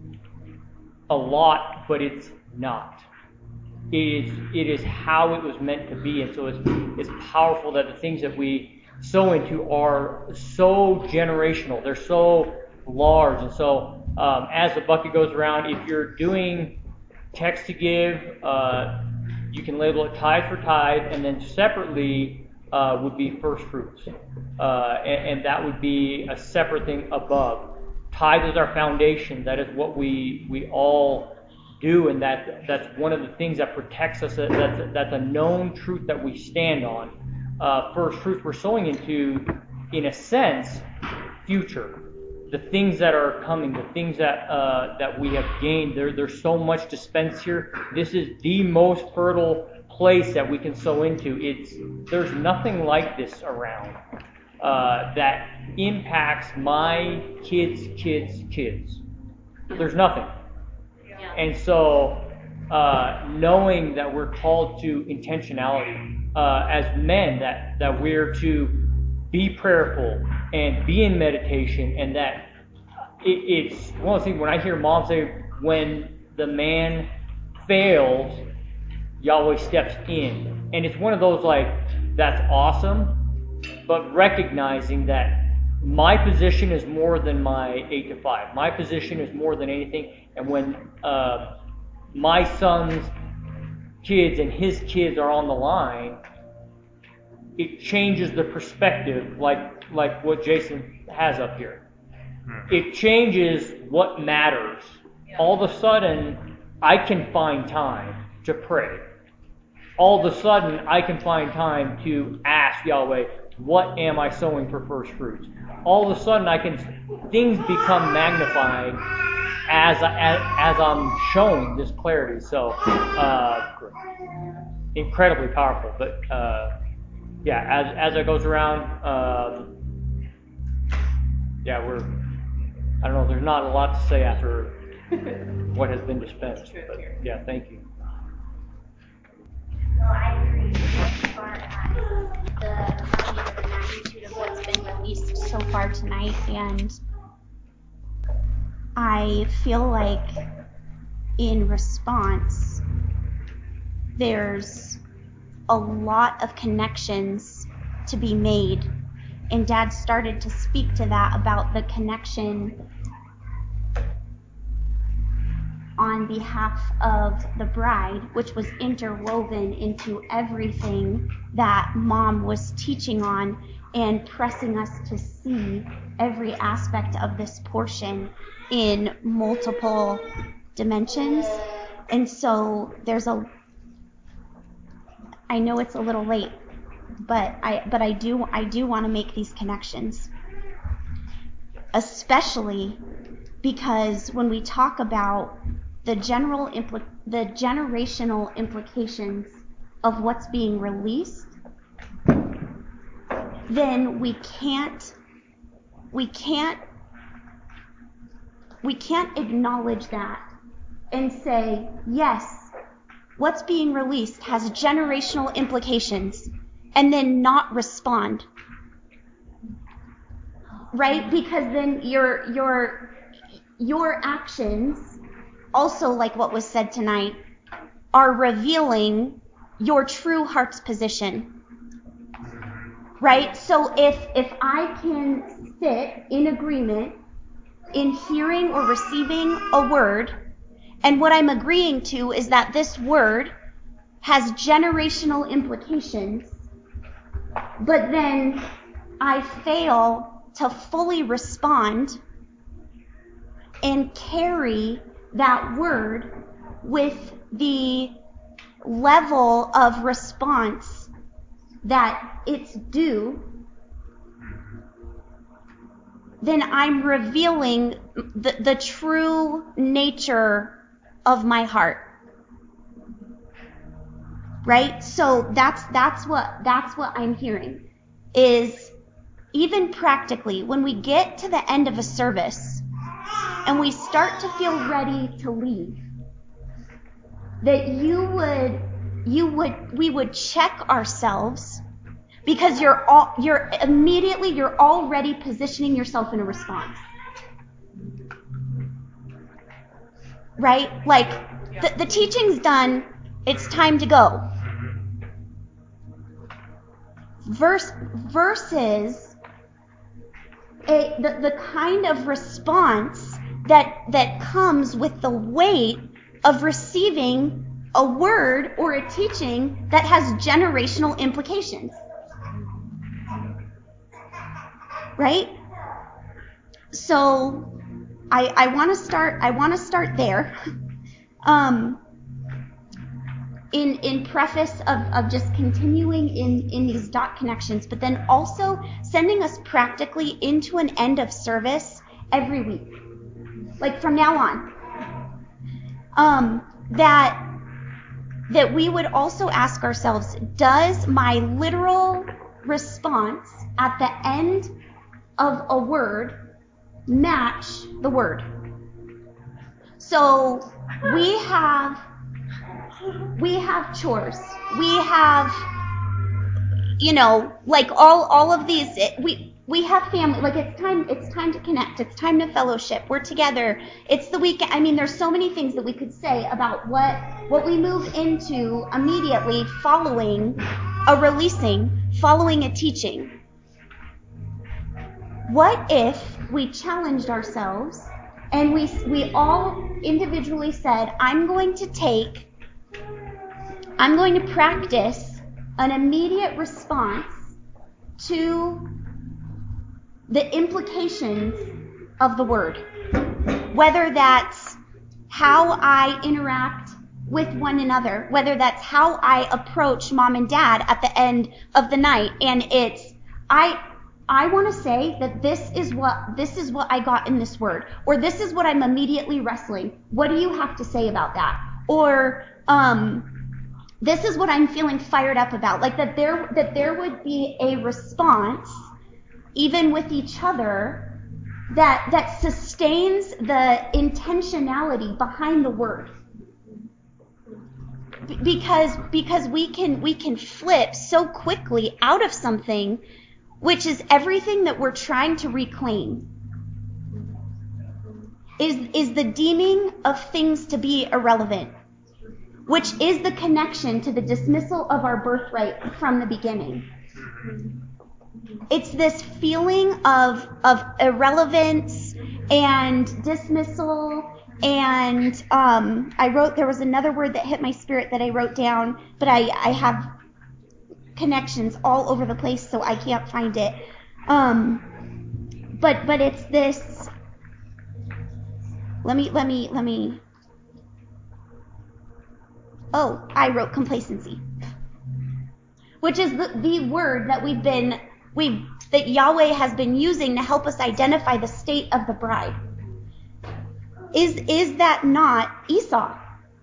a lot, but it's not. It is how it was meant to be, and so it's powerful that the things that we sow into are so generational. They're so large, and so as the bucket goes around, if you're doing text to give, you can label it tithe for tithe, and then separately would be first fruits, and that would be a separate thing above. Tithe is our foundation. That is what we all do, and that's one of the things that protects us. That's a known truth that we stand on. First fruits we're sowing into, in a sense, future. The things that are coming, the things that we have gained. There's so much dispense here. This is the most fertile place that we can sow into. There's nothing like this around that impacts my kids' kids. There's nothing. And so knowing that we're called to intentionality as men, that we're to be prayerful and be in meditation, and that it's one of the things when I hear mom say, when the man fails, Yahweh steps in. And it's one of those, like, that's awesome, but recognizing that my position is more than my 8 to 5. My position is more than anything. And when my son's kids and his kids are on the line, it changes the perspective, like what Jason has up here. It changes what matters. All of a sudden, I can find time to pray. All of a sudden, I can find time to ask Yahweh, what am I sowing for first fruits? All of a sudden, things become magnified as I'm showing this clarity. So, incredibly powerful. But as it goes around, I don't know. There's not a lot to say after what has been dispensed. But yeah, thank you. Well, I agree as far as the magnitude of what's been released so far tonight, and I feel like in response, there's a lot of connections to be made, and Dad started to speak to that about the connection on behalf of the bride, which was interwoven into everything that Mom was teaching on and pressing us to see every aspect of this portion in multiple dimensions. And so I know it's a little late, but I do want to make these connections, especially because when we talk about the generational implications of what's being released, then we can't acknowledge that and say, yes, what's being released has generational implications, and then not respond. Right? Because then your actions, also like what was said tonight, are revealing your true heart's position. Right? So if I can sit in agreement in hearing or receiving a word, and what I'm agreeing to is that this word has generational implications, but then I fail to fully respond and carry that word with the level of response that it's due, then I'm revealing the true nature of my heart. Right? So that's what I'm hearing, is even practically when we get to the end of a service and we start to feel ready to leave, that we would check ourselves, because you're already positioning yourself in a response. Right? Like the teaching's done, it's time to go. Versus the kind of response that comes with the weight of receiving a word or a teaching that has generational implications. Right? So I want to start there. In preface of just continuing in these dot connections, but then also sending us practically into an end of service every week, like from now on, that we would also ask ourselves, does my literal response at the end of a word match the word? So we have chores. We have, like all of these. We have family. Like it's time to connect. It's time to fellowship. We're together. It's the weekend. I mean, there's so many things that we could say about what we move into immediately following a releasing, following a teaching. What if we challenged ourselves and we all individually said, I'm going to practice an immediate response to the implications of the word. Whether that's how I interact with one another, whether that's how I approach mom and dad at the end of the night, and it's, I want to say that this is what I got in this word, or this is what I'm immediately wrestling. What do you have to say about that? Or this is what I'm feeling fired up about. Like that there would be a response, even with each other, that sustains the intentionality behind the word. Because we can flip so quickly out of something which is everything that we're trying to reclaim. Is the deeming of things to be irrelevant, which is the connection to the dismissal of our birthright from the beginning. It's this feeling of irrelevance and dismissal, and there was another word that hit my spirit that I wrote down, but I have connections all over the place, so I can't find it. But it's this. Let me. Oh, I wrote complacency, which is the word that that Yahweh has been using to help us identify the state of the bride. Is that not Esau?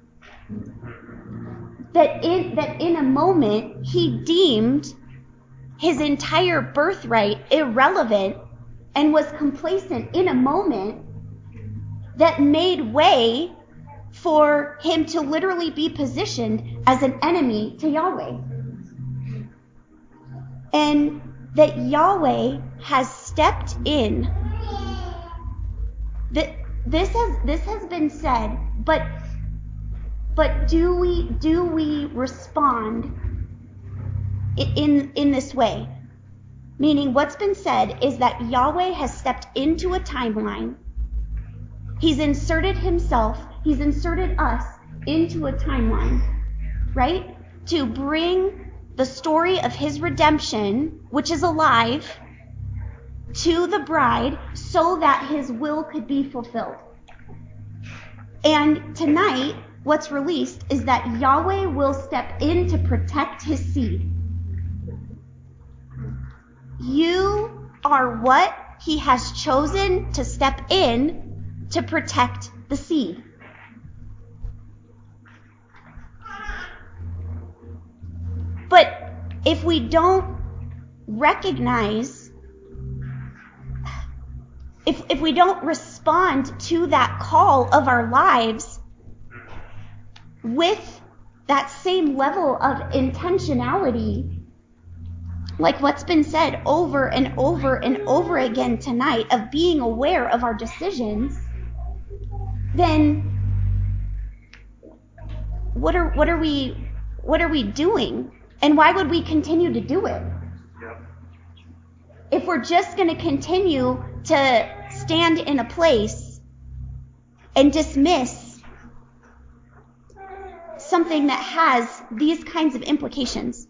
That in a moment he deemed his entire birthright irrelevant and was complacent in a moment that made way for him to literally be positioned as an enemy to Yahweh. And that Yahweh has stepped in. This has been said, but do we respond in this way? Meaning, what's been said is that Yahweh has stepped into a timeline. He's inserted us into a timeline, right? To bring the story of his redemption, which is alive, to the bride so that his will could be fulfilled. And tonight, what's released is that Yahweh will step in to protect his seed. You are what he has chosen to step in to protect the seed. But if we don't recognize, if we don't respond to that call of our lives with that same level of intentionality, like what's been said over and over and over again tonight, of being aware of our decisions, then what are we doing? And why would we continue to do it? If we're just going to continue to stand in a place and dismiss something that has these kinds of implications.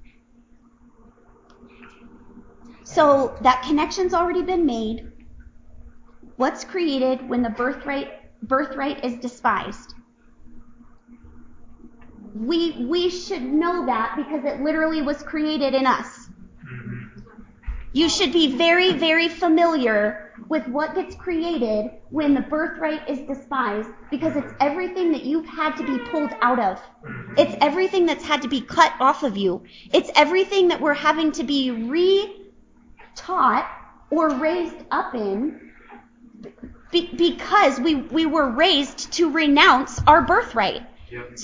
So that connection's already been made. What's created when the birthright is despised? We should know that because it literally was created in us. You should be very, very familiar with what gets created when the birthright is despised, because it's everything that you've had to be pulled out of. It's everything that's had to be cut off of you. It's everything that we're having to be re-taught or raised up in because we were raised to renounce our birthright. Yep.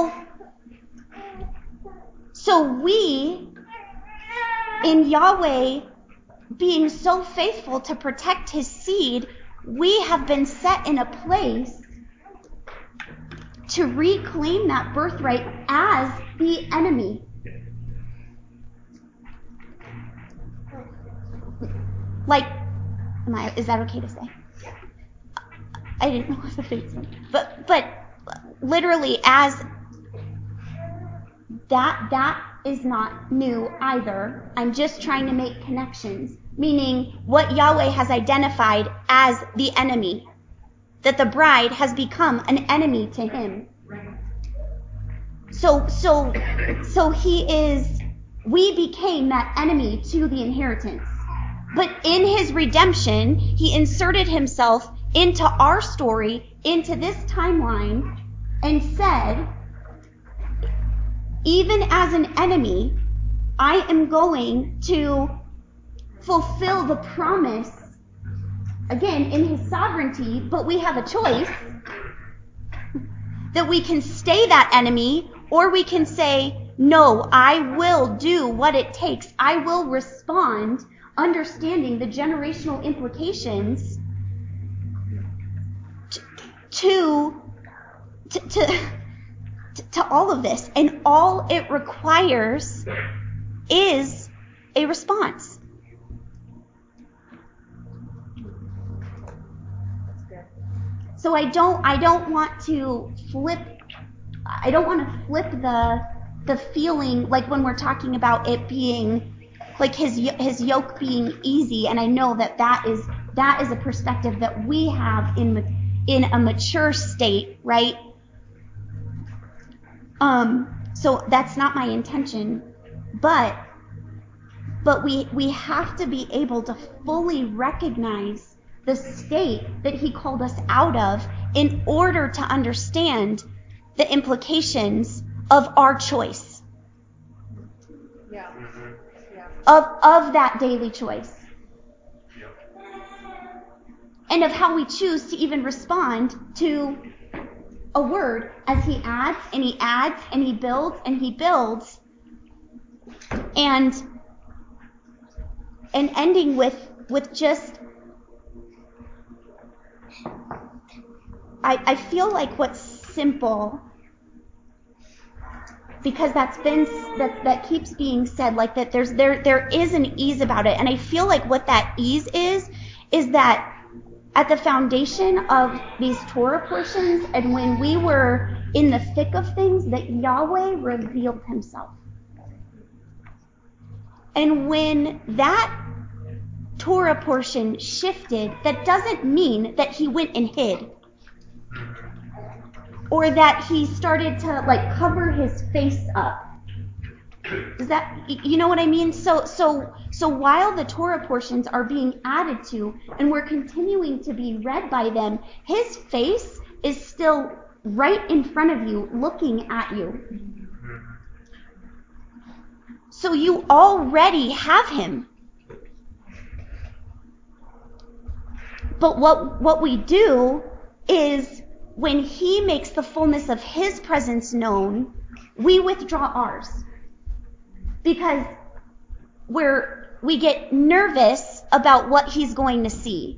So we, in Yahweh being so faithful to protect his seed, we have been set in a place to reclaim that birthright as the enemy. Like Is that okay to say? I didn't know what it was. But literally, as that is not new either. I'm just trying to make connections, meaning what Yahweh has identified as the enemy, that the bride has become an enemy to him. So we became that enemy to the inheritance. But in his redemption, he inserted himself into our story, into this timeline, and said, even as an enemy, I am going to fulfill the promise, again, in his sovereignty, but we have a choice, that we can stay that enemy, or we can say, no, I will do what it takes. I will respond, understanding the generational implications to all of this. And all it requires is a response. So I don't want to flip the feeling, like when we're talking about it being like his yoke being easy, and I know that is a perspective that we have in a mature state, right? So that's not my intention, but we have to be able to fully recognize the state that he called us out of in order to understand the implications of our choice. Yeah. Of that daily choice. And of how we choose to even respond to a word as he adds and he adds and he builds and he builds, and ending with just, I feel like what's simple, because that keeps being said, like that there is an ease about it, and I feel like what that ease is that at the foundation of these Torah portions, and when we were in the thick of things, that Yahweh revealed himself. And when that Torah portion shifted, that doesn't mean that he went and hid, or that he started to like cover his face up. Does that, you know what I mean? So while the Torah portions are being added to and we're continuing to be read by them, his face is still right in front of you, looking at you. So you already have him. But what we do is, when he makes the fullness of his presence known, we withdraw ours. Because we get nervous about what he's going to see.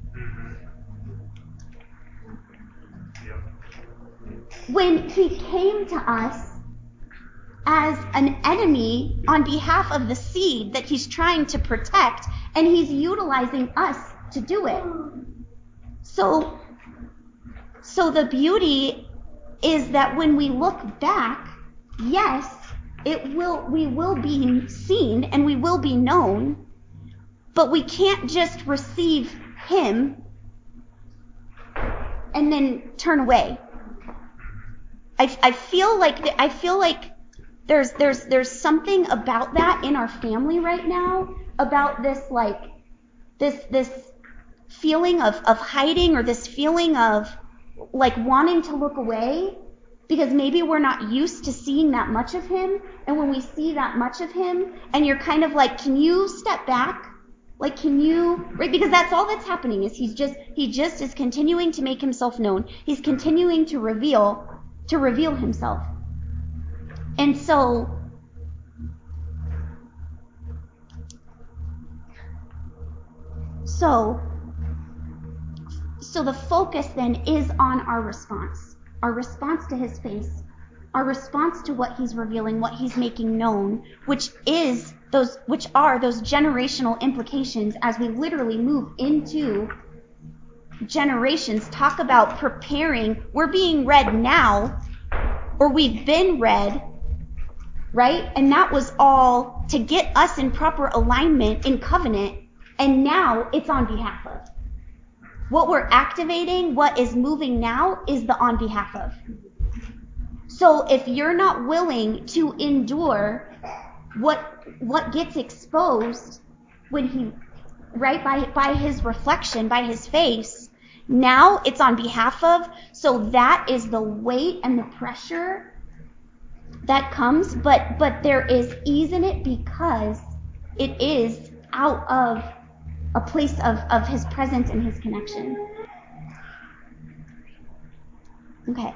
When he came to us as an enemy on behalf of the seed that he's trying to protect, and he's utilizing us to do it. So the beauty is that when we look back, yes, we will be seen and we will be known, but we can't just receive him and then turn away. I feel like there's something about that in our family right now, about this feeling of hiding, or this feeling of like wanting to look away, because maybe we're not used to seeing that much of him. And when we see that much of him, and you're kind of like, can you step back? Like, can you, right? Because that's all that's happening, is he just is continuing to make himself known. He's continuing to reveal himself. And so the focus then is on our response to his face, our response to what he's revealing, what he's making known, which are those generational implications as we literally move into generations. Talk about preparing. We're being read now, or we've been read, right? And that was all to get us in proper alignment in covenant, and now it's on behalf of. What we're activating, what is moving now, is the on behalf of. So if you're not willing to endure what gets exposed when he, right, by his reflection, by his face, now it's on behalf of. So that is the weight and the pressure that comes, but there is ease in it because it is out of a place of his presence and his connection. Okay.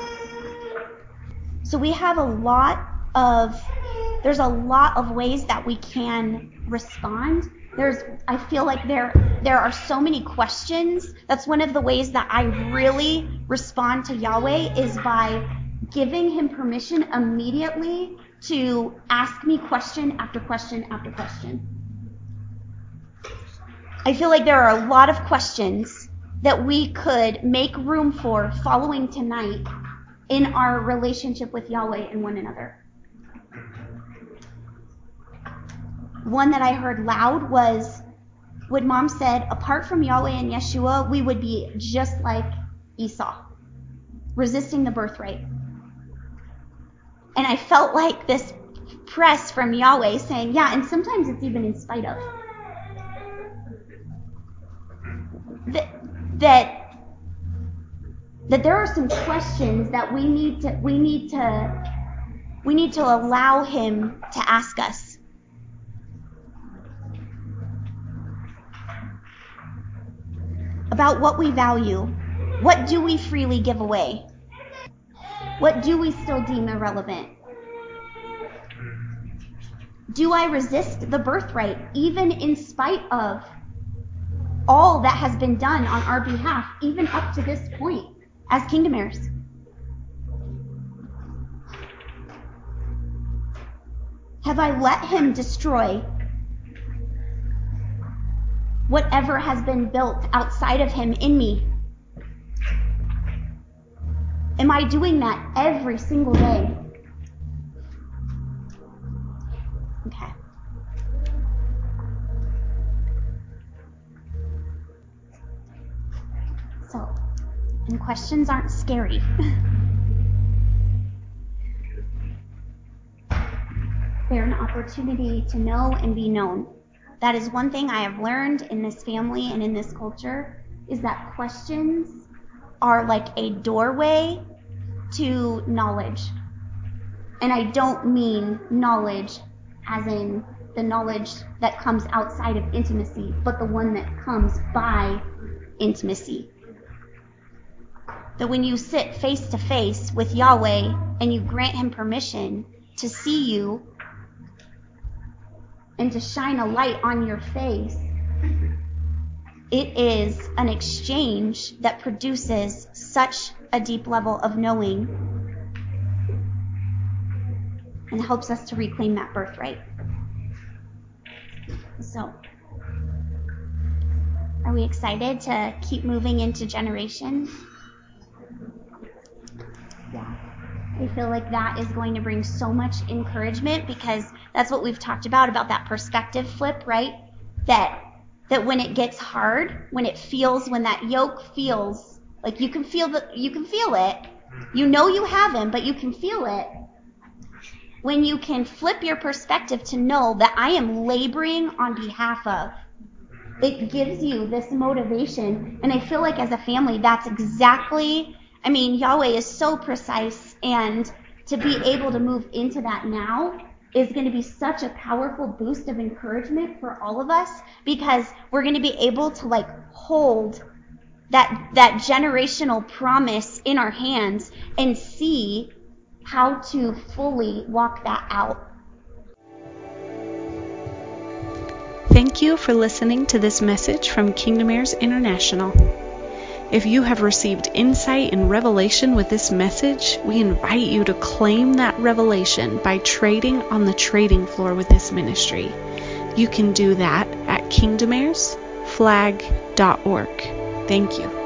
So we have there's a lot of ways that we can respond. I feel like there are so many questions. That's one of the ways that I really respond to Yahweh, is by giving him permission immediately to ask me question after question after question. I feel like there are a lot of questions that we could make room for following tonight in our relationship with Yahweh and one another. One that I heard loud was when Mom said, apart from Yahweh and Yeshua, we would be just like Esau, resisting the birthright. And I felt like this press from Yahweh saying, yeah, and sometimes it's even in spite of. That there are some questions that we need to allow him to ask us. About what we value. What do we freely give away? What do we still deem irrelevant? Do I resist the birthright even in spite of all that has been done on our behalf, even up to this point as kingdom heirs? Have I let him destroy whatever has been built outside of him in me? Am I doing that every single day? Okay. So, and questions aren't scary. They're an opportunity to know and be known. That is one thing I have learned in this family and in this culture, is that questions are like a doorway to knowledge. And I don't mean knowledge as in the knowledge that comes outside of intimacy, but the one that comes by intimacy. That when you sit face to face with Yahweh and you grant him permission to see you and to shine a light on your face, it is an exchange that produces such a deep level of knowing and helps us to reclaim that birthright. So, are we excited to keep moving into generations? Yeah. I feel like that is going to bring so much encouragement, because that's what we've talked about that perspective flip, right? That when it gets hard, when that yoke feels like you can feel it. You know you have him, but you can feel it. When you can flip your perspective to know that I am laboring on behalf of, it gives you this motivation. And I feel like as a family, that's exactly, Yahweh is so precise, and to be able to move into that now is going to be such a powerful boost of encouragement for all of us, because we're going to be able to hold that generational promise in our hands and see how to fully walk that out. Thank you for listening to this message from Kingdom Heirs International. If you have received insight and revelation with this message, we invite you to claim that revelation by trading on the trading floor with this ministry. You can do that at kingdomairsflag.org. Thank you.